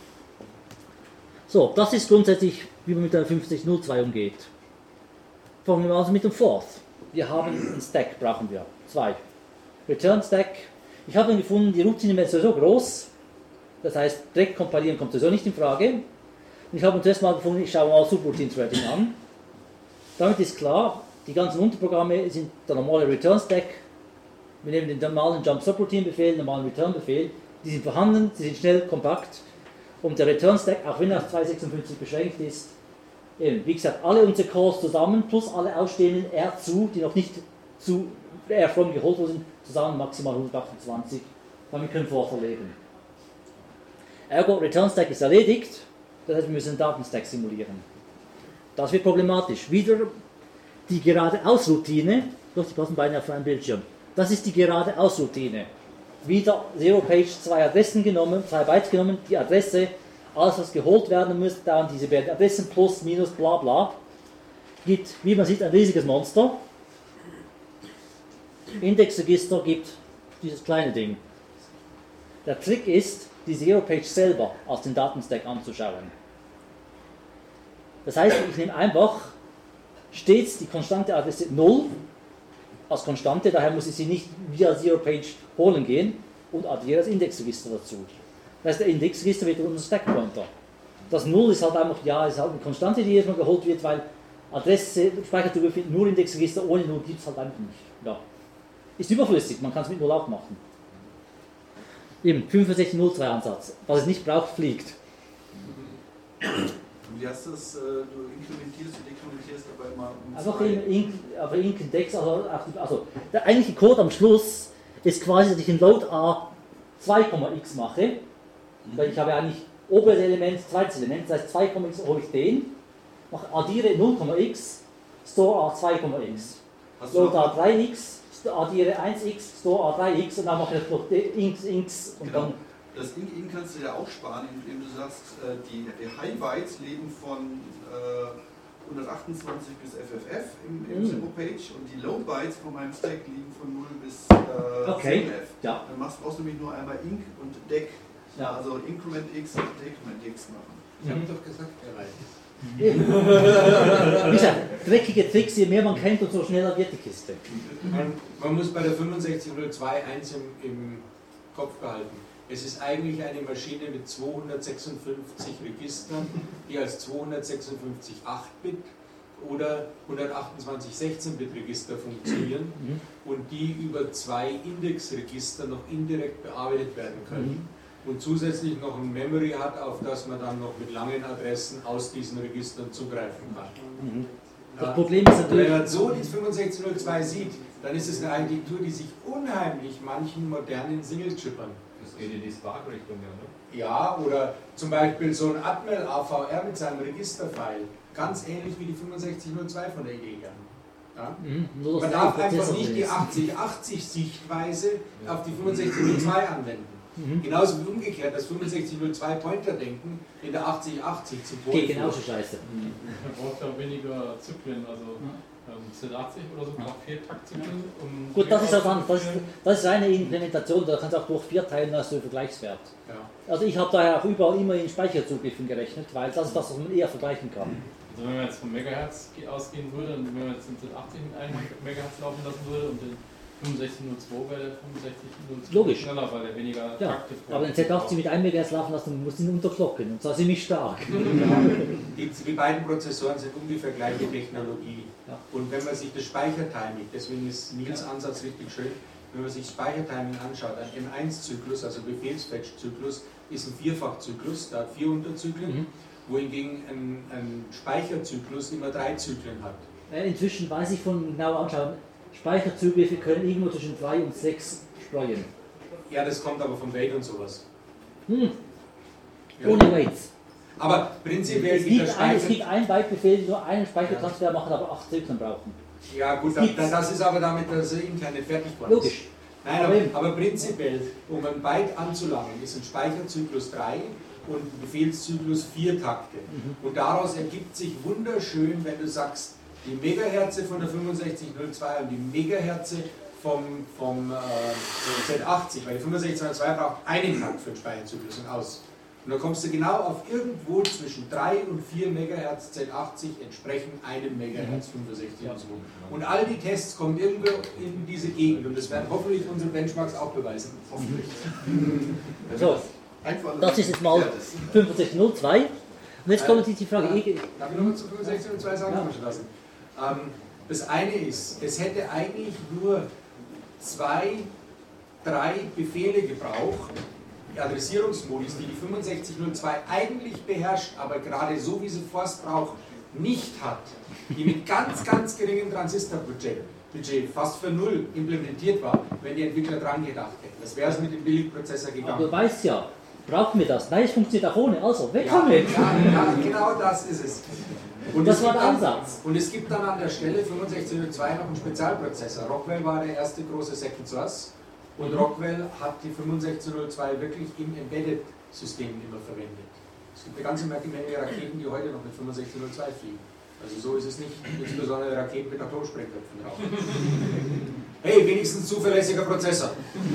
So, das ist grundsätzlich, wie man mit der fünf sechs null zwei umgeht. Fangen wir also mit dem Forth. Wir haben einen Stack, brauchen wir. Zwei. Return Stack. Ich habe dann gefunden, die Routine ist sowieso groß. Das heißt, direkt kompilieren kommt sowieso nicht in Frage. Und ich habe zuerst mal gefunden, ich schaue mal Subroutine Threading an. Damit ist klar, die ganzen Unterprogramme sind der normale Return Stack. Wir nehmen den normalen Jump Subroutine Befehl, den normalen Return Befehl. Die sind vorhanden, sie sind schnell, kompakt. Und der Return Stack, auch wenn er auf zwei sechsundfünfzig beschränkt ist, eben, wie gesagt, alle unsere Calls zusammen plus alle ausstehenden R zu, die noch nicht zu R from geholt wurden, zusammen maximal hundertachtundzwanzig. Damit können wir vorverlegen. Ergo, Return Stack ist erledigt, das heißt, wir müssen einen Datenstack simulieren. Das wird problematisch. Wieder die Geradeaus-Routine, doch die passen beide auf einem Bildschirm. Das ist die Geradeaus-Routine. Wieder Zero-Page, zwei Adressen genommen, zwei Bytes genommen, die Adresse, alles was geholt werden muss, dann diese beiden Adressen plus, minus, bla bla, gibt, wie man sieht, ein riesiges Monster. Indexregister gibt dieses kleine Ding. Der Trick ist, die Zero-Page selber aus dem Datenstack anzuschauen. Das heißt, ich nehme einfach stets die konstante Adresse null als Konstante, daher muss ich sie nicht via Zero-Page holen gehen und addiere das Indexregister dazu. Das heißt, der Indexregister wird unser Stack-Pointer. Das null ist halt einfach, ja, ist halt eine Konstante, die jedes Mal geholt wird, weil Adresse, Speicherzugriff mit null Indexregister, ohne null gibt es halt einfach nicht. Ja. Ist überflüssig, man kann es mit null auch machen. Eben, fünfundsechzig null zwei Ansatz. Was es nicht braucht, fliegt. Wie heißt das? Du inkrementierst, du dekrementierst aber immer um Einfach zwei. in Ink, aber Ink Index, also, also der eigentliche Code am Schluss ist quasi, dass ich in Load A zwei x mache, mhm. weil ich habe eigentlich oberes Element, zweites Element, das heißt zwei x hole ich den, mache addiere null x, store A zwei x, Load A drei x, addiere eins x, store A drei x und dann mache ich noch Inks, Inks und genau. dann. Das Ink, Ink kannst du ja auch sparen, indem du sagst, die, die High Bytes leben von äh, hundertachtundzwanzig bis F F F im, im mm. Zero-Page und die Low Bytes von meinem Stack liegen von null bis äh, okay. zehn F. Ja. Dann machst, brauchst du nämlich nur einmal Ink und Deck, ja. also Increment X und Decrement X machen. Ich habe doch gesagt, erreicht. Wie gesagt, dreckige Tricks, je mehr man kennt, umso schneller wird die Kiste. Man, man muss bei der fünfundsechzig null zwei eins im, im Kopf behalten. Es ist eigentlich eine Maschine mit zweihundertsechsundfünfzig Registern, die als zweihundertsechsundfünfzig acht Bit oder hundertachtundzwanzig sechzehn Bit Register funktionieren mhm. und die über zwei Indexregister noch indirekt bearbeitet werden können. Mhm. Und zusätzlich noch ein Memory hat, auf das man dann noch mit langen Adressen aus diesen Registern zugreifen kann. Mhm. Das ja. Problem ist natürlich, wenn man so die fünfundsechzig null zwei sieht, dann ist es eine Architektur, die sich unheimlich manchen modernen Single-Chippern. Das geht in die Spark-Richtung, ja, ne? Ja, oder zum Beispiel so ein Atmel A V R mit seinem Registerfile, ganz ähnlich wie die fünfundsechzig null zwei von der Idee her. Ja? Mhm, man darf einfach nicht die achtzig achtzig Sichtweise ja. auf die fünfundsechzig null zwei anwenden. Mhm. Genauso wie umgekehrt, das fünfundsechzig null zwei Pointer-Denken in der achtzig achtzig zu Geht genauso scheiße. Man braucht ja weniger Zyklen, also ähm, Z achtzig oder so braucht vier Taktzyklen. Um Gut, das ist, auch dann, das, ist, das ist eine Implementation, da kannst du auch durch vier teilen, hast du einen Vergleichswert. Ja. Also ich habe daher auch überall immer in Speicherzugriffen gerechnet, weil das ist das, was man eher vergleichen kann. Also wenn man jetzt von Megahertz ausgehen würde und wenn man jetzt den Z achtzig mit einem Megahertz laufen lassen würde und den fünfundsechzig null zwei wäre der fünfundsechzig null zwei logisch schneller, weil der weniger ja, Takte braucht. aber den Z achtzig mit einem Megahertz laufen lassen, muss ihn unterklocken und zwar ziemlich stark. Ja, die, die beiden Prozessoren sind ungefähr gleiche Technologie. Ja. Und wenn man sich das Speichertiming, deswegen ist Nils Ansatz richtig schön, wenn man sich Speichertiming anschaut, ein M eins Zyklus, also Befehlsfetch-Zyklus, ist ein Vierfachzyklus, der hat vier Unterzyklen, mhm. wohingegen ein, ein Speicherzyklus immer drei Zyklen hat. Inzwischen weiß ich von genau anschauen, Speicherzugriffe können irgendwo zwischen drei und sechs streuen. Ja, das kommt aber vom Wait und sowas. Hm. Ja. Ohne Waits. Aber prinzipiell es gibt, ein, es gibt einen Byte-Befehl, die nur einen Speichertransfer ja. machen, aber acht Zyklen brauchen. Ja gut, dann, das ist aber damit, dass er intern nicht fertig war. Logisch. Nein, aber, aber prinzipiell, um ein Byte anzulangen, ist ein Speicherzyklus drei und ein Befehlszyklus vier Takte. Mhm. Und daraus ergibt sich wunderschön, wenn du sagst, die Megahertze von der fünfundsechzig null zwei und die Megahertze vom, vom äh, Z achtzig, weil die fünfundsechzig zweihundertzwei braucht einen Takt für den Speicherzyklus und aus. Und dann kommst du genau auf irgendwo zwischen drei und vier Megahertz Z achtzig entsprechend einem Megahertz fünfundsechzig und so. Und all die Tests kommen irgendwo in diese Gegend und das werden hoffentlich unsere Benchmarks auch beweisen. Hoffentlich. So, das ist jetzt mal fünfundsechzig null zwei. Und jetzt kommt die Frage. Darf ich nochmal zu fünfundsechzig null zwei sagen? Ja. Lassen. Ähm, das eine ist, es hätte eigentlich nur zwei, drei Befehle gebraucht, Adressierungsmodis, die die fünfundsechzig null zwei eigentlich beherrscht, aber gerade so wie sie Forst braucht, nicht hat, die mit ganz, ganz geringem Transistorbudget, Budget fast für null implementiert war, wenn die Entwickler dran gedacht hätten. Das wäre es mit dem Billigprozessor gegangen. Aber du weißt ja, brauchen wir das? Nein, es funktioniert auch ohne, also weg ja, damit! Ja, ja, genau das ist es. Und das es war der dann, Ansatz. Und es gibt dann an der Stelle fünfundsechzig null zwei noch einen Spezialprozessor. Rockwell war der erste große Second Source. Und Rockwell hat die fünfundsechzig null zwei wirklich im Embedded-System immer verwendet. Es gibt eine ganze Menge Raketen, die heute noch mit fünfundsechzig null zwei fliegen. Also so ist es nicht, insbesondere Raketen mit Atomsprengköpfen drauf. Hey, wenigstens zuverlässiger Prozessor.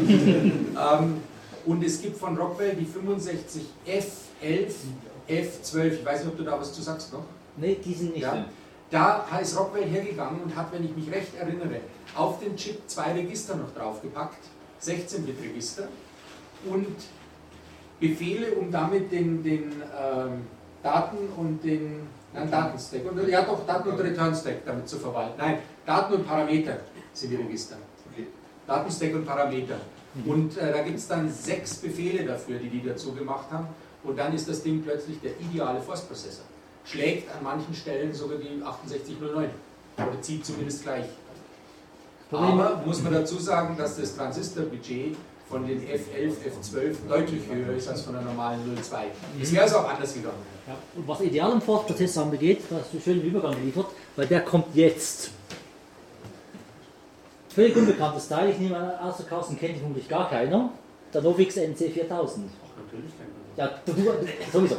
ähm, und es gibt von Rockwell die fünfundsechzig F elf, F zwölf, ich weiß nicht, ob du da was zu sagst noch? Nee, die sind nicht ja. drin. Da ist Rockwell hergegangen und hat, wenn ich mich recht erinnere, auf den Chip zwei Register noch draufgepackt, sechzehn Bit Register und Befehle, um damit den, den ähm, Daten und den nein, Datenstack, und, ja doch, Daten- und Return-Stack damit zu verwalten. Nein, Daten und Parameter sind die Register. Okay. Datenstack und Parameter. Mhm. Und äh, da gibt es dann sechs Befehle dafür, die die dazu gemacht haben. Und dann ist das Ding plötzlich der ideale Force-Prozessor. Schlägt an manchen Stellen sogar die achtundsechzig null neun. Oder zieht zumindest gleich. Aber muss man dazu sagen, dass das Transistorbudget von den F elf, F zwölf deutlich höher ist als von der normalen null zwei. Es wäre es auch anders gegangen. Ja. Und was idealen Force-Prozessor angeht, da hast du einen schönen Übergang geliefert, weil der kommt jetzt. Völlig unbekanntes Teil, ich nehme an, außer Carsten kennt ich vermutlich gar keiner. Der Novix N C viertausend. Ach, natürlich kennt man das. Ja, du, sowieso.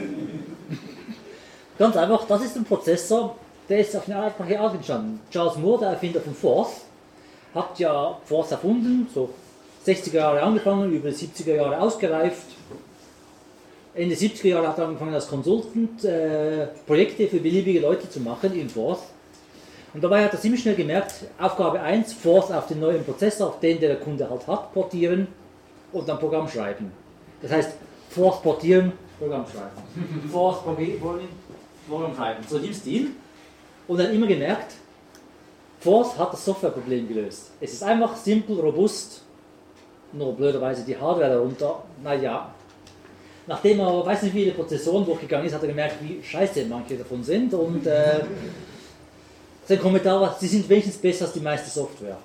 Ganz einfach, das ist ein Prozessor, der ist auf eine einfache Art entstanden. Charles Moore, der Erfinder von Force, hat ja Force erfunden, so sechziger Jahre angefangen, über die siebziger Jahre ausgereift. Ende siebziger Jahre hat er angefangen als Consultant äh, Projekte für beliebige Leute zu machen in Force. Und dabei hat er ziemlich schnell gemerkt, Aufgabe eins, Force auf den neuen Prozessor, auf den der, der Kunde halt hat, portieren und dann Programm schreiben. Das heißt, Force portieren, Programm schreiben. Force portieren, Programm schreiben. So im Stil. Und dann immer gemerkt, Force hat das Softwareproblem gelöst. Es ist einfach simpel, robust, nur blöderweise die Hardware darunter, naja. Nachdem er, weiß nicht wie viele Prozessoren durchgegangen ist, hat er gemerkt, wie scheiße manche davon sind und äh, sein Kommentar war, sie sind wenigstens besser als die meiste Software.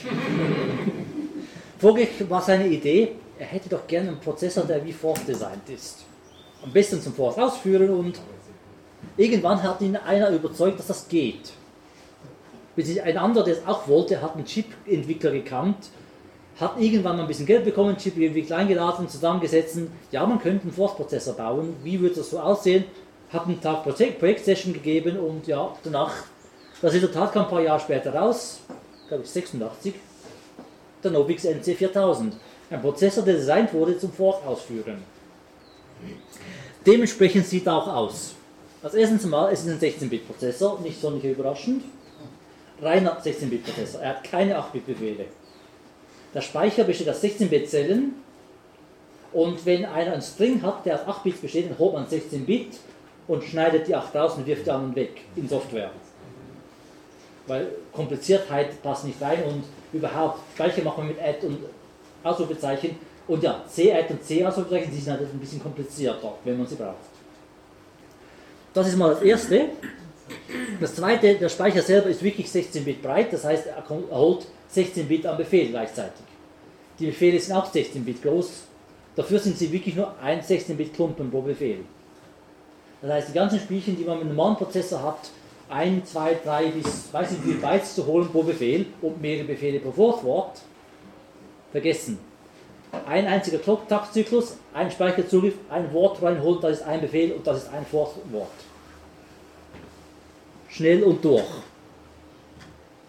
Folglich war seine Idee, er hätte doch gerne einen Prozessor, der wie Force designt ist. Am besten zum Force ausführen und irgendwann hat ihn einer überzeugt, dass das geht. Ein anderer, der es auch wollte, hat einen Chip-Entwickler gekannt, hat irgendwann mal ein bisschen Geld bekommen, Chip-Entwickler eingeladen, zusammengesetzt, ja, man könnte einen Force-Prozessor bauen, wie würde das so aussehen, hat einen Tag Projekt-Session gegeben und ja, danach, das Resultat kam ein paar Jahre später raus, glaube ich sechsundachtzig, der Novix N C viertausend, ein Prozessor, der designt wurde zum Force ausführen. Dementsprechend sieht er auch aus. Als erstes mal, es ist ein sechzehn Bit Prozessor, nicht sonderlich überraschend, reiner sechzehn Bit Prozessor, er hat keine acht Bit Befehle. Der Speicher besteht aus sechzehn Bit Zellen und wenn einer einen String hat, der aus acht Bits besteht, dann holt man sechzehn Bit und schneidet die acht raus und wirft die anderen weg in Software. Weil Kompliziertheit passt nicht rein und überhaupt, Speicher machen wir mit Add und Ausrufezeichen und ja, C-Add und C-Ausrufezeichen, die sind halt ein bisschen komplizierter, wenn man sie braucht. Das ist mal das erste. Das zweite, der Speicher selber ist wirklich sechzehn Bit breit, das heißt, er holt sechzehn Bit am Befehl gleichzeitig. Die Befehle sind auch sechzehn Bit groß, dafür sind sie wirklich nur ein sechzehn Bit Klumpen pro Befehl. Das heißt, die ganzen Spielchen, die man mit einem normalen Prozessor hat, ein, zwei, drei bis weiß nicht wie viel Bytes zu holen pro Befehl und mehrere Befehle pro Force-Wort, vergessen. Ein einziger Takzyklus, ein Speicherzugriff, ein Wort reinholen, das ist ein Befehl und das ist ein Force-Wort. Schnell und durch.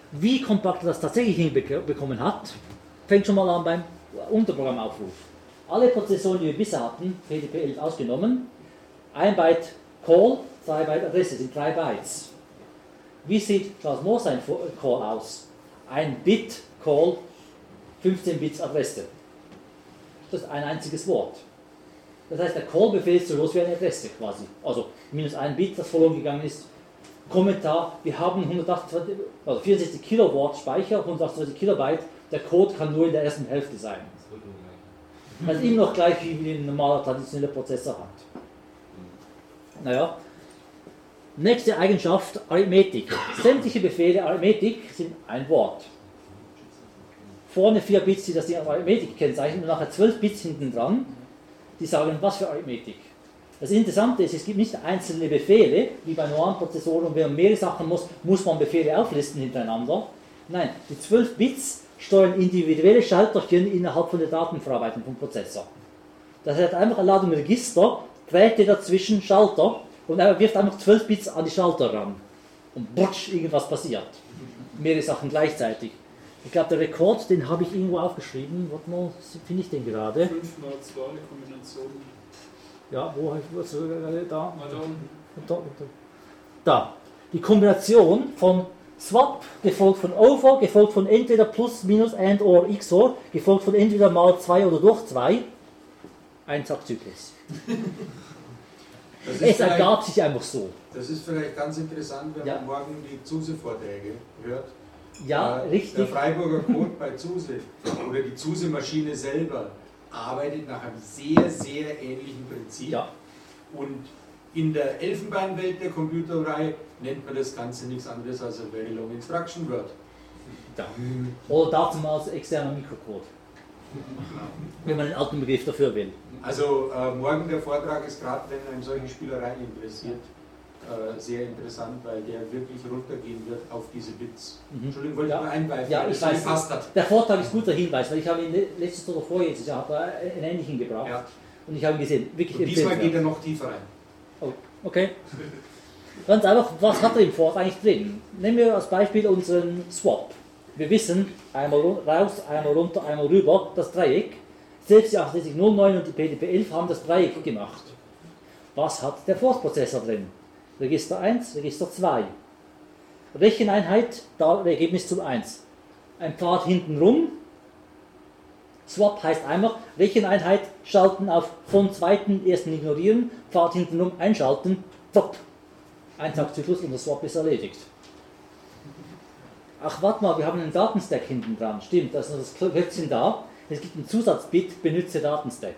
Wie kompakt er das tatsächlich hinbekommen hat, fängt schon mal an beim Unterprogrammaufruf. Alle Prozessoren, die wir bisher hatten, P D P elf ausgenommen, ein Byte Call, zwei Byte Adresse, sind drei Bytes. Wie sieht Charles Moore sein Call aus? Ein Bit Call, fünfzehn Bits Adresse. Das ist ein einziges Wort. Das heißt, der Call-Befehl ist so groß wie eine Adresse quasi. Also minus ein Bit, das verloren gegangen ist. Kommentar, wir haben hundertachtundzwanzig, also vierundsechzig Kilowatt Speicher, hundertachtundzwanzig Kilobyte, der Code kann nur in der ersten Hälfte sein. Das ist immer noch gleich, wie ein normaler traditioneller Prozessor hat. Naja. Nächste Eigenschaft, Arithmetik. Sämtliche Befehle Arithmetik sind ein Wort. Vorne vier Bits, die das die Arithmetik kennzeichnen, und nachher zwölf Bits hinten dran, die sagen, was für Arithmetik. Das Interessante ist, es gibt nicht einzelne Befehle, wie bei normalen Prozessoren, und wenn man mehrere Sachen muss, muss man Befehle auflisten hintereinander. Nein, die zwölf Bits steuern individuelle Schalterchen innerhalb von der Datenverarbeitung vom Prozessor. Das heißt einfach eine Ladung Register, Drähte dazwischen, Schalter, und er wirft einfach zwölf Bits an die Schalter ran. Und brutsch, irgendwas passiert. Mehrere Sachen gleichzeitig. Ich glaube, der Rekord, den habe ich irgendwo aufgeschrieben. Warte mal, finde ich den gerade? fünf mal zwei Kombination. Ja, wo habe ich es gerade da? Da unten. Da, da. Die Kombination von Swap, gefolgt von Over, gefolgt von entweder Plus, Minus, And, Or, X O R, gefolgt von entweder mal zwei oder durch zwei. Ein Taktzyklus. Es ergab sich einfach so. Das ist vielleicht ganz interessant, wenn Ja. man morgen die Zuse-Vorträge hört. Ja, äh, richtig. Der Freiburger Code bei Zuse oder die Zuse-Maschine selber arbeitet nach einem sehr, sehr ähnlichen Prinzip. Ja. Und in der Elfenbeinwelt der Computerei nennt man das Ganze nichts anderes als ein Very Long Instruction Word. Ja. Oder damals externer Mikrocode. Wenn man einen alten Begriff dafür will. Also äh, morgen der Vortrag ist gerade, wenn einen solche Spielereien interessiert, äh, sehr interessant, weil der wirklich runtergehen wird auf diese Bits. Mhm. Entschuldigung, wollte Ja. ich mal einweifen, Ja, weil ich das so weiß. gepasst hat. Der Vortrag ist guter Hinweis, weil ich habe ihn letztes oder vorletztes Jahr hat er einen ähnlichen gebracht. Ja. Und ich habe ihn gesehen. Wirklich Und diesmal empfehlenswert. geht er noch tiefer rein. Oh, okay. Ganz einfach, was hat er im Vortrag eigentlich drin? Nehmen wir als Beispiel unseren Swap. Wir wissen, einmal raus, einmal runter, einmal rüber, das Dreieck. Selbst die achtundsechzig null neun und die P D P elf haben das Dreieck gemacht. Was hat der Force-Prozessor drin? Register eins, Register zwei. Recheneinheit, da Ergebnis zum eins. Ein Pfad hinten rum. Swap heißt einfach, Recheneinheit schalten auf von zweiten, ersten ignorieren, Pfad hinten rum einschalten, top. Ein Taktzyklus und der Swap ist erledigt. Ach, warte mal, wir haben einen Datenstack hinten dran. Stimmt, da ist noch das Klötzchen da. Es gibt ein Zusatzbit, benutze Datenstack.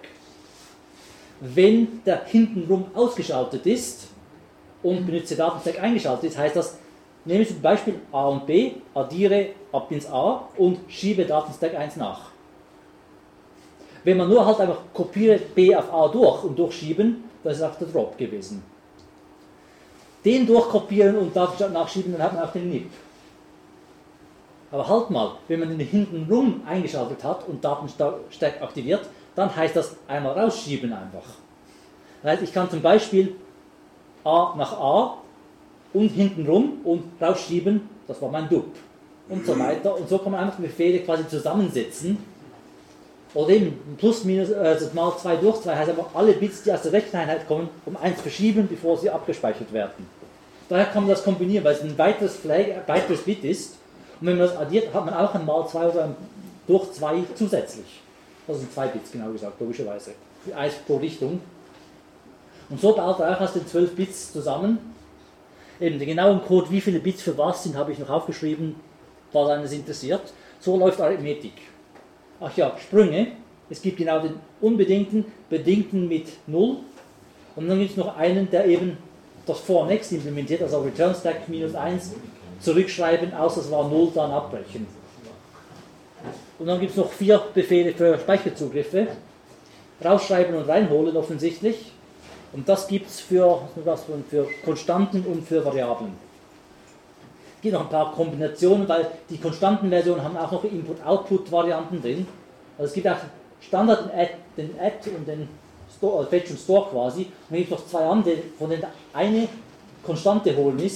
Wenn der hintenrum ausgeschaltet ist und benutze Datenstack eingeschaltet ist, heißt das, nehme zum Beispiel A und B, addiere ab ins A und schiebe Datenstack eins nach. Wenn man nur halt einfach kopiere B auf A durch und durchschieben, das ist auch der Drop gewesen. Den durchkopieren und Datenstack nachschieben, dann hat man auch den N I P. Aber halt mal, wenn man den hintenrum eingeschaltet hat und Datenstack aktiviert, dann heißt das einmal rausschieben einfach. Das heißt, ich kann zum Beispiel A nach A und hintenrum und rausschieben, das war mein D U P. Und so weiter. Und so kann man einfach die Befehle quasi zusammensetzen. Oder eben plus, minus, also mal zwei durch zwei heißt einfach alle Bits, die aus der Recheneinheit kommen, um eins verschieben, bevor sie abgespeichert werden. Daher kann man das kombinieren, weil es ein weiteres, Flag, ein weiteres Bit ist. Und wenn man das addiert, hat man auch ein mal zwei oder ein durch zwei zusätzlich. Das sind zwei Bits, genau gesagt, logischerweise. Eins pro Richtung. Und so baut er auch aus den zwölf Bits zusammen. Eben den genauen Code, wie viele Bits für was sind, habe ich noch aufgeschrieben, falls eines interessiert. So läuft Arithmetik. Ach ja, Sprünge. Es gibt genau den unbedingten, bedingten mit null. Und dann gibt es noch einen, der eben das For Next implementiert, also Return Stack minus eins, zurückschreiben, außer es war null, dann abbrechen. Und dann gibt es noch vier Befehle für Speicherzugriffe. Rausschreiben und reinholen offensichtlich. Und das gibt es für, für Konstanten und für Variablen. Es gibt noch ein paar Kombinationen, weil die Konstantenversionen haben auch noch Input-Output-Varianten drin. Also es gibt auch Standard, den Add und den Store, also Fetch und Store quasi. Und dann gibt es noch zwei andere, von denen eine Konstante holen ist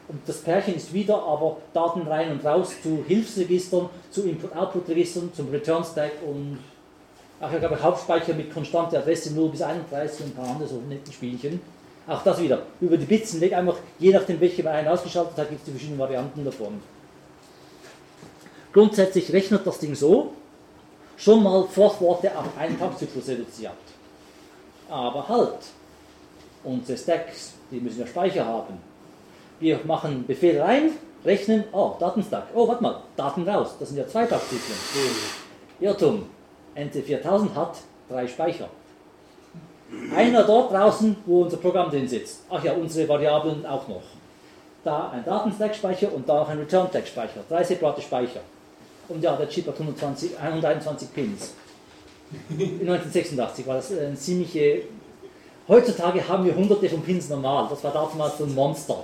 Und das Pärchen ist wieder aber Daten rein und raus zu Hilfsregistern, zu Input-Output-Registern, zum Return-Stack und auch, ich glaube, Hauptspeicher mit konstanter Adresse null bis einunddreißig und ein paar andere so nette Spielchen. Auch das wieder über die Bits hinweg, einfach je nachdem, welche man einen ausgeschaltet hat, gibt es die verschiedenen Varianten davon. Grundsätzlich rechnet das Ding so, schon mal Force-Worte auf einen Taktzyklus reduziert. Aber halt, unsere Stacks, die müssen ja Speicher haben. Wir machen Befehl rein, rechnen, oh, Datenstack, oh, warte mal, Daten raus, das sind ja zwei Taktzyklen. Irrtum, N C viertausend hat drei Speicher. Einer dort draußen, wo unser Programm drin sitzt. Ach ja, unsere Variablen auch noch. Da ein Datenstack-Speicher und da auch ein Return-Stack-Speicher. Drei separate Speicher. Und ja, der Chip hat hunderteinundzwanzig Pins. In neunzehnhundertsechsundachtzig war das eine ziemliche... Heutzutage haben wir hunderte von Pins normal. Das war damals so ein Monster.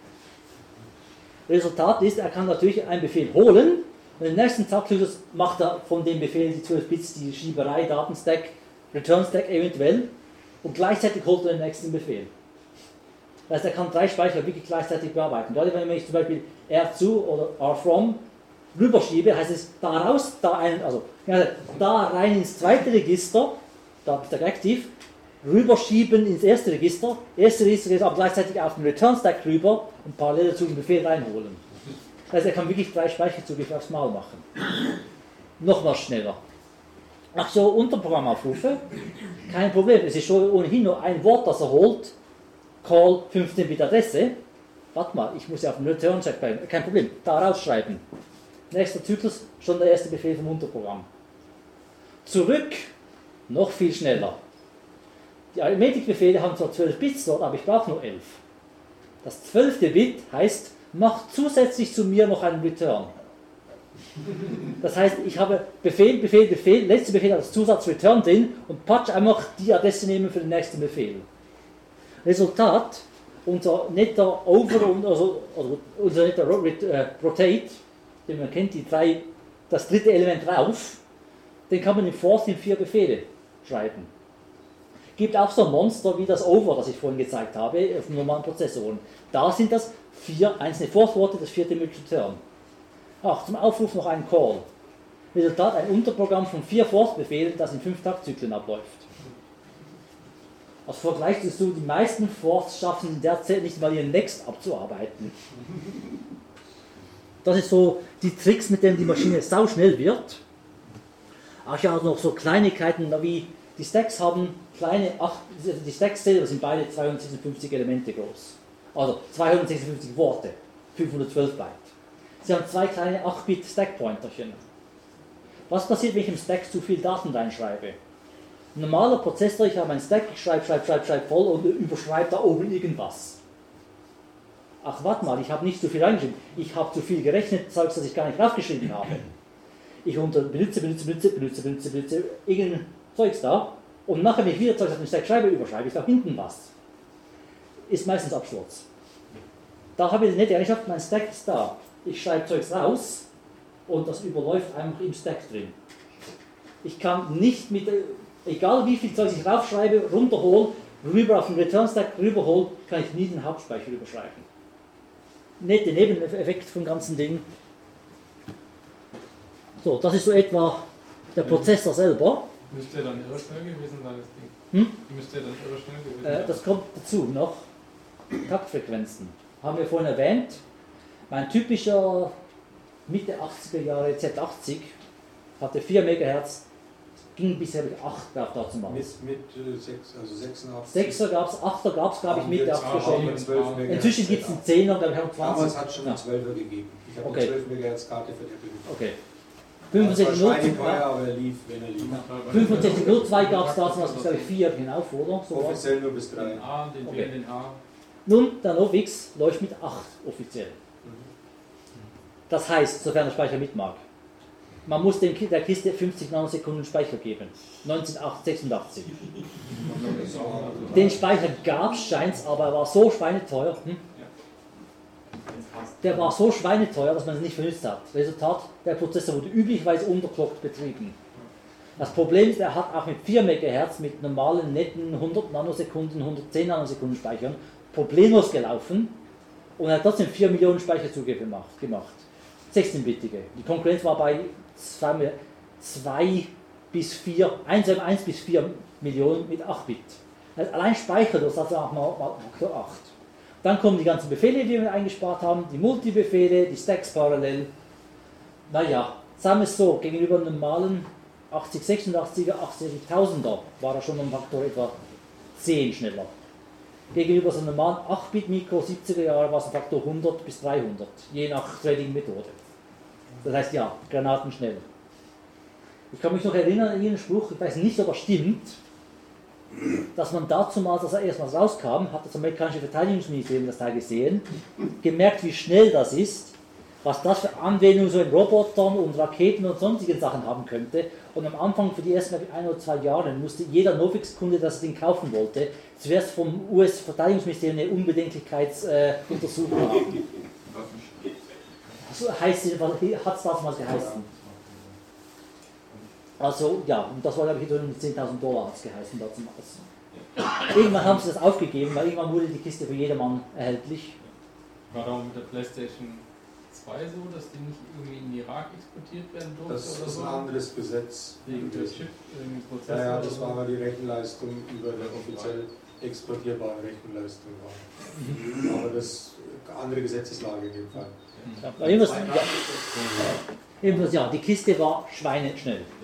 Resultat ist, er kann natürlich einen Befehl holen und im nächsten Taktzyklus macht er von dem Befehl die zwölf Bits, die Schieberei, Datenstack, Return-Stack eventuell und gleichzeitig holt er den nächsten Befehl. Das heißt, er kann drei Speicher wirklich gleichzeitig bearbeiten. Gerade wenn ich zum Beispiel R zu oder R from rüberschiebe, heißt es da raus, da ein, also da rein ins zweite Register, da ist er aktiv, rüberschieben ins erste Register, erste Register aber gleichzeitig auf den Return-Stack rüber und parallel dazu den Befehl reinholen. Das heißt, er kann wirklich drei Speicherzugriffe aufs Mal machen. Nochmal schneller. Ach so, Unterprogrammaufrufe, kein Problem, es ist schon ohnehin nur ein Wort, das er holt, Call fünfzehn Bit Adresse. Warte mal, ich muss ja auf den Return-Stack bleiben, kein Problem, da rausschreiben. Nächster Zyklus, schon der erste Befehl vom Unterprogramm. Zurück, noch viel schneller. Die Arithmetikbefehle haben zwar zwölf Bits dort, aber ich brauche nur elf. Das zwölfte Bit heißt, mach zusätzlich zu mir noch einen Return. Das heißt, ich habe Befehl, Befehl, Befehl, letzter Befehl als Zusatz Return drin und patch einfach die Adresse nehmen für den nächsten Befehl. Resultat, unser netter Over und also, also unser netter Rotate, den man kennt, die drei, das dritte Element rauf, den kann man im Force in vier Befehle schreiben. Gibt auch so ein Monster wie das Over, das ich vorhin gezeigt habe, auf normalen Prozessoren. Da sind das vier einzelne Force-Worte, das vierte mit Return. Ach, zum Aufruf noch ein Call. Resultat ein Unterprogramm von vier Force-Befehlen, das in fünf Taktzyklen abläuft. Als Vergleich dazu, die meisten Force schaffen derzeit nicht mal ihren Next abzuarbeiten. Das ist so die Tricks, mit denen die Maschine sau schnell wird. Ach ja, also noch so Kleinigkeiten wie die Stacks haben kleine, acht, die Stacks selber sind beide zweihundertsechsundfünfzig Elemente groß. Also zweihundertsechsundfünfzig Worte, fünfhundertzwölf Byte. Sie haben zwei kleine acht Bit Stack-Pointerchen. Was passiert, wenn ich im Stack zu viel Daten reinschreibe? Ein normaler Prozessor, ich habe einen Stack, ich schreibe, schreibe, schreibe, schreibe voll und überschreibe da oben irgendwas. Ach, warte mal, ich habe nicht zu viel reingeschrieben. Ich habe zu viel gerechnet, Zeugs, das ich gar nicht draufgeschrieben habe. Ich unter benutze, benutze, benutze, benutze, benutze, benutze, irgendein Zeugs da und nachher, wenn ich wieder Zeugs auf den Stack schreibe, überschreibe ich da hinten was. Ist meistens Absturz. Da habe ich die nette Eigenschaft, mein Stack ist da. Ich schreibe Zeugs raus und das überläuft einfach im Stack drin. Ich kann nicht mit, egal wie viel Zeugs ich raufschreibe, runterhole, rüber auf den Return-Stack rüberhole, kann ich nie den Hauptspeicher überschreiben. Nette Nebeneffekt vom ganzen Ding. So, das ist so etwa der Prozessor selber. Müsste ja dann irre schnell gewesen sein, das Ding. Hm? Müsste ja dann irre schnell gewesen Äh, sein. das kommt dazu noch. Taktfrequenzen. Haben wir vorhin erwähnt. Mein typischer Mitte achtziger Jahre Z achtzig hatte vier Megahertz, ging bisher mit acht, gab da zum Mit, mit äh, sechs, also sechsundachtzig. sechser gab es, achter gab es, glaube ich, Mitte achtziger schon. schon. Inzwischen gibt es einen zehner, glaube ich, haben Damals zwanzig. hat es schon Ja. einen zwölfer gegeben. Ich habe Okay. eine zwölf Megahertz Karte für Apple. Okay. Das war fünfundsechzig null schweineteuer, aber er lief, wenn er lief. fünfundsechzig null zwei gab es damals, glaube ich, vier hinauf, oder? So was. Offiziell nur bis drei. Den A, den B, Okay. den A. Nun, der Novix läuft mit acht offiziell. Das heißt, sofern der Speicher mitmacht. Man muss dem, der Kiste fünfzig Nanosekunden Speicher geben. neunzehnhundertsechsundachtzig. Den Speicher gab es, scheint es, aber er war so schweineteuer. Hm? Der war so schweineteuer, dass man es nicht benutzt hat. Resultat, der Prozessor wurde üblicherweise unterclockt betrieben. Das Problem ist, er hat auch mit vier Megahertz mit normalen, netten hundert Nanosekunden, hundertzehn Nanosekunden Speichern problemlos gelaufen. Und er hat trotzdem vier Millionen Speicherzugänge gemacht, gemacht. sechzehn-bittige. Die Konkurrenz war bei zwei bis vier, eins bis vier Millionen mit acht Bit. Also allein Speicher, das hat auch mal Faktor acht. Dann kommen die ganzen Befehle, die wir eingespart haben, die Multibefehle, die Stacks parallel. Naja, sagen wir es so, gegenüber einem normalen achtzig sechsundachtziger, achtzigtausender war er schon um Faktor etwa zehn schneller. Gegenüber so einem normalen acht Bit Mikro siebziger Jahre war es ein Faktor hundert bis dreihundert, je nach Threading-Methode. Das heißt ja, granatenschnell. Ich kann mich noch erinnern an Ihren Spruch, ich weiß nicht, ob er stimmt, dass man dazu mal, als er erstmals rauskam, hat das amerikanische Verteidigungsministerium das Teil gesehen, gemerkt, wie schnell das ist, was das für Anwendungen so in Robotern und Raketen und sonstigen Sachen haben könnte. Und am Anfang für die ersten ein oder zwei Jahre musste jeder Novix-Kunde, der das Ding kaufen wollte, zuerst vom U S-Verteidigungsministerium eine Unbedenklichkeitsuntersuchung äh, haben. So heißt es, hat es damals geheißen. Also ja, und das war glaube ich um zehntausend Dollar hat es geheißen damals. Irgendwann haben sie das aufgegeben, weil irgendwann wurde die Kiste für jedermann erhältlich. War da auch mit der PlayStation zwei so, dass die nicht irgendwie in den Irak exportiert werden durfte? Das oder ist so? ein anderes Gesetz. Wegen der Chip, wegen dem Prozessor? Ja, ja, oder das so? war aber die Rechenleistung über der offiziell exportierbaren Rechenleistung war. Aber das andere Gesetzeslage in dem Fall. Ja, jedenfalls, ja, jedenfalls, ja, die Kiste war schweineschnell. Ja.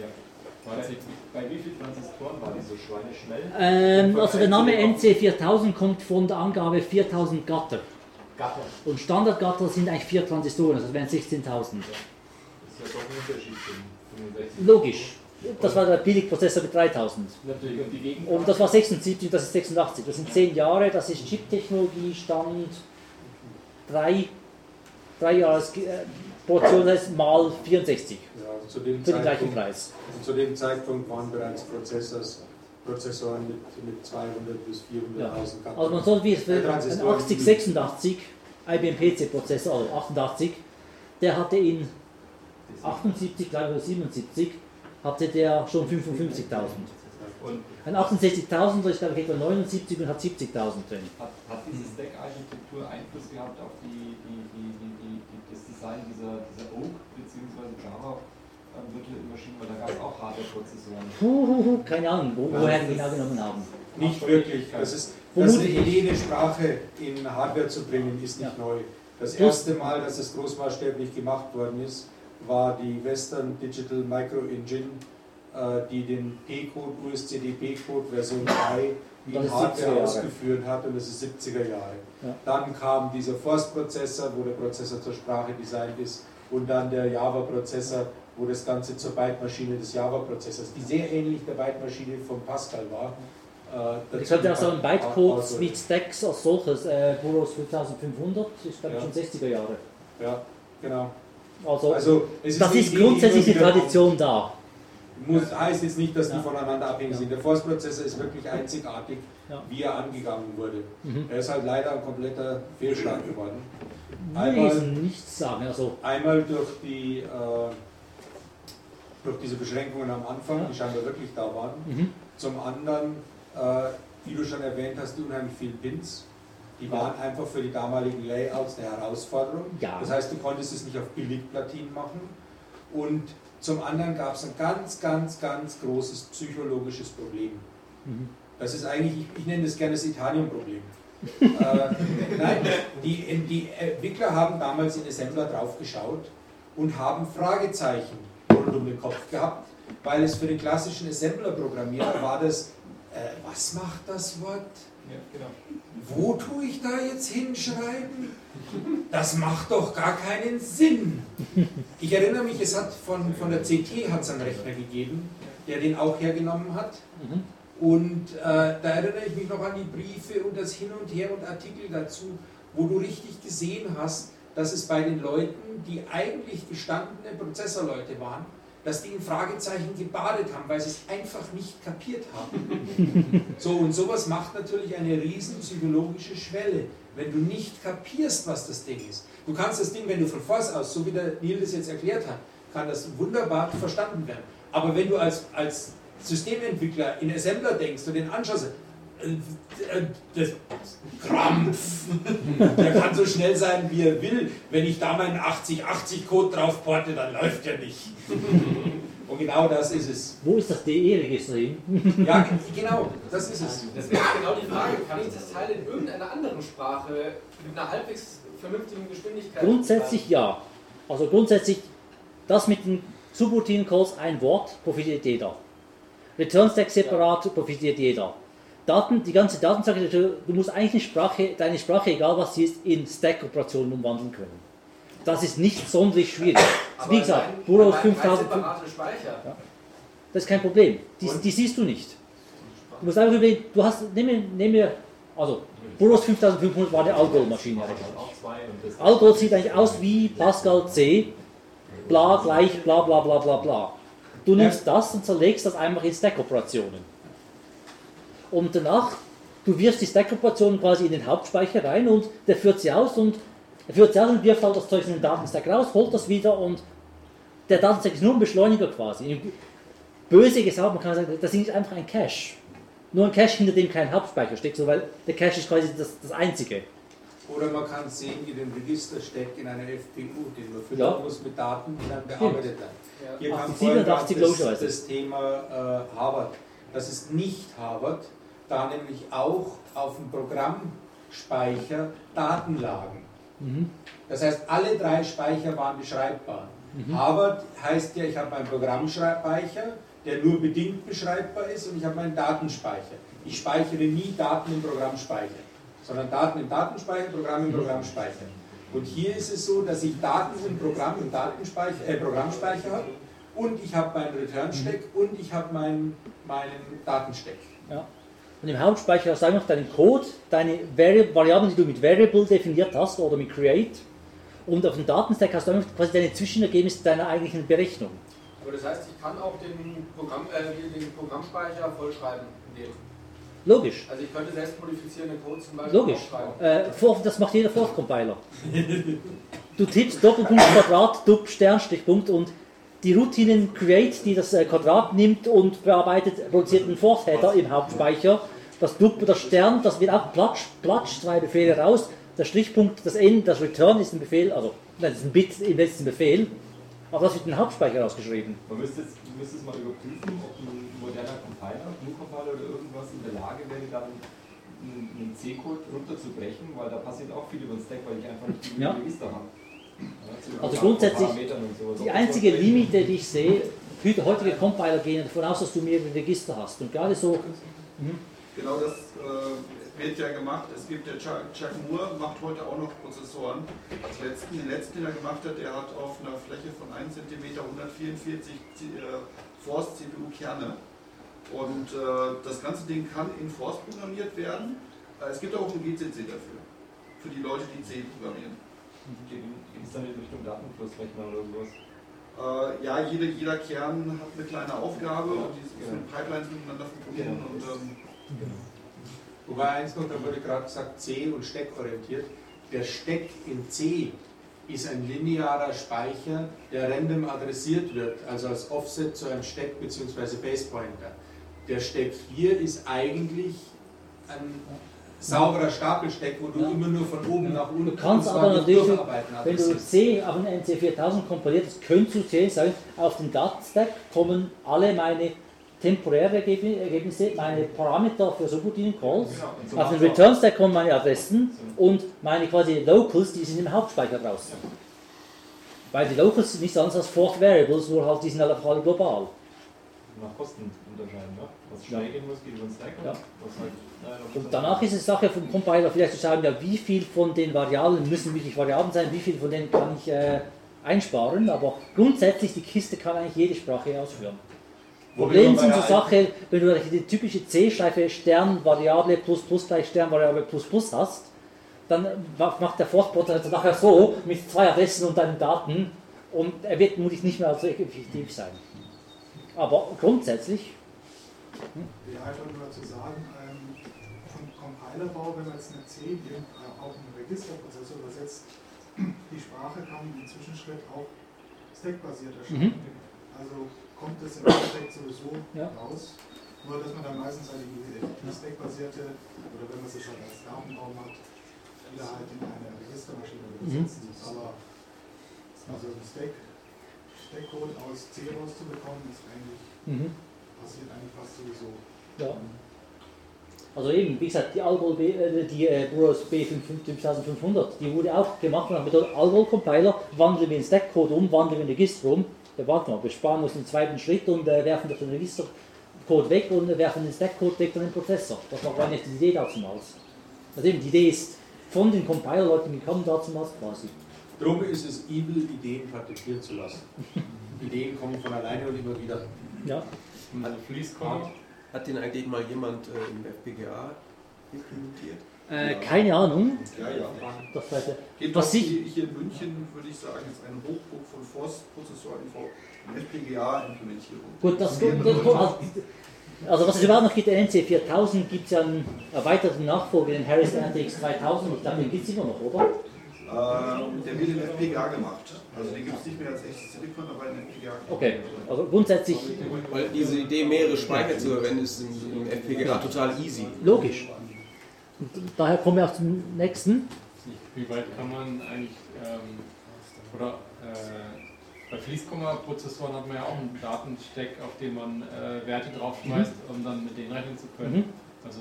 Bei wie vielen Transistoren war die so schweineschnell? Ähm, also der Name N C viertausend kommt von der Angabe viertausend Gatter. Gatter. Und Standardgatter sind eigentlich vier Transistoren, also das wären sechzehntausend. Das ist ja doch ein Unterschied von fünfundsechzig. Logisch. Das war der Billigprozessor mit dreitausend. Natürlich, und die Gegend. Und das war sechsundsiebzig, das ist sechsundachtzig. Das sind zehn Jahre, das ist Chip-Technologie, Stand drei, drei Jahres äh, Portion, das heißt mal vierundsechzig. Ja, zu dem Für den gleichen Zeitpunkt, Preis. zu dem Zeitpunkt waren bereits Prozessors, Prozessoren mit, mit zweihundert bis vierhunderttausend Ja. Gattern. Also man soll wie für Ein ein Transistor- achtzig sechsundachtzig I B M P C-Prozessor, also achtundachtzig, der hatte in achtundsiebzig, glaube ich, oder siebenundsiebzig, hatte der schon fünfundfünfzigtausend. Und Ein achtundsechzigtausender ist, glaube ich, etwa neunundsiebzig und hat siebzigtausend drin. hat, hat diese Stack-Architektur Einfluss gehabt auf die, die, die, die, die, die, das Design dieser, dieser Oak bzw. Java ähm, Virtual Maschinen, weil da gab es auch Hardware-Prozessoren. Puh, keine Ahnung, wo, Ja, woher das die genau genommen haben. Nicht wirklich. Das ist, das Vermutlich eine nicht. Idee, eine Sprache in Hardware zu bringen, ist nicht Ja. neu. Das Plus- erste Mal, dass es großmaßstäblich gemacht worden ist, war die Western Digital Micro Engine, äh, die den P-Code, U S C D P-Code Version drei Und das in ist Hardware siebziger Jahre. ausgeführt hat, und das ist siebziger Jahre. Ja. Dann kam dieser Force-Prozessor, wo der Prozessor zur Sprache designt ist, und dann der Java-Prozessor, wo das Ganze zur Byte-Maschine des Java-Prozessors, die sehr ähnlich der Byte-Maschine von Pascal war. Äh, Ich könnte auch sagen, Bytecodes also- mit Stacks als solches, äh, Burroughs fünftausendfünfhundert, ist glaube ich Ja. schon sechziger Jahre. Ja, genau. Also, Also, es das eine ist Idee, die grundsätzlich immer eine wieder Tradition da. Muss, heißt jetzt nicht, dass die Ja. voneinander abhängig Ja. sind. Der Force-Prozessor ist wirklich einzigartig, Ja. wie er angegangen wurde. Mhm. Er ist halt leider ein kompletter Fehlschlag geworden. Nee, Einmal- ist nichts sagen. Also, Einmal durch, die, äh, durch diese Beschränkungen am Anfang, Ja. die scheinbar wirklich da waren. mhm. Zum anderen, äh, wie du schon erwähnt hast, die unheimlich vielen Pins. Die waren einfach für die damaligen Layouts eine Herausforderung. Ja. Das heißt, du konntest es nicht auf Billigplatinen machen. Und zum anderen gab es ein ganz, ganz, ganz großes psychologisches Problem. Mhm. Das ist eigentlich, ich, ich nenne das gerne das Italienproblem. äh, nein, die, die Entwickler haben damals in Assembler draufgeschaut und haben Fragezeichen rund um den Kopf gehabt, weil es für den klassischen Assembler-Programmierer war das, äh, was macht das Wort? Ja, genau. Wo tue ich da jetzt hinschreiben? Das macht doch gar keinen Sinn. Ich erinnere mich, es hat von, von der C T hat's einen Rechner gegeben, der den auch hergenommen hat. Mhm. Und äh, da erinnere ich mich noch an die Briefe und das Hin und Her und Artikel dazu, wo du richtig gesehen hast, dass es bei den Leuten, die eigentlich gestandene Prozessorleute waren, dass die in Fragezeichen gebadet haben, weil sie es einfach nicht kapiert haben. So, und sowas macht natürlich eine riesen psychologische Schwelle, wenn du nicht kapierst, was das Ding ist. Du kannst das Ding, wenn du von Force aus, so wie der Neil das jetzt erklärt hat, kann das wunderbar verstanden werden. Aber wenn du als, als Systementwickler in Assembler denkst und den anschaust, das Krampf, der kann so schnell sein, wie er will. Wenn ich da meinen achtzig achtzig Code drauf porte, dann läuft er nicht. Und genau das ist es. Wo ist das D E-Register hin? Ja, genau, das ist es. Das wäre genau die Frage, kann ich das Teil in irgendeiner anderen Sprache mit einer halbwegs vernünftigen Geschwindigkeit? Grundsätzlich ja. Also grundsätzlich, das mit den Subroutine Calls ein Wort profitiert jeder. Return Stack separat ja. profitiert jeder. Daten, die ganze Datensache, du musst eigentlich eine Sprache, deine Sprache, egal was sie ist, in Stack-Operationen umwandeln können. Das ist nicht sonderlich schwierig. Aber Wie gesagt, Burroughs fünftausend. Speicher. Ja. Das ist kein Problem. Die, die siehst du nicht. Du musst einfach überlegen, du hast, nehmen wir, also Burroughs fünftausendfünfhundert war eine Algol-Maschine. Algol sieht eigentlich aus wie Pascal C, bla gleich bla bla bla bla bla. Du nimmst das und zerlegst das einfach in Stack-Operationen. Und danach, du wirfst die Stack-Operationen quasi in den Hauptspeicher rein und der führt sie aus und er führt sie aus und wirft halt das Zeug in den Datenstack raus, holt das wieder und der Datenstack ist nur ein Beschleuniger quasi. Böse gesagt, man kann sagen, das ist einfach ein Cache. Nur ein Cache, hinter dem kein Hauptspeicher steckt, so, weil der Cache ist quasi das, das Einzige. Oder man kann sehen, wie den Registerstack in einer F P U, den man füttern ja. muss mit Daten, die dann bearbeitet werden. Ja. Hier kam siebenundachtzig das, das Thema äh, Harvard. Das ist nicht Harvard, da nämlich auch auf dem Programmspeicher Daten lagen. Mhm. Das heißt, alle drei Speicher waren beschreibbar. Mhm. Harvard heißt ja, ich habe meinen Programmspeicher, der nur bedingt beschreibbar ist, und ich habe meinen Datenspeicher. Ich speichere nie Daten im Programmspeicher, sondern Daten im Datenspeicher, Programm im Programmspeicher. Und hier ist es so, dass ich Daten im Programm im Datenspeicher, äh, Programmspeicher habe, und ich habe meinen Return-Stack und ich habe meinen, meinen Datenstack. Ja. Und im Hauptspeicher hast du einfach deinen Code, deine Vari Variablen, die du mit Variable definiert hast oder mit Create. Und auf dem Datenstack hast du einfach quasi deine Zwischenergebnisse deiner eigentlichen Berechnung. Aber das heißt, ich kann auch den, Programm, äh, den Programmspeicher vollschreiben in dem. Logisch. Also ich könnte selbst modifizierende Code zum Beispiel Logisch. Äh, das macht jeder Forth-Compiler. Du tippst Doppelpunkt, Quadrat, Dub, Sternstrichpunkt und die Routinen Create, die das Quadrat nimmt und bearbeitet, produziert einen Forth-Header im Hauptspeicher. Das Dub, das Stern, das wird auch platsch, platsch, zwei Befehle raus. Der Strichpunkt, das N, das Return ist ein Befehl, also nein, das ist ein Bit im letzten Befehl. Aber das wird in den Hauptspeicher rausgeschrieben. Man müsste es, müsste es mal überprüfen, ob ein moderner Compiler, GNU-Compiler oder irgendwas in der Lage wäre, dann einen C-Code runterzubrechen, weil da passiert auch viel über den Stack, weil ich einfach nicht die ja. Register habe. Ja, also grundsätzlich, die einzige Limite, die ich sehe, heutige Compiler gehen davon aus, dass du mehrere Register hast. Und gerade so... Mh. Genau das äh, wird ja gemacht. Es gibt der Chuck, Chuck Moore, macht heute auch noch Prozessoren. Das letzten, den letzten, den er gemacht hat, der hat auf einer Fläche von einem Zentimeter hundertvierundvierzig äh, Force-C P U-Kerne. Und äh, das ganze Ding kann in Force programmiert werden. Äh, es gibt auch ein G C C dafür, für die Leute, die C programmieren. Geht es dann in Richtung Datenflussrechner oder sowas? Äh, ja, jede, jeder Kern hat eine kleine Aufgabe und die sind genau. mit Pipelines miteinander verbunden. Genau. Und, ähm, Genau. Wobei eins noch, da wurde gerade gesagt, C und Stack orientiert. Der Stack in C ist ein linearer Speicher, der random adressiert wird, also als Offset zu einem Stack bzw. Basepointer. Der Stack hier ist eigentlich ein sauberer Stapelstack, wo du ja. immer nur von oben nach unten du kannst aber natürlich, wenn du C auf einen N C viertausend kompilierst, könntest du C sagen, auf den Datenstack kommen alle meine temporäre Ergebnisse, meine Parameter für Subroutinen-Calls. Genau. So auf den Return-Stack kommen meine Adressen so. Und meine quasi Locals, die sind im Hauptspeicher raus. Ja. Weil die Locals sind nichts anderes als Forth Variables, nur halt die sind halt alle global. Nach Kosten unterscheiden, ne? Was schnell ja. gehen muss, geht über den Stack. Ja. Was halt, nein, und danach ist es Sache vom Compiler vielleicht zu sagen, ja, wie viel von den Variablen müssen wirklich Variablen sein, wie viel von denen kann ich äh, einsparen, aber grundsätzlich die Kiste kann eigentlich jede Sprache ausführen. Problem sind so Sachen, wenn du die typische C-Schleife Stern, Variable, plus, plus gleich Stern, Variable, plus, plus hast, dann macht der Forth-Prozessor nachher so, mit zwei Adressen und deinen Daten, und er wird vermutlich nicht mehr so effektiv sein. Aber grundsätzlich... Hm? Ja, einfach nur zu sagen, ähm, vom Compilerbau, wenn man jetzt eine C nimmt, äh, auch einen Registerprozessor übersetzt, die Sprache kann im Zwischenschritt auch stackbasiert erscheinen. Mhm. Also kommt das im Endeffekt sowieso ja. raus. Nur, dass man dann meistens halt die Stack-basierte, oder wenn man sich halt als Datenraum hat, wieder halt in eine Registermaschine übersetzen. Mhm. Aber also ein Stack, Stackcode aus C rauszubekommen, ist eigentlich, mhm. passiert eigentlich fast sowieso. Ja. Also eben, wie gesagt, die Algol B, die äh, Burroughs B fünftausendfünfhundert, die wurde auch gemacht mit dem Algol-Compiler, wandeln wir den Stackcode um, wandeln wir den Register um. Ja, warte mal, wir sparen uns den zweiten Schritt und äh, werfen den Registercode weg und äh, werfen den Stackcode weg an den Prozessor. Das war gar nicht die Idee dazumals. Also eben, die Idee ist von den Compiler-Leuten gekommen dazumals quasi. Darum ist es evil, Ideen patentieren zu lassen. Ideen kommen von alleine und immer wieder. Ja. Also Fließkomma. Hat den eigentlich mal jemand äh, im F P G A implementiert? Äh, ja. Keine Ahnung. Ja, ja. Das heißt, Geht was hier, ich hier in München, würde ich sagen, ist eine Hochburg von Force-Prozessoren in F P G A-Implementierung. Gut, das, das also was es überhaupt noch gibt, der N C viertausend, gibt es ja einen erweiterten Nachfolger, den Harris R T X zweitausend, ich glaube, den gibt es immer noch, oder? Ähm, der wird in F P G A gemacht. Also den gibt es nicht mehr als echtes Silicon, aber in F P G A. Okay, also grundsätzlich. Weil diese Idee, mehrere Speicher zu verwenden, ist im F P G A total easy. Logisch. Und daher kommen wir auch zum nächsten. Wie weit kann man eigentlich, ähm, oder äh, bei Fließkomma-Prozessoren hat man ja auch einen Datenstack, auf den man äh, Werte draufschmeißt, mhm. um dann mit denen rechnen zu können. Mhm. Also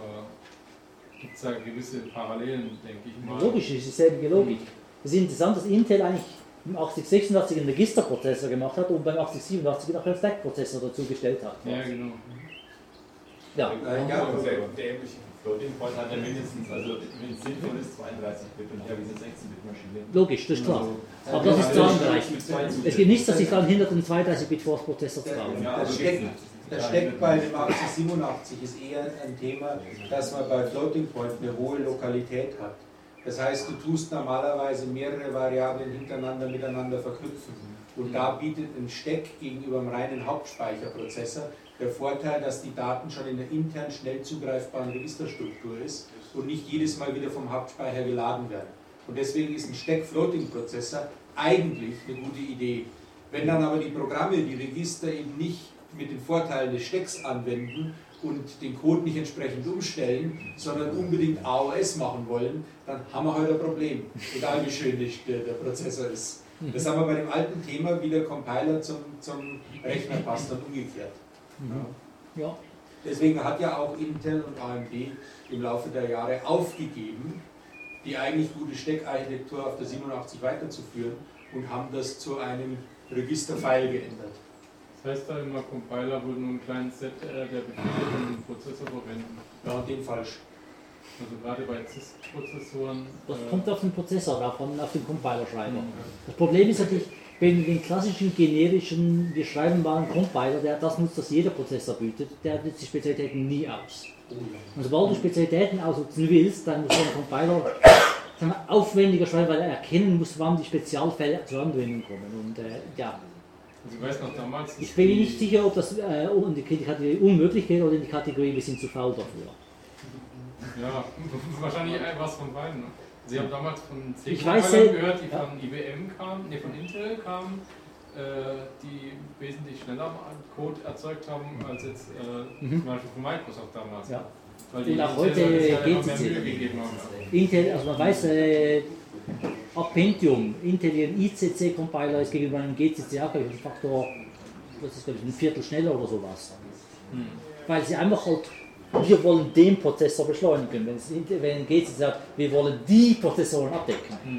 äh, gibt es da gewisse Parallelen, denke ich mal. Logisch, es ist dieselbe Logik. Es ist interessant, dass Intel eigentlich im achtzig sechsundachtzig einen Registerprozessor gemacht hat und beim achtzig siebenundachtzig noch einen Stack-Prozessor dazu gestellt hat. Ja, genau. Ja, äh, ja und der, der Floating Point hat ja mindestens, also wenn es sinnvoll ist, zweiunddreißig Bit und ja, wie eine sechzehn Bit Maschine. Logisch, das ist klar. Aber das ist Zahlenbereich. Es gibt nichts, dass sich daran hindert, einen zweiunddreißig Bit Force Prozessor zu bauen. Das steckt, das steckt bei dem achtzig siebenundachtzig ist eher ein Thema, dass man bei Floating Point eine hohe Lokalität hat. Das heißt, du tust normalerweise mehrere Variablen hintereinander miteinander verknüpfen. Und da bietet ein Stack gegenüber einem reinen Hauptspeicherprozessor der Vorteil, dass die Daten schon in der intern schnell zugreifbaren Registerstruktur ist und nicht jedes Mal wieder vom Hauptspeicher geladen werden. Und deswegen ist ein Stack-Floating-Prozessor eigentlich eine gute Idee. Wenn dann aber die Programme die Register eben nicht mit den Vorteilen des Stacks anwenden und den Code nicht entsprechend umstellen, sondern unbedingt A O S machen wollen, dann haben wir heute ein Problem, egal wie schön der, der Prozessor ist. Das haben wir bei dem alten Thema, wie der Compiler zum, zum Rechner passt, dann umgekehrt. Ja. Ja. Deswegen hat ja auch Intel und A M D im Laufe der Jahre aufgegeben, die eigentlich gute Steckarchitektur auf der siebenundachtzig weiterzuführen und haben das zu einem Registerfile geändert. Das heißt da immer, Compiler würde nur einen kleinen Set äh, der Befehle von dem Prozessor verwenden. Ja, und den falsch. Also gerade bei C I S C-Prozessoren. Das äh, kommt auf den Prozessor drauf, auf den Compiler-Schreiber. Mhm. Das Problem ist natürlich, wenn den klassischen generischen, wir schreiben mal einen Compiler, der das nutzt, das jeder Prozessor bietet, der nutzt die Spezialitäten nie aus. Und sobald du Spezialitäten ausnutzen willst, dann muss der Compiler dann aufwendiger schreiben, weil er erkennen muss, wann die Spezialfälle zur Anwendung kommen. Und äh, ja. Also ich weiß noch damals. Ich bin nicht sicher, ob das äh, in die Kategorie unmöglich geht oder in die Kategorie, wir sind zu faul dafür. Ja, wahrscheinlich was von beiden. Sie haben damals von C-Compilern gehört, die ja. von I B M kamen, nee, von Intel kamen, äh, die wesentlich schneller Code erzeugt haben als jetzt äh, mhm. zum Beispiel von Microsoft damals. Ja. Weil die und auch Intel heute geht mehr es Mühe gegeben haben. Intel, also man weiß, äh, ab Pentium, Intel ihren I C C-Compiler ist gegenüber einem G C C auch ein Faktor, das ist glaube ich ein Viertel schneller oder sowas. Hm. Weil sie einfach halt, wir wollen den Prozessor beschleunigen. Wenn, wenn G C C sagt, wir wollen die Prozessoren abdecken. Hm.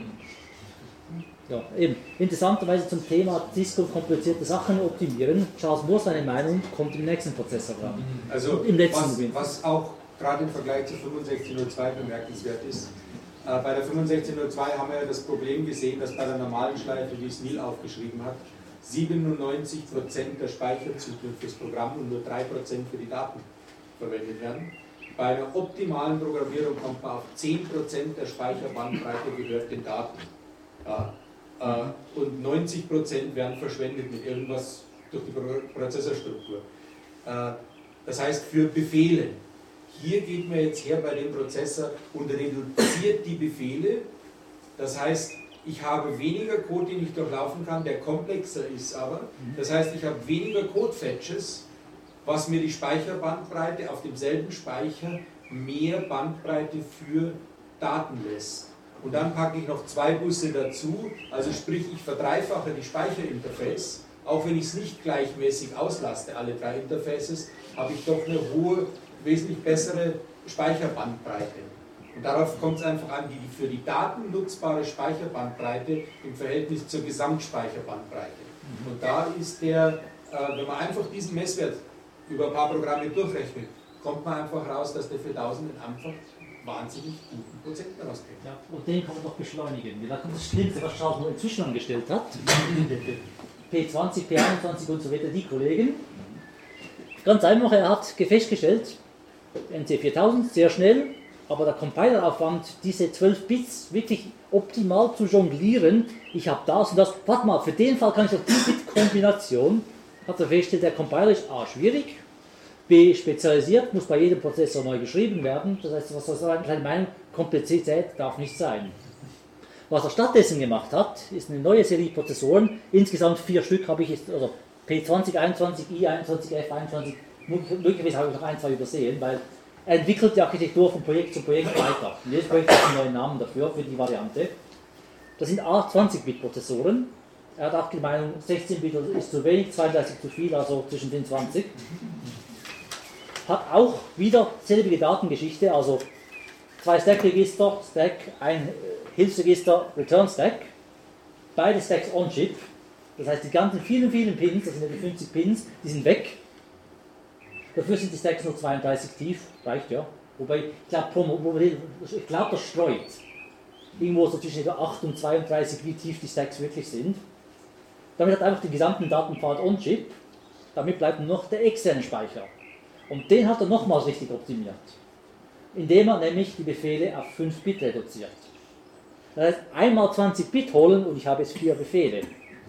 Ja, eben. Interessanterweise zum Thema Cisco komplizierte Sachen optimieren. Charles Moore, seine Meinung, kommt im nächsten Prozessor dran. Also im letzten was, was auch gerade im Vergleich zu fünfundsechzig null zwei bemerkenswert ist, äh, bei der fünfundsechzig null zwei haben wir ja das Problem gesehen, dass bei der normalen Schleife, wie es Neil aufgeschrieben hat, siebenundneunzig Prozent der Speicherzyklen fürs Programm und nur drei Prozent für die Daten verwendet werden. Bei einer optimalen Programmierung kommt man auf zehn Prozent der Speicherbandbreite gehört den Daten. Ja. Äh, und neunzig Prozent werden verschwendet mit irgendwas durch die Pro Prozessorstruktur. Äh, das heißt für Befehle. Hier geht man jetzt her bei dem Prozessor und reduziert die Befehle. Das heißt, ich habe weniger Code, den ich durchlaufen kann, der komplexer ist aber. Das heißt, ich habe weniger Code-Fetches was mir die Speicherbandbreite auf demselben Speicher mehr Bandbreite für Daten lässt. Und dann packe ich noch zwei Busse dazu, also sprich ich verdreifache die Speicherinterface, auch wenn ich es nicht gleichmäßig auslaste, alle drei Interfaces, habe ich doch eine hohe, wesentlich bessere Speicherbandbreite. Und darauf kommt es einfach an, die für die Daten nutzbare Speicherbandbreite im Verhältnis zur Gesamtspeicherbandbreite. Und da ist der, äh, wenn man einfach diesen Messwert über ein paar Programme durchrechnet, kommt man einfach raus, dass der für tausend einfach wahnsinnig guten Prozenten rausbringt. Ja, und den kann man doch beschleunigen. Da kommt das Schlimmste, was Charles nur inzwischen angestellt hat. P zwanzig, P einundzwanzig und so weiter, die Kollegen. Ganz einfach, er hat festgestellt, N C viertausend, sehr schnell, aber der Compileraufwand, diese zwölf Bits wirklich optimal zu jonglieren, ich habe das und das, warte mal, für den Fall kann ich doch die Bit-Kombination, hat er festgestellt, der Compiler ist A, schwierig, B, spezialisiert, muss bei jedem Prozessor neu geschrieben werden, das heißt, was soll sein, meine Komplexität darf nicht sein. Was er stattdessen gemacht hat, ist eine neue Serie Prozessoren, insgesamt vier Stück habe ich jetzt, also P zwanzig, einundzwanzig, I einundzwanzig, F einundzwanzig, möglicherweise habe ich noch ein, zwei übersehen, weil er entwickelt die Architektur von Projekt zu Projekt weiter. Und jedes Projekt hat einen neuen Namen dafür, für die Variante. Das sind A zwanzig Bit Prozessoren. Er hat auch die Meinung, sechzehn Bit ist zu wenig, zweiunddreißig zu viel, also zwischen den zwanzig. Hat auch wieder selbige Datengeschichte, also zwei Stack-Register, Stack, ein Hilfsregister, Return Stack. Beide Stacks on-chip. Das heißt, die ganzen vielen, vielen Pins, das sind ja die fünfzig Pins, die sind weg. Dafür sind die Stacks nur zweiunddreißig tief, reicht ja. Wobei, ich glaube, ich glaub, das streut. Irgendwo so zwischen acht und zweiunddreißig, wie tief die Stacks wirklich sind. Damit hat einfach den gesamten Datenpfad on-chip. Damit bleibt nur noch der externe Speicher. Und den hat er nochmals richtig optimiert. Indem er nämlich die Befehle auf fünf Bit reduziert. Das heißt, einmal zwanzig Bit holen und ich habe jetzt vier Befehle.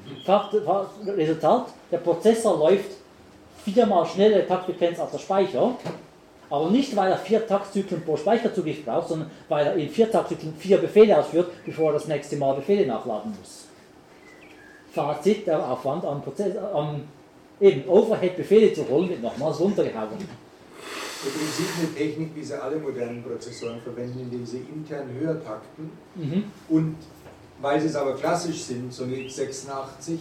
Resultat, der Prozessor läuft viermal schnellere Taktfrequenz als der Speicher, aber nicht, weil er vier Taktzyklen pro Speicherzugriff braucht, sondern weil er in vier Taktzyklen vier Befehle ausführt, bevor er das nächste Mal Befehle nachladen muss. Fazit, der Aufwand am Prozess, am eben Overhead-Befehle zu holen, wird nochmals runtergehauen. Im Prinzip eine Technik, wie sie alle modernen Prozessoren verwenden, indem sie intern höher takten mhm. und weil sie es aber klassisch sind, so eine x sechsundachtzig,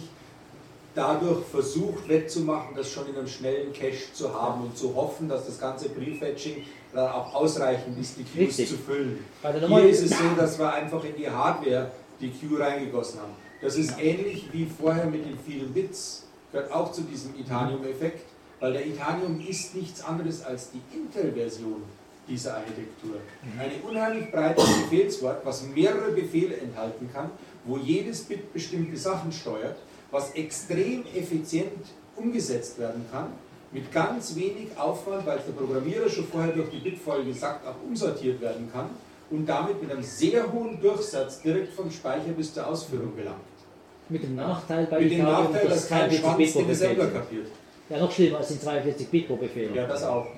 dadurch versucht wettzumachen, das schon in einem schnellen Cache zu haben und zu hoffen, dass das ganze Prefetching dann auch ausreichend ist, die Queues zu füllen. Hier ist es so, dass wir einfach in die Hardware die Queue reingegossen haben. Das ist ähnlich wie vorher mit den vielen Bits, gehört auch zu diesem Itanium-Effekt, weil der Itanium ist nichts anderes als die Intel-Version dieser Architektur. Eine unheimlich breites Befehlswort, was mehrere Befehle enthalten kann, wo jedes Bit bestimmte Sachen steuert, was extrem effizient umgesetzt werden kann, mit ganz wenig Aufwand, weil der Programmierer schon vorher durch die Bitfolge sagt, auch umsortiert werden kann und damit mit einem sehr hohen Durchsatz direkt vom Speicher bis zur Ausführung gelangt. Mit dem Nachteil bei Mit dem Nachteil, dass kein Schwanz den Assembler kapiert. Ja, noch schlimmer als die zweiundvierzig Bit pro Befehl. Ja, das auch.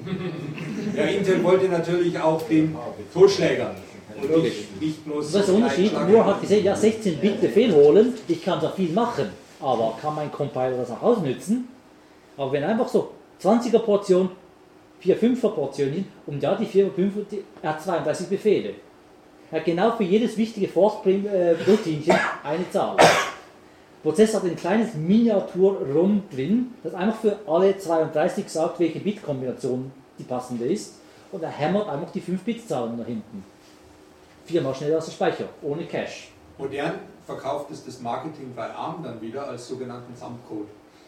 Ja, Intel wollte natürlich auch den Totschlägern und nicht, nicht bloß... Das ist der Unterschied. Moore hat gesehen, ja, sechzehn Bit Befehl holen, ich kann da viel machen, aber kann mein Compiler das auch ausnützen? Aber wenn einfach so zwanziger Portion, vier fünfer Portionen und ja, die vier fünfer, er hat zweiunddreißig Befehle. Er hat genau für jedes wichtige Force-Routinchen eine Zahl. Der Prozessor hat ein kleines Miniatur-ROM drin, das einfach für alle zweiunddreißig sagt, welche Bit-Kombination die passende ist. Und er hämmert einfach die fünf Bit-Zahlen nach hinten. Viermal schneller als der Speicher, ohne Cache. Modern verkauft es das Marketing bei ARM dann wieder als sogenannten Thumb-Code.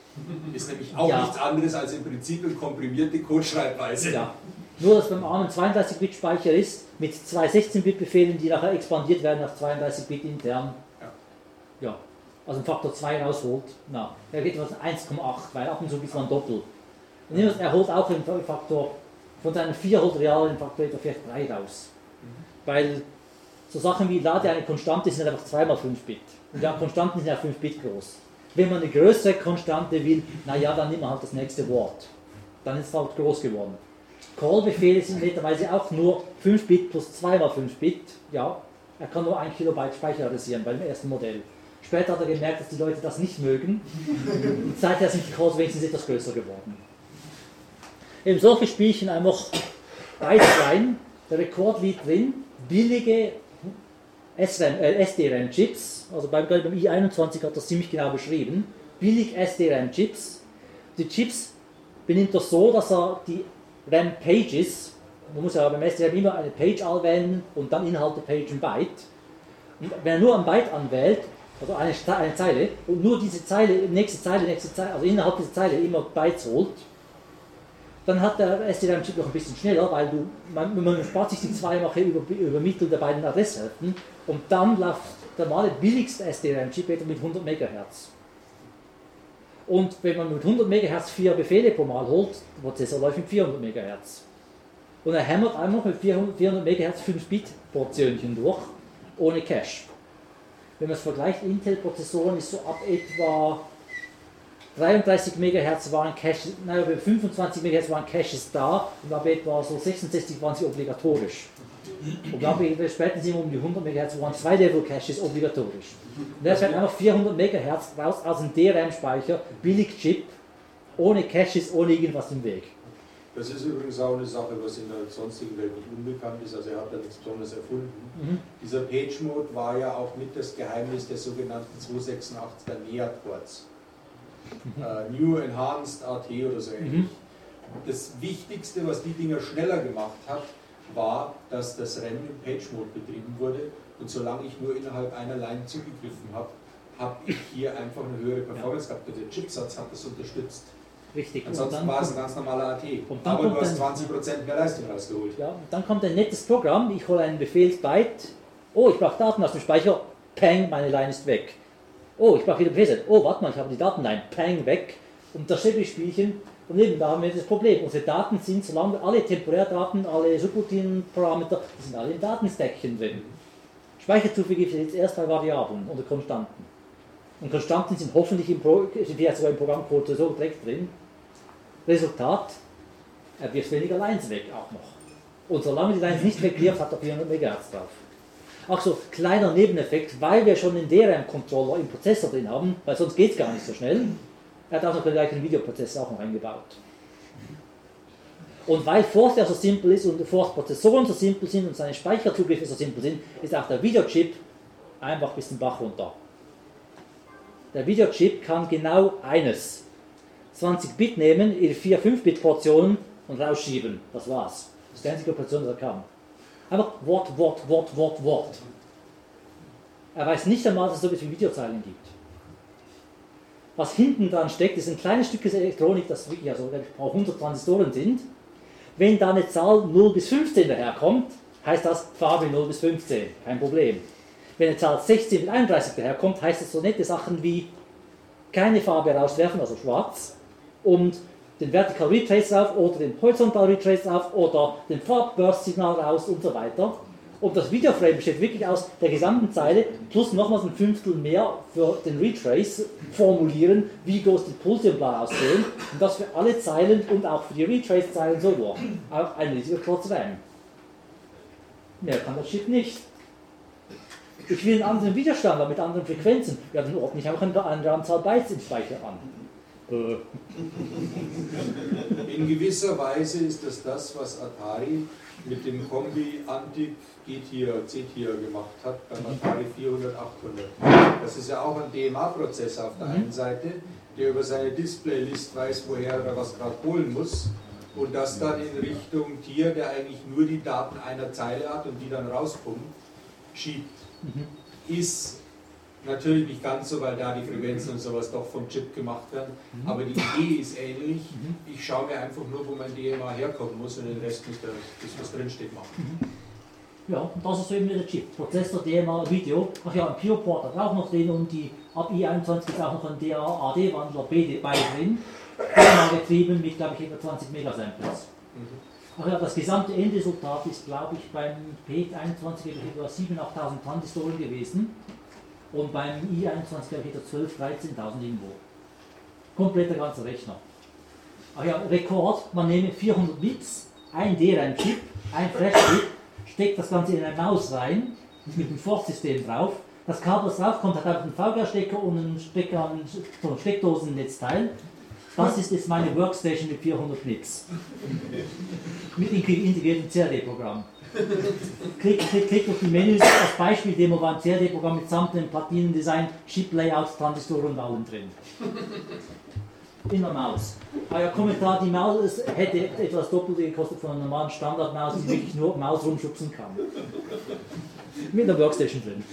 Ist nämlich auch ja. nichts anderes als im Prinzip eine komprimierte Codeschreibweise. Ja. Nur, dass beim ARM ein zweiunddreißig Bit Speicher ist, mit zwei sechzehn Bit Befehlen, die nachher expandiert werden auf zweiunddreißig Bit intern. Ja. ja. Also ein Faktor zwei rausholt, na, er geht was eins Komma acht, weil ab und zu bis man doppelt. Und er holt auch einen Faktor, von seinen vier holt real einen Faktor etwa vielleicht drei raus. Mhm. Weil so Sachen wie lade eine Konstante sind einfach zwei mal fünf Bit. Und ja, Konstanten sind ja fünf Bit groß. Wenn man eine größere Konstante will, naja, dann nimmt man halt das nächste Wort. Dann ist es halt groß geworden. Call-Befehle sind netterweise auch nur fünf Bit plus zwei mal fünf Bit. Ja, er kann nur ein Kilobyte Speicher adressieren beim ersten Modell. Später hat er gemerkt, dass die Leute das nicht mögen. Und seither sind die Calls wenigstens etwas größer geworden. eben solche Spielchen einfach Bytes rein, der Rekordlied drin, billige S D RAM-Chips, also beim, beim i einundzwanzig hat das ziemlich genau beschrieben, billig S D RAM-Chips. Die Chips benimmt er so, dass er die RAM-Pages, man muss ja beim S D RAM immer eine Page anwählen und dann innerhalb der Page ein Byte. Und wenn er nur ein Byte anwählt, also eine, eine Zeile, und nur diese Zeile, nächste Zeile, nächste Zeile, also innerhalb dieser Zeile immer Bytes holt, dann hat der S D RAM-Chip noch ein bisschen schneller, weil du, man, man spart sich die zweifache über, über Mittel der beiden Adresshälften und dann läuft der normale billigste S D RAM-Chip mit hundert Megahertz. Und wenn man mit hundert Megahertz vier Befehle pro Mal holt, der Prozessor läuft mit vierhundert Megahertz. Und er hämmert einfach mit vierhundert Megahertz fünf Bit Portionchen durch, ohne Cache. Wenn man es vergleicht, Intel-Prozessoren ist so ab etwa dreiunddreißig Megahertz waren Caches, nein, bei fünfundzwanzig Megahertz waren Caches da und ab etwa so sechsundsechzig waren sie obligatorisch. Und ab später sind wir um die hundert Megahertz waren zwei Level-Caches obligatorisch. Und das wird einfach vierhundert Megahertz raus aus dem D RAM-Speicher, Billig-Chip, ohne Caches, ohne irgendwas im Weg. Das ist übrigens auch eine Sache, was in der sonstigen Welt nicht unbekannt ist, also er hat da nichts Besonderes erfunden. Mhm. Dieser Page-Mode war ja auch mit das Geheimnis der sogenannten zweihundertsechsundachtziger N E A-Ports. Mhm. Uh, New Enhanced A T oder so ähnlich. Mhm. Das Wichtigste, was die Dinger schneller gemacht hat, war, dass das RAM im Page-Mode betrieben wurde und solange ich nur innerhalb einer Line zugegriffen habe, habe ich hier einfach eine höhere Performance ja. gehabt. Der Chipsatz hat das unterstützt. Richtig. Ansonsten war es ein ganz normaler A T. Aber du hast zwanzig Prozent mehr Leistung rausgeholt. Ja, und dann kommt ein nettes Programm, ich hole einen Befehlsbyte, oh, ich brauche Daten aus dem Speicher, pang, meine Line ist weg. Oh, ich brauche wieder Befehlsbyte, oh, warte mal, ich habe die Datenline, pang, weg. Und das Spielchen, und eben da haben wir das Problem. Unsere Daten sind, solange alle Temporärdaten, alle Subroutinen-Parameter, die sind alle in Datenstackchen drin. Speicherzugriff gibt es jetzt erst bei Variablen oder Konstanten. Und Konstanten sind hoffentlich im, Pro, sind ja sogar im Programmcode so direkt drin. Resultat, er wirft weniger Lines weg auch noch. Und solange die Lines nicht wegwirft, hat er vierhundert Megahertz drauf. Ach so, kleiner Nebeneffekt, weil wir schon den D RAM-Controller im Prozessor drin haben, weil sonst geht es gar nicht so schnell. Er hat auch noch gleich einen Videoprozessor auch noch eingebaut. Und weil Forst ja so simpel ist und Forst-Prozessoren so simpel sind und seine Speicherzugriffe so simpel sind, ist auch der Videochip einfach bis zum Bach runter. Der Videochip kann genau eines. zwanzig Bit nehmen, in vier fünf Bit Portionen und rausschieben. Das war's. Das ist die einzige Operation, die er kann. Einfach Wort, Wort, Wort, Wort, Wort. Er weiß nicht einmal, dass es so etwas wie Videozeilen gibt. Was hinten dran steckt, ist ein kleines Stück Elektronik, das wirklich also hundert Transistoren sind. Wenn da eine Zahl null bis fünfzehn daherkommt, heißt das Farbe null bis fünfzehn. Kein Problem. Wenn eine Zahl sechzehn bis einunddreißig daherkommt, heißt das so nette Sachen wie keine Farbe rauswerfen, also schwarz, und den Vertical Retrace auf oder den Horizontal Retrace auf oder den Farbburst-Signal raus und so weiter. Und das Videoframe besteht wirklich aus der gesamten Zeile plus nochmals ein Fünftel mehr für den Retrace formulieren, wie groß die Pulse und bla aussehen. Und das für alle Zeilen und auch für die Retrace-Zeilen so durch. Auch ein riesiger Klotz RAM. Mehr kann das Chip nicht. Ich will einen anderen Widerstand, aber mit anderen Frequenzen. Ja, dann ordne ich einfach eine andere Anzahl Bytes im Speicher an. In gewisser Weise ist das das, was Atari mit dem Kombi Antic G-Tier, C-Tier gemacht hat, beim Atari vierhundert achthundert. Das ist ja auch ein D M A-Prozessor auf der mhm. einen Seite, der über seine Displaylist weiß, woher er was gerade holen muss und das dann in Richtung Tier, der eigentlich nur die Daten einer Zeile hat und die dann rauspumpt, schiebt. Mhm. Ist natürlich nicht ganz so, weil da die Frequenzen und sowas doch vom Chip gemacht werden, mhm. aber die Idee ist ähnlich. Mhm. Ich schaue mir einfach nur, wo mein D M A herkommen muss und den Rest muss das, was drinsteht, machen. Mhm. Ja, und das ist so eben der Chip. Prozessor, D M A, Video. Ach ja, ein Pure-Port hat auch noch drin und die ab i einundzwanzig ist auch noch ein D A A D-Wandler beide drin. D M A getrieben mit, glaube ich, etwa zwanzig Megasamples. Mhm. Ach ja, das gesamte Endresultat ist, glaube ich, beim P einundzwanzig etwa siebentausend, achttausend Transistoren gewesen. Und beim i einundzwanzig glaube ich etwa zwölftausend, dreizehntausend irgendwo. Kompletter ganzer Rechner. Ach ja, Rekord, man nehme vierhundert Bits, ein D RAM-Chip, ein Flash-Chip, steckt das Ganze in eine Maus rein, mit dem Force-System drauf. Das Kabel, das draufkommt, hat einfach einen V G A-Stecker und einen Stecker, so ein Steckdosen-Netzteil. das ist jetzt meine Workstation mit vierhundert Nits. Mit integriertem C A D-Programm. Klick, klick, klick auf die Menüs, als Beispiel Demo war ein C A D-Programm mit samt dem Platinendesign, Chip-Layout, Transistoren und allem drin. In der Maus. Euer Kommentar, die Maus hätte etwas Doppelte gekostet von einer normalen Standardmaus, die wirklich nur Maus rumschubsen kann. Mit der Workstation drin.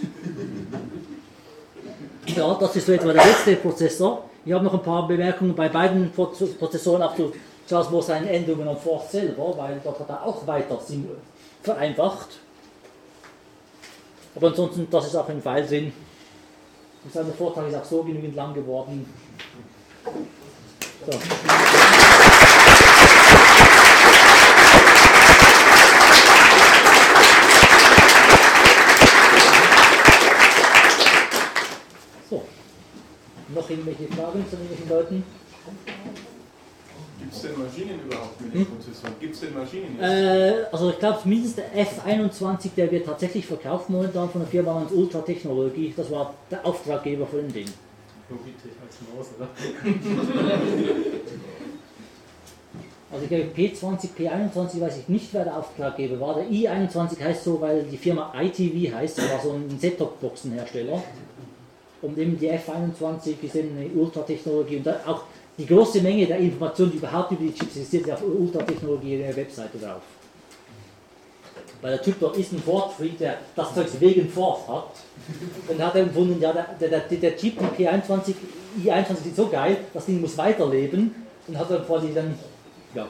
Ja, das ist so etwa der letzte Prozessor. Ich habe noch ein paar Bemerkungen bei beiden Prozessoren ab zu Charles Moore seinen Endungen und Forth selber, weil dort hat er auch weiter vereinfacht. Aber ansonsten, das ist auch ein Pfeil drin. Sein Vortrag ist auch so genügend lang geworden. So. So. Noch irgendwelche Fragen zu irgendwelchen Leuten? Gibt es denn Maschinen überhaupt mit den Prozessoren? Gibt es denn Maschinen? Äh, also ich glaube mindestens der F einundzwanzig, der wird tatsächlich verkauft momentan von der Firma namens Ultra Technology. Das war der Auftraggeber für den Ding. Logitech als Maus, oder? Also ich glaube P zwanzig, P einundzwanzig weiß ich nicht, wer der Auftraggeber war. Der I einundzwanzig heißt so, weil die Firma I T V heißt, das war so ein Set-Top-Boxen-Hersteller. Und eben die F einundzwanzig ist eben eine Ultra-Technologie und auch die große Menge der Informationen, die überhaupt über die Chips existiert, ist auf Ultra-Technologie in der Webseite drauf. Weil der Typ dort ist ein Ford-Freak, der das Zeug wegen Ford hat. Und hat er empfunden, ja, der, der, der Chip, die P einundzwanzig, I einundzwanzig ist so geil, das Ding muss weiterleben. Und hat dann quasi dann, ja,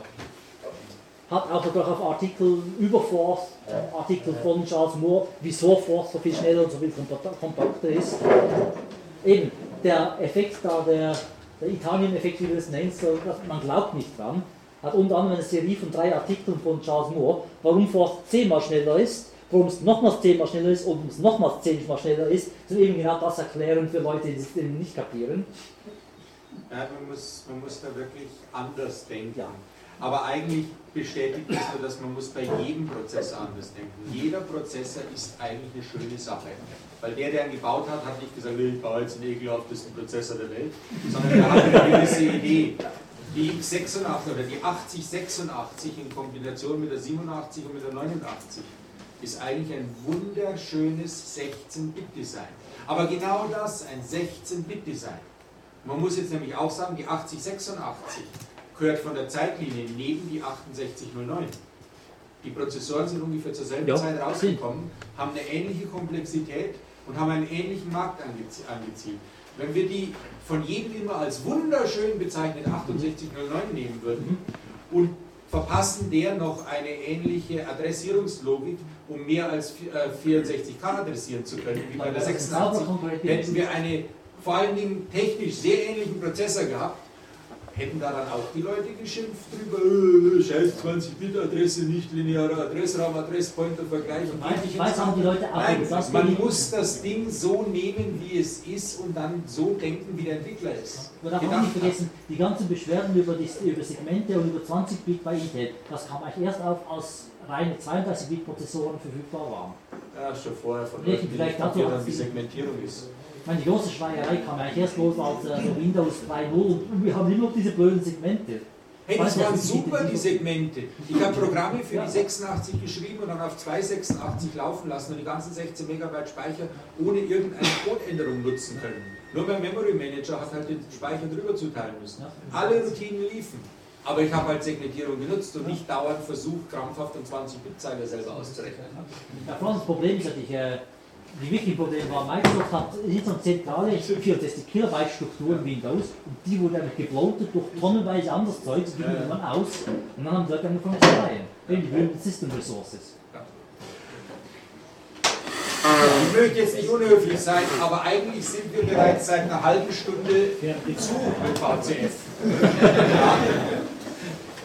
hat auch sogar auf Artikel über Ford, äh, Artikel von Charles Moore, wieso Ford so viel schneller und so viel kompakter ist. Eben, der Effekt da, der, der Italien-Effekt, wie du das nennst, man glaubt nicht dran, hat unter anderem eine Serie von drei Artikeln von Charles Moore, warum Ford zehnmal schneller ist, warum es nochmals zehnmal schneller ist und warum es nochmals zehnmal schneller ist, so eben genau das erklären für Leute, die es nicht kapieren. Ja, man muss, man muss da wirklich anders denken. Ja. Aber eigentlich bestätigt das nur, dass man muss bei jedem Prozessor anders denken. Jeder Prozessor ist eigentlich eine schöne Sache. Weil der, der ihn gebaut hat, hat nicht gesagt, ich baue jetzt den ekelhaftesten Prozessor der Welt, sondern der hat eine gewisse Idee. Die X sechsundachtzig oder die achtzig sechsundachtzig in Kombination mit der siebenundachtzig und mit der neunundachtzig ist eigentlich ein wunderschönes sechzehn Bit Design. Aber genau das, ein sechzehn Bit Design. Man muss jetzt nämlich auch sagen, die achtzig sechsundachtzig gehört von der Zeitlinie neben die achtundsechzig null neun. Die Prozessoren sind ungefähr zur selben Ja, Zeit rausgekommen, haben eine ähnliche Komplexität und haben einen ähnlichen Markt angezielt. Wenn wir die von jedem immer als wunderschön bezeichnet achtundsechzig null neun nehmen würden und verpassen der noch eine ähnliche Adressierungslogik, um mehr als vierundsechzig K adressieren zu können, wie bei der sechsundachtzig, hätten wir eine vor allen Dingen technisch sehr ähnlichen Prozessor gehabt, hätten da dann auch die Leute geschimpft drüber, äh, scheiß zwanzig Bit Adresse, nicht linearer Adressraum, Adresspointer vergleichen. Ich weiß auch die Leute auch. Nein, das man muss das Ding so nehmen, wie es ist und dann so denken, wie der Entwickler ist. Man darf auch nicht vergessen, die ganzen Beschwerden über, die, über Segmente und über zwanzig Bit bei Intel, das kam eigentlich erst auf, als reine zweiunddreißig Bit Prozessoren verfügbar waren. Ja, schon vorher von Nee, Leuten, die vielleicht nicht dazu kapiert hat haben, wie sie- Segmentierung ist. Ich meine, die große Schreierei kam eigentlich erst los als äh, so Windows drei Punkt null und wir haben immer noch diese blöden Segmente. Hey, das Weil waren das ist die- super, die- die Segmente. Ich habe Programme für Ja. die sechsundachtzig geschrieben und dann auf zwei sechsundachtzig laufen lassen und die ganzen sechzehn Megabyte Speicher ohne irgendeine Codeänderung nutzen können. Nur mein Memory Manager hat halt den Speicher drüber zuteilen müssen. Ja. Alle Routinen liefen. Aber ich habe halt Segmentierung genutzt und nicht dauernd versucht, krampfhaft einen zwanzig Bit Zeiger selber auszurechnen. Ja, vor allem das Problem ist natürlich, äh, die wirklichen Probleme war, Microsoft hat insgesamt zentrale vierundsechzig Kilobyte Struktur in Windows und die wurde einfach gebloatet durch tonnenweise anderes Zeug, das ging Ja, ja. irgendwann aus und dann haben die Leute angefangen zu schreien. Eben die berühmten System Resources. Ich möchte jetzt nicht unhöflich sein, aber eigentlich sind wir bereits seit einer halben Stunde zu mit V C F. Ja.